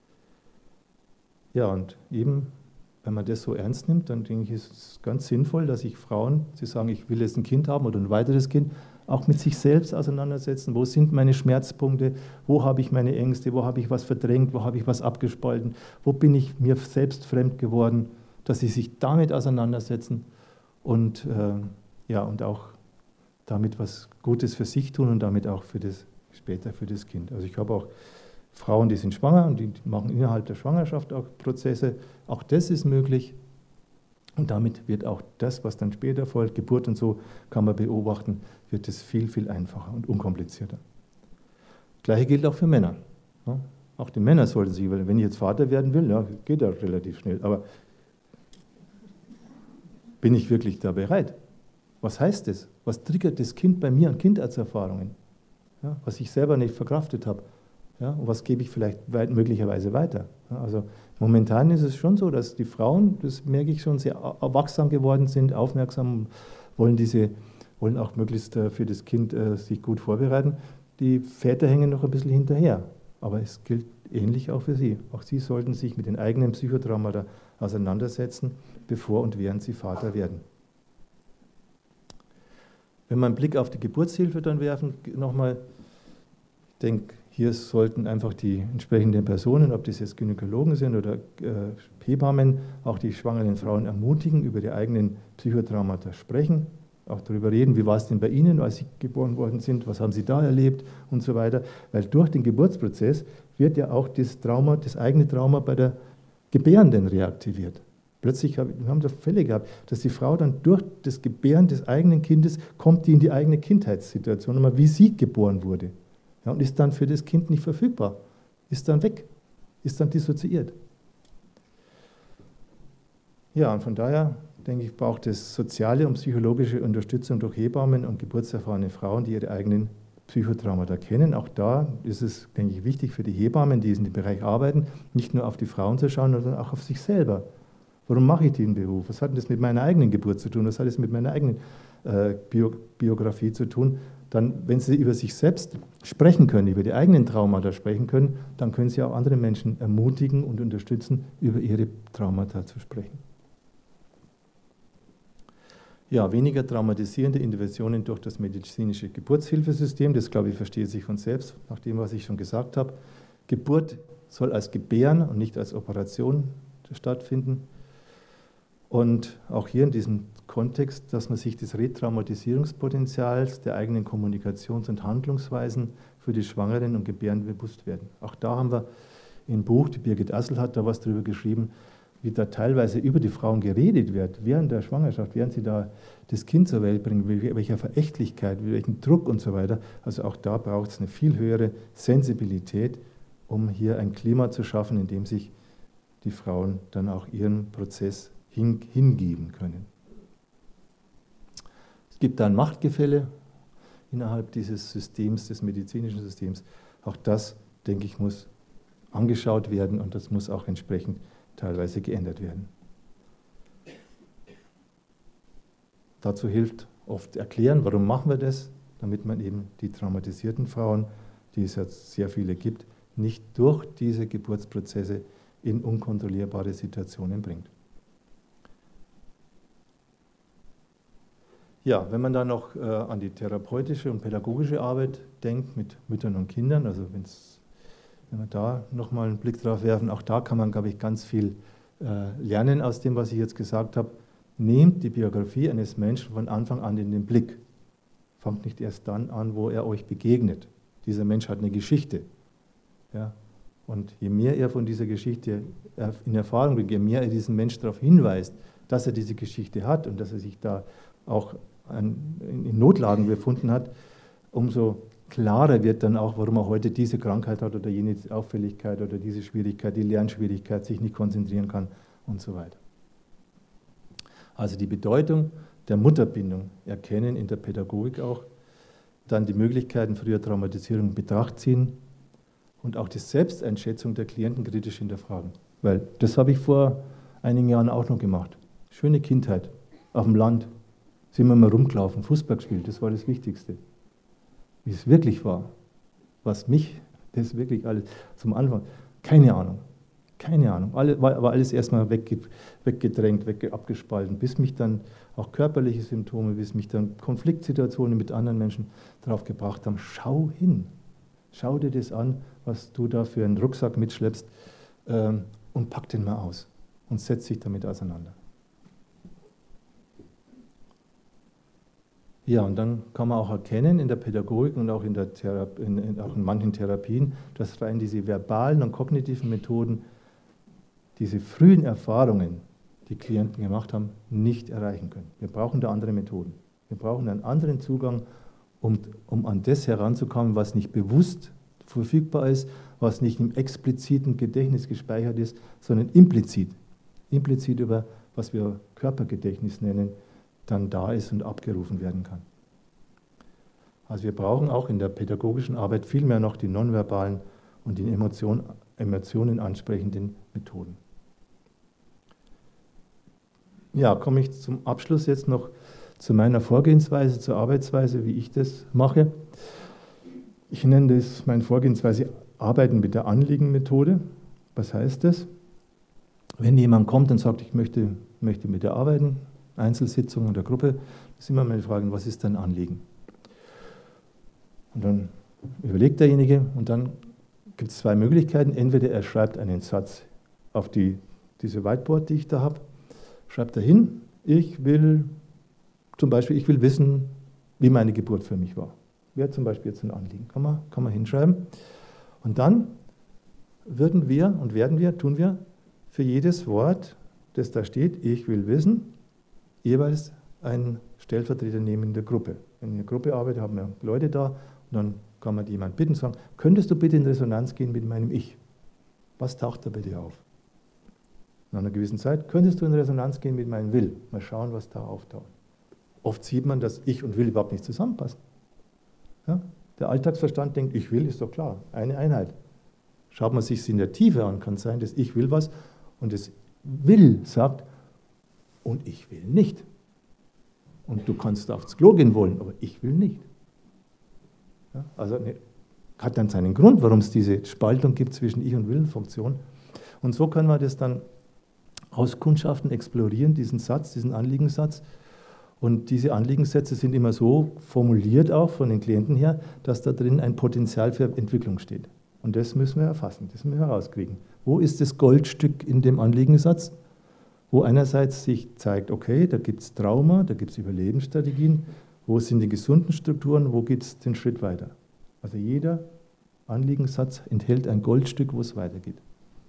Ja, und eben, wenn man das so ernst nimmt, dann denke ich, ist es ganz sinnvoll, dass sich Frauen, sie sagen, ich will jetzt ein Kind haben oder ein weiteres Kind, auch mit sich selbst auseinandersetzen. Wo sind meine Schmerzpunkte? Wo habe ich meine Ängste? Wo habe ich was verdrängt? Wo habe ich was abgespalten? Wo bin ich mir selbst fremd geworden? Dass sie sich damit auseinandersetzen und, äh, ja, und auch damit was Gutes für sich tun und damit auch für das, später für das Kind. Also ich habe auch Frauen, die sind schwanger und die machen innerhalb der Schwangerschaft auch Prozesse. Auch das ist möglich. Und damit wird auch das, was dann später folgt, Geburt und so, kann man beobachten, wird es viel, viel einfacher und unkomplizierter. Das Gleiche gilt auch für Männer. Ja, auch die Männer sollten sich, weil wenn ich jetzt Vater werden will, ja, geht ja relativ schnell, aber bin ich wirklich da bereit? Was heißt das? Was triggert das Kind bei mir an Kindheitserfahrungen? Ja, was ich selber nicht verkraftet habe. Ja, und was gebe ich vielleicht weit, möglicherweise weiter? Ja, also momentan ist es schon so, dass die Frauen, das merke ich schon, sehr wachsam geworden sind, aufmerksam, wollen, diese, wollen auch möglichst für das Kind äh, sich gut vorbereiten. Die Väter hängen noch ein bisschen hinterher. Aber es gilt ähnlich auch für sie. Auch sie sollten sich mit den eigenen Psychotraumata auseinandersetzen, bevor und während sie Vater werden. Wenn wir einen Blick auf die Geburtshilfe dann werfen, nochmal, ich denke, hier sollten einfach die entsprechenden Personen, ob das jetzt Gynäkologen sind oder äh, Hebammen, auch die schwangeren Frauen ermutigen, über die eigenen Psychotraumata sprechen, auch darüber reden, wie war es denn bei Ihnen, als Sie geboren worden sind, was haben Sie da erlebt und so weiter. Weil durch den Geburtsprozess wird ja auch das Trauma, das eigene Trauma bei der Gebärenden reaktiviert. Plötzlich hab, wir haben da Fälle gehabt, dass die Frau dann durch das Gebären des eigenen Kindes kommt die in die eigene Kindheitssituation, nochmal wie sie geboren wurde. Ja, und ist dann für das Kind nicht verfügbar, ist dann weg, ist dann dissoziiert. Ja, und von daher denke ich, braucht es soziale und psychologische Unterstützung durch Hebammen und geburtserfahrene Frauen, die ihre eigenen Psychotraumata kennen. Auch da ist es, denke ich, wichtig für die Hebammen, die in dem Bereich arbeiten, nicht nur auf die Frauen zu schauen, sondern auch auf sich selber. Warum mache ich den Beruf? Was hat denn das mit meiner eigenen Geburt zu tun? Was hat es mit meiner eigenen äh, Bio Biografie zu tun? Dann, wenn Sie über sich selbst sprechen können, über die eigenen Traumata sprechen können, dann können Sie auch andere Menschen ermutigen und unterstützen, über ihre Traumata zu sprechen. Ja, weniger traumatisierende Interventionen durch das medizinische Geburtshilfesystem, das, glaube ich, versteht sich von selbst, nach dem, was ich schon gesagt habe. Geburt soll als Gebären und nicht als Operation stattfinden. Und auch hier in diesem Kontext, dass man sich des Retraumatisierungspotenzials der eigenen Kommunikations- und Handlungsweisen für die Schwangeren und Gebärenden bewusst werden. Auch da haben wir im Buch, die Birgit Assel hat da was drüber geschrieben, wie da teilweise über die Frauen geredet wird, während der Schwangerschaft, während sie da das Kind zur Welt bringen, mit welcher Verächtlichkeit, mit welchem Druck und so weiter. Also auch da braucht es eine viel höhere Sensibilität, um hier ein Klima zu schaffen, in dem sich die Frauen dann auch ihren Prozess hin, hingeben können. Es gibt dann Machtgefälle innerhalb dieses Systems, des medizinischen Systems. Auch das, denke ich, muss angeschaut werden und das muss auch entsprechend teilweise geändert werden. Dazu hilft oft erklären, warum machen wir das, damit man eben die traumatisierten Frauen, die es jetzt sehr viele gibt, nicht durch diese Geburtsprozesse in unkontrollierbare Situationen bringt. Ja, wenn man dann noch äh, an die therapeutische und pädagogische Arbeit denkt mit Müttern und Kindern, also wenn's Wenn wir da nochmal einen Blick drauf werfen, auch da kann man, glaube ich, ganz viel äh, lernen aus dem, was ich jetzt gesagt habe. Nehmt die Biografie eines Menschen von Anfang an in den Blick. Fangt nicht erst dann an, wo er euch begegnet. Dieser Mensch hat eine Geschichte. Ja? Und je mehr er von dieser Geschichte in Erfahrung bringt, je mehr er diesen Menschen darauf hinweist, dass er diese Geschichte hat und dass er sich da auch an, in Notlagen befunden hat, umso klarer wird dann auch, warum er heute diese Krankheit hat oder jene Auffälligkeit oder diese Schwierigkeit, die Lernschwierigkeit, sich nicht konzentrieren kann und so weiter. Also die Bedeutung der Mutterbindung erkennen in der Pädagogik auch, dann die Möglichkeiten früher Traumatisierung in Betracht ziehen und auch die Selbsteinschätzung der Klienten kritisch hinterfragen. Weil das habe ich vor einigen Jahren auch noch gemacht. Schöne Kindheit, auf dem Land, sind wir mal rumgelaufen, Fußball gespielt, das war das Wichtigste. Wie es wirklich war, was mich, das wirklich alles zum Anfang, keine Ahnung, keine Ahnung, alle, war, war alles erstmal wegge, weggedrängt, wegge, abgespalten, bis mich dann auch körperliche Symptome, bis mich dann Konfliktsituationen mit anderen Menschen darauf gebracht haben, schau hin, schau dir das an, was du da für einen Rucksack mitschleppst ähm, und pack den mal aus und setz dich damit auseinander. Ja, und dann kann man auch erkennen in der Pädagogik und auch in, der Thera- in, in, auch in manchen Therapien, dass rein diese verbalen und kognitiven Methoden, diese frühen Erfahrungen die Klienten gemacht haben, nicht erreichen können. Wir brauchen da andere Methoden. Wir brauchen einen anderen Zugang, um, um an das heranzukommen, was nicht bewusst verfügbar ist, was nicht im expliziten Gedächtnis gespeichert ist, sondern implizit, implizit über, was wir Körpergedächtnis nennen, dann da ist und abgerufen werden kann. Also wir brauchen auch in der pädagogischen Arbeit viel mehr noch die nonverbalen und die Emotion, Emotionen ansprechenden Methoden. Ja, komme ich zum Abschluss jetzt noch zu meiner Vorgehensweise, zur Arbeitsweise, wie ich das mache. Ich nenne das meine Vorgehensweise Arbeiten mit der Anliegenmethode. Was heißt das? Wenn jemand kommt und sagt, ich möchte, möchte mit dir arbeiten, Einzelsitzung oder Gruppe, ist immer meine Frage, was ist dein Anliegen? Und dann überlegt derjenige und dann gibt es zwei Möglichkeiten. Entweder er schreibt einen Satz auf die, diese Whiteboard, die ich da habe, schreibt er hin, ich will zum Beispiel, ich will wissen, wie meine Geburt für mich war. Wäre zum Beispiel jetzt ein Anliegen, kann man, kann man hinschreiben. Und dann würden wir und werden wir, tun wir für jedes Wort, das da steht, ich will wissen, jeweils einen Stellvertreter nehmen in der Gruppe. Wenn ich in der Gruppe arbeite, haben wir Leute da und dann kann man jemanden bitten und sagen, könntest du bitte in Resonanz gehen mit meinem Ich? Was taucht da bei dir auf? Nach einer gewissen Zeit, könntest du in Resonanz gehen mit meinem Will? Mal schauen, was da auftaucht. Oft sieht man, dass Ich und Will überhaupt nicht zusammenpassen. Ja? Der Alltagsverstand denkt, ich will, ist doch klar, eine Einheit. Schaut man sich es in der Tiefe an, kann es sein, dass ich will was und das Will sagt, und ich will nicht. Und du kannst aufs Klo gehen wollen, aber ich will nicht. Ja? Also ne, hat dann seinen Grund, warum es diese Spaltung gibt zwischen Ich- und Willenfunktion. Und so können wir das dann auskundschaften, explorieren, diesen Satz, diesen Anliegensatz. Und diese Anliegenssätze sind immer so formuliert auch von den Klienten her, dass da drin ein Potenzial für Entwicklung steht. Und das müssen wir erfassen, das müssen wir herauskriegen. Wo ist das Goldstück in dem Anliegensatz? Wo einerseits sich zeigt, okay, da gibt es Trauma, da gibt es Überlebensstrategien, wo sind die gesunden Strukturen, wo geht es den Schritt weiter. Also jeder Anliegensatz enthält ein Goldstück, wo es weitergeht.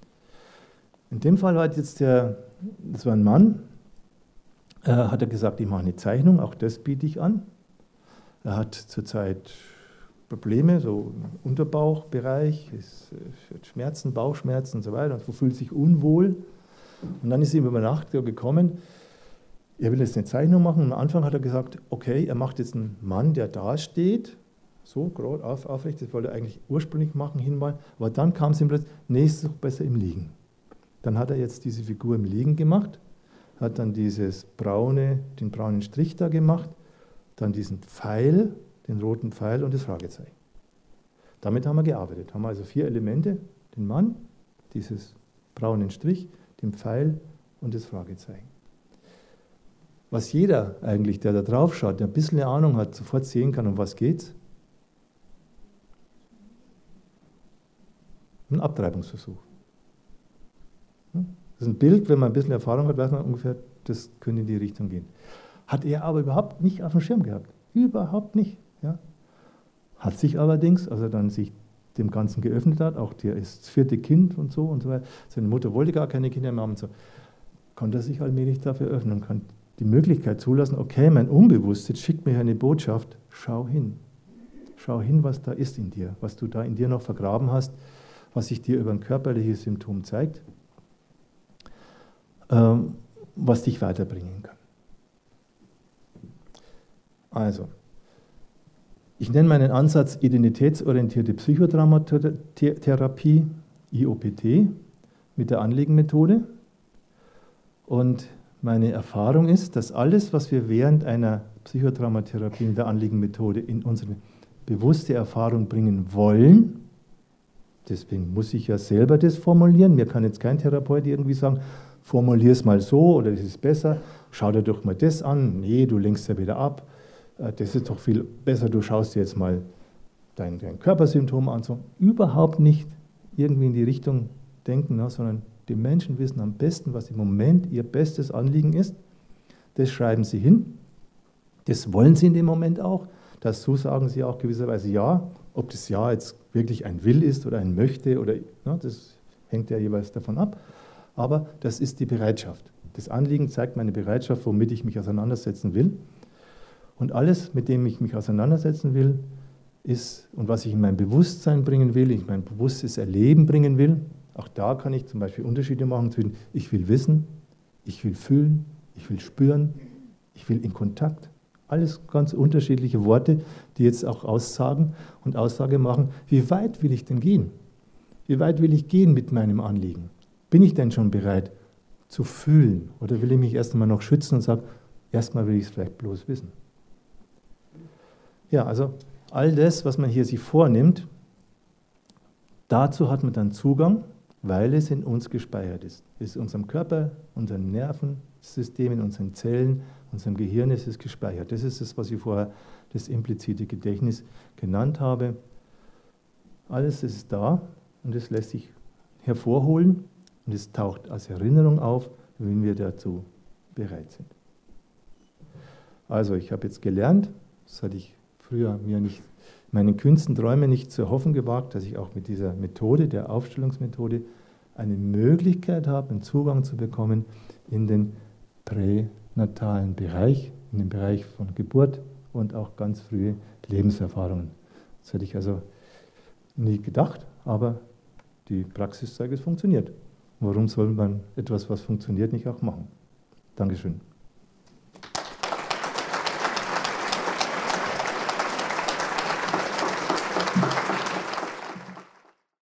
In dem Fall hat jetzt der, das war ein Mann, äh, hat er gesagt, ich mache eine Zeichnung, auch das biete ich an. Er hat zurzeit Probleme, so im Unterbauchbereich, ist, äh, Schmerzen, Bauchschmerzen und so weiter, und fühlt sich unwohl. Und dann ist ihm über Nacht gekommen, er will jetzt eine Zeichnung machen. Und am Anfang hat er gesagt, okay, er macht jetzt einen Mann, der da steht, so gerade auf, aufrecht, das wollte er eigentlich ursprünglich machen, hinmalen, aber dann kam es ihm plötzlich, nee, ist doch besser im Liegen. Dann hat er jetzt diese Figur im Liegen gemacht, hat dann dieses braune, den braunen Strich da gemacht, dann diesen Pfeil, den roten Pfeil und das Fragezeichen. Damit haben wir gearbeitet, haben wir also vier Elemente, den Mann, dieses braunen Strich, den Pfeil und das Fragezeichen. Was jeder eigentlich, der da drauf schaut, der ein bisschen eine Ahnung hat, sofort sehen kann, um was geht's. Ein Abtreibungsversuch. Das ist ein Bild, wenn man ein bisschen Erfahrung hat, weiß man ungefähr, das könnte in die Richtung gehen. Hat er aber überhaupt nicht auf dem Schirm gehabt. Überhaupt nicht. Ja. Hat sich allerdings, als er dann sich dem Ganzen geöffnet hat, auch der ist das vierte Kind und so und so weiter, seine Mutter wollte gar keine Kinder mehr haben und so, konnte er sich allmählich dafür öffnen und kann die Möglichkeit zulassen, okay, mein Unbewusstes schickt mir eine Botschaft, schau hin. Schau hin, was da ist in dir, was du da in dir noch vergraben hast, was sich dir über ein körperliches Symptom zeigt, ähm, was dich weiterbringen kann. Also, ich nenne meinen Ansatz identitätsorientierte Psychotraumatherapie, I O P T, mit der Anliegenmethode. Und meine Erfahrung ist, dass alles, was wir während einer Psychotraumatherapie mit der Anliegenmethode in unsere bewusste Erfahrung bringen wollen, deswegen muss ich ja selber das formulieren, mir kann jetzt kein Therapeut irgendwie sagen, formulier es mal so oder das ist besser, schau dir doch mal das an, nee, du lenkst ja wieder ab, das ist doch viel besser, du schaust dir jetzt mal dein, dein Körpersymptom an, so überhaupt nicht irgendwie in die Richtung denken, ne, sondern die Menschen wissen am besten, was im Moment ihr bestes Anliegen ist, das schreiben sie hin, das wollen sie in dem Moment auch, dazu sagen sie auch gewisserweise ja, ob das Ja jetzt wirklich ein Will ist oder ein Möchte, oder, ne, das hängt ja jeweils davon ab, aber das ist die Bereitschaft. Das Anliegen zeigt meine Bereitschaft, womit ich mich auseinandersetzen will. Und alles, mit dem ich mich auseinandersetzen will, ist, und was ich in mein Bewusstsein bringen will, in mein bewusstes Erleben bringen will, auch da kann ich zum Beispiel Unterschiede machen zwischen ich will wissen, ich will fühlen, ich will spüren, ich will in Kontakt. Alles ganz unterschiedliche Worte, die jetzt auch aussagen und Aussage machen, wie weit will ich denn gehen? Wie weit will ich gehen mit meinem Anliegen? Bin ich denn schon bereit zu fühlen? Oder will ich mich erst einmal noch schützen und sagen, erstmal will ich es vielleicht bloß wissen? Ja, also all das, was man hier sich vornimmt, dazu hat man dann Zugang, weil es in uns gespeichert ist. Es ist in unserem Körper, unseren Nervensystem, in unseren Zellen, unserem Gehirn ist es gespeichert. Das ist das, was ich vorher das implizite Gedächtnis genannt habe. Alles ist da und es lässt sich hervorholen und es taucht als Erinnerung auf, wenn wir dazu bereit sind. Also ich habe jetzt gelernt, das hatte ich früher mir nicht, meinen kühnsten Träumen nicht zu erhoffen gewagt, dass ich auch mit dieser Methode, der Aufstellungsmethode, eine Möglichkeit habe, einen Zugang zu bekommen in den pränatalen Bereich, in den Bereich von Geburt und auch ganz frühe Lebenserfahrungen. Das hätte ich also nie gedacht, aber die Praxis zeigt, es funktioniert. Warum soll man etwas, was funktioniert, nicht auch machen? Dankeschön.